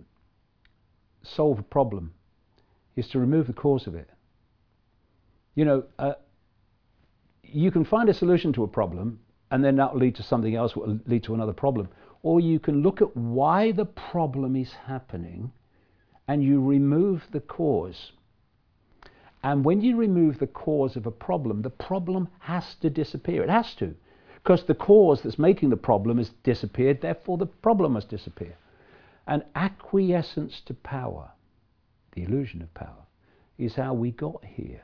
solve a problem is to remove the cause of it. You know, you can find a solution to a problem, and then that will lead to something else, will lead to another problem. Or you can look at why the problem is happening, and you remove the cause. And when you remove the cause of a problem, the problem has to disappear. It has to. Because the cause that's making the problem has disappeared, therefore the problem must disappear. And acquiescence to power, the illusion of power, is how we got here.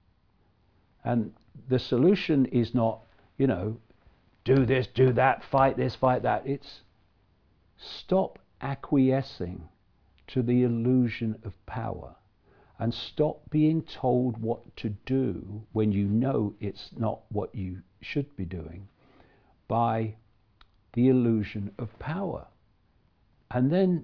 And the solution is not, you know, do this, do that, fight this, fight that. It's stop acquiescing to the illusion of power. And stop being told what to do when you know it's not what you should be doing by the illusion of power. And then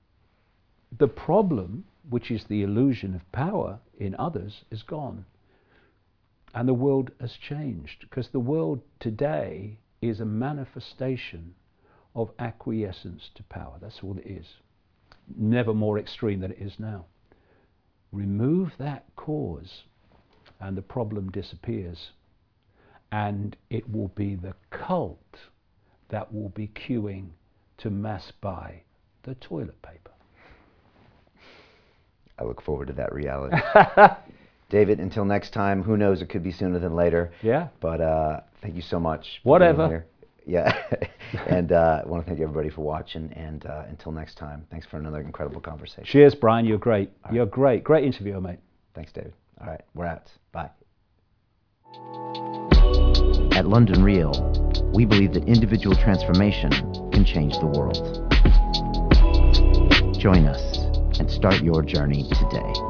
the problem, which is the illusion of power in others, is gone. And the world has changed, because the world today is a manifestation of acquiescence to power. That's all it is. Never more extreme than it is now. Remove that cause and the problem disappears, and it will be the cult that will be queuing to mass buy the toilet paper. I look forward to that reality. David, until next time, who knows, it could be sooner than later. Yeah. But thank you so much. Whatever. Yeah. And I want to thank everybody for watching. And until next time, thanks for another incredible conversation. Cheers, Brian. You're great. You're great. Great interview, mate. Thanks, David. All right. We're out. Bye. At London Real, we believe that individual transformation can change the world. Join us and start your journey today.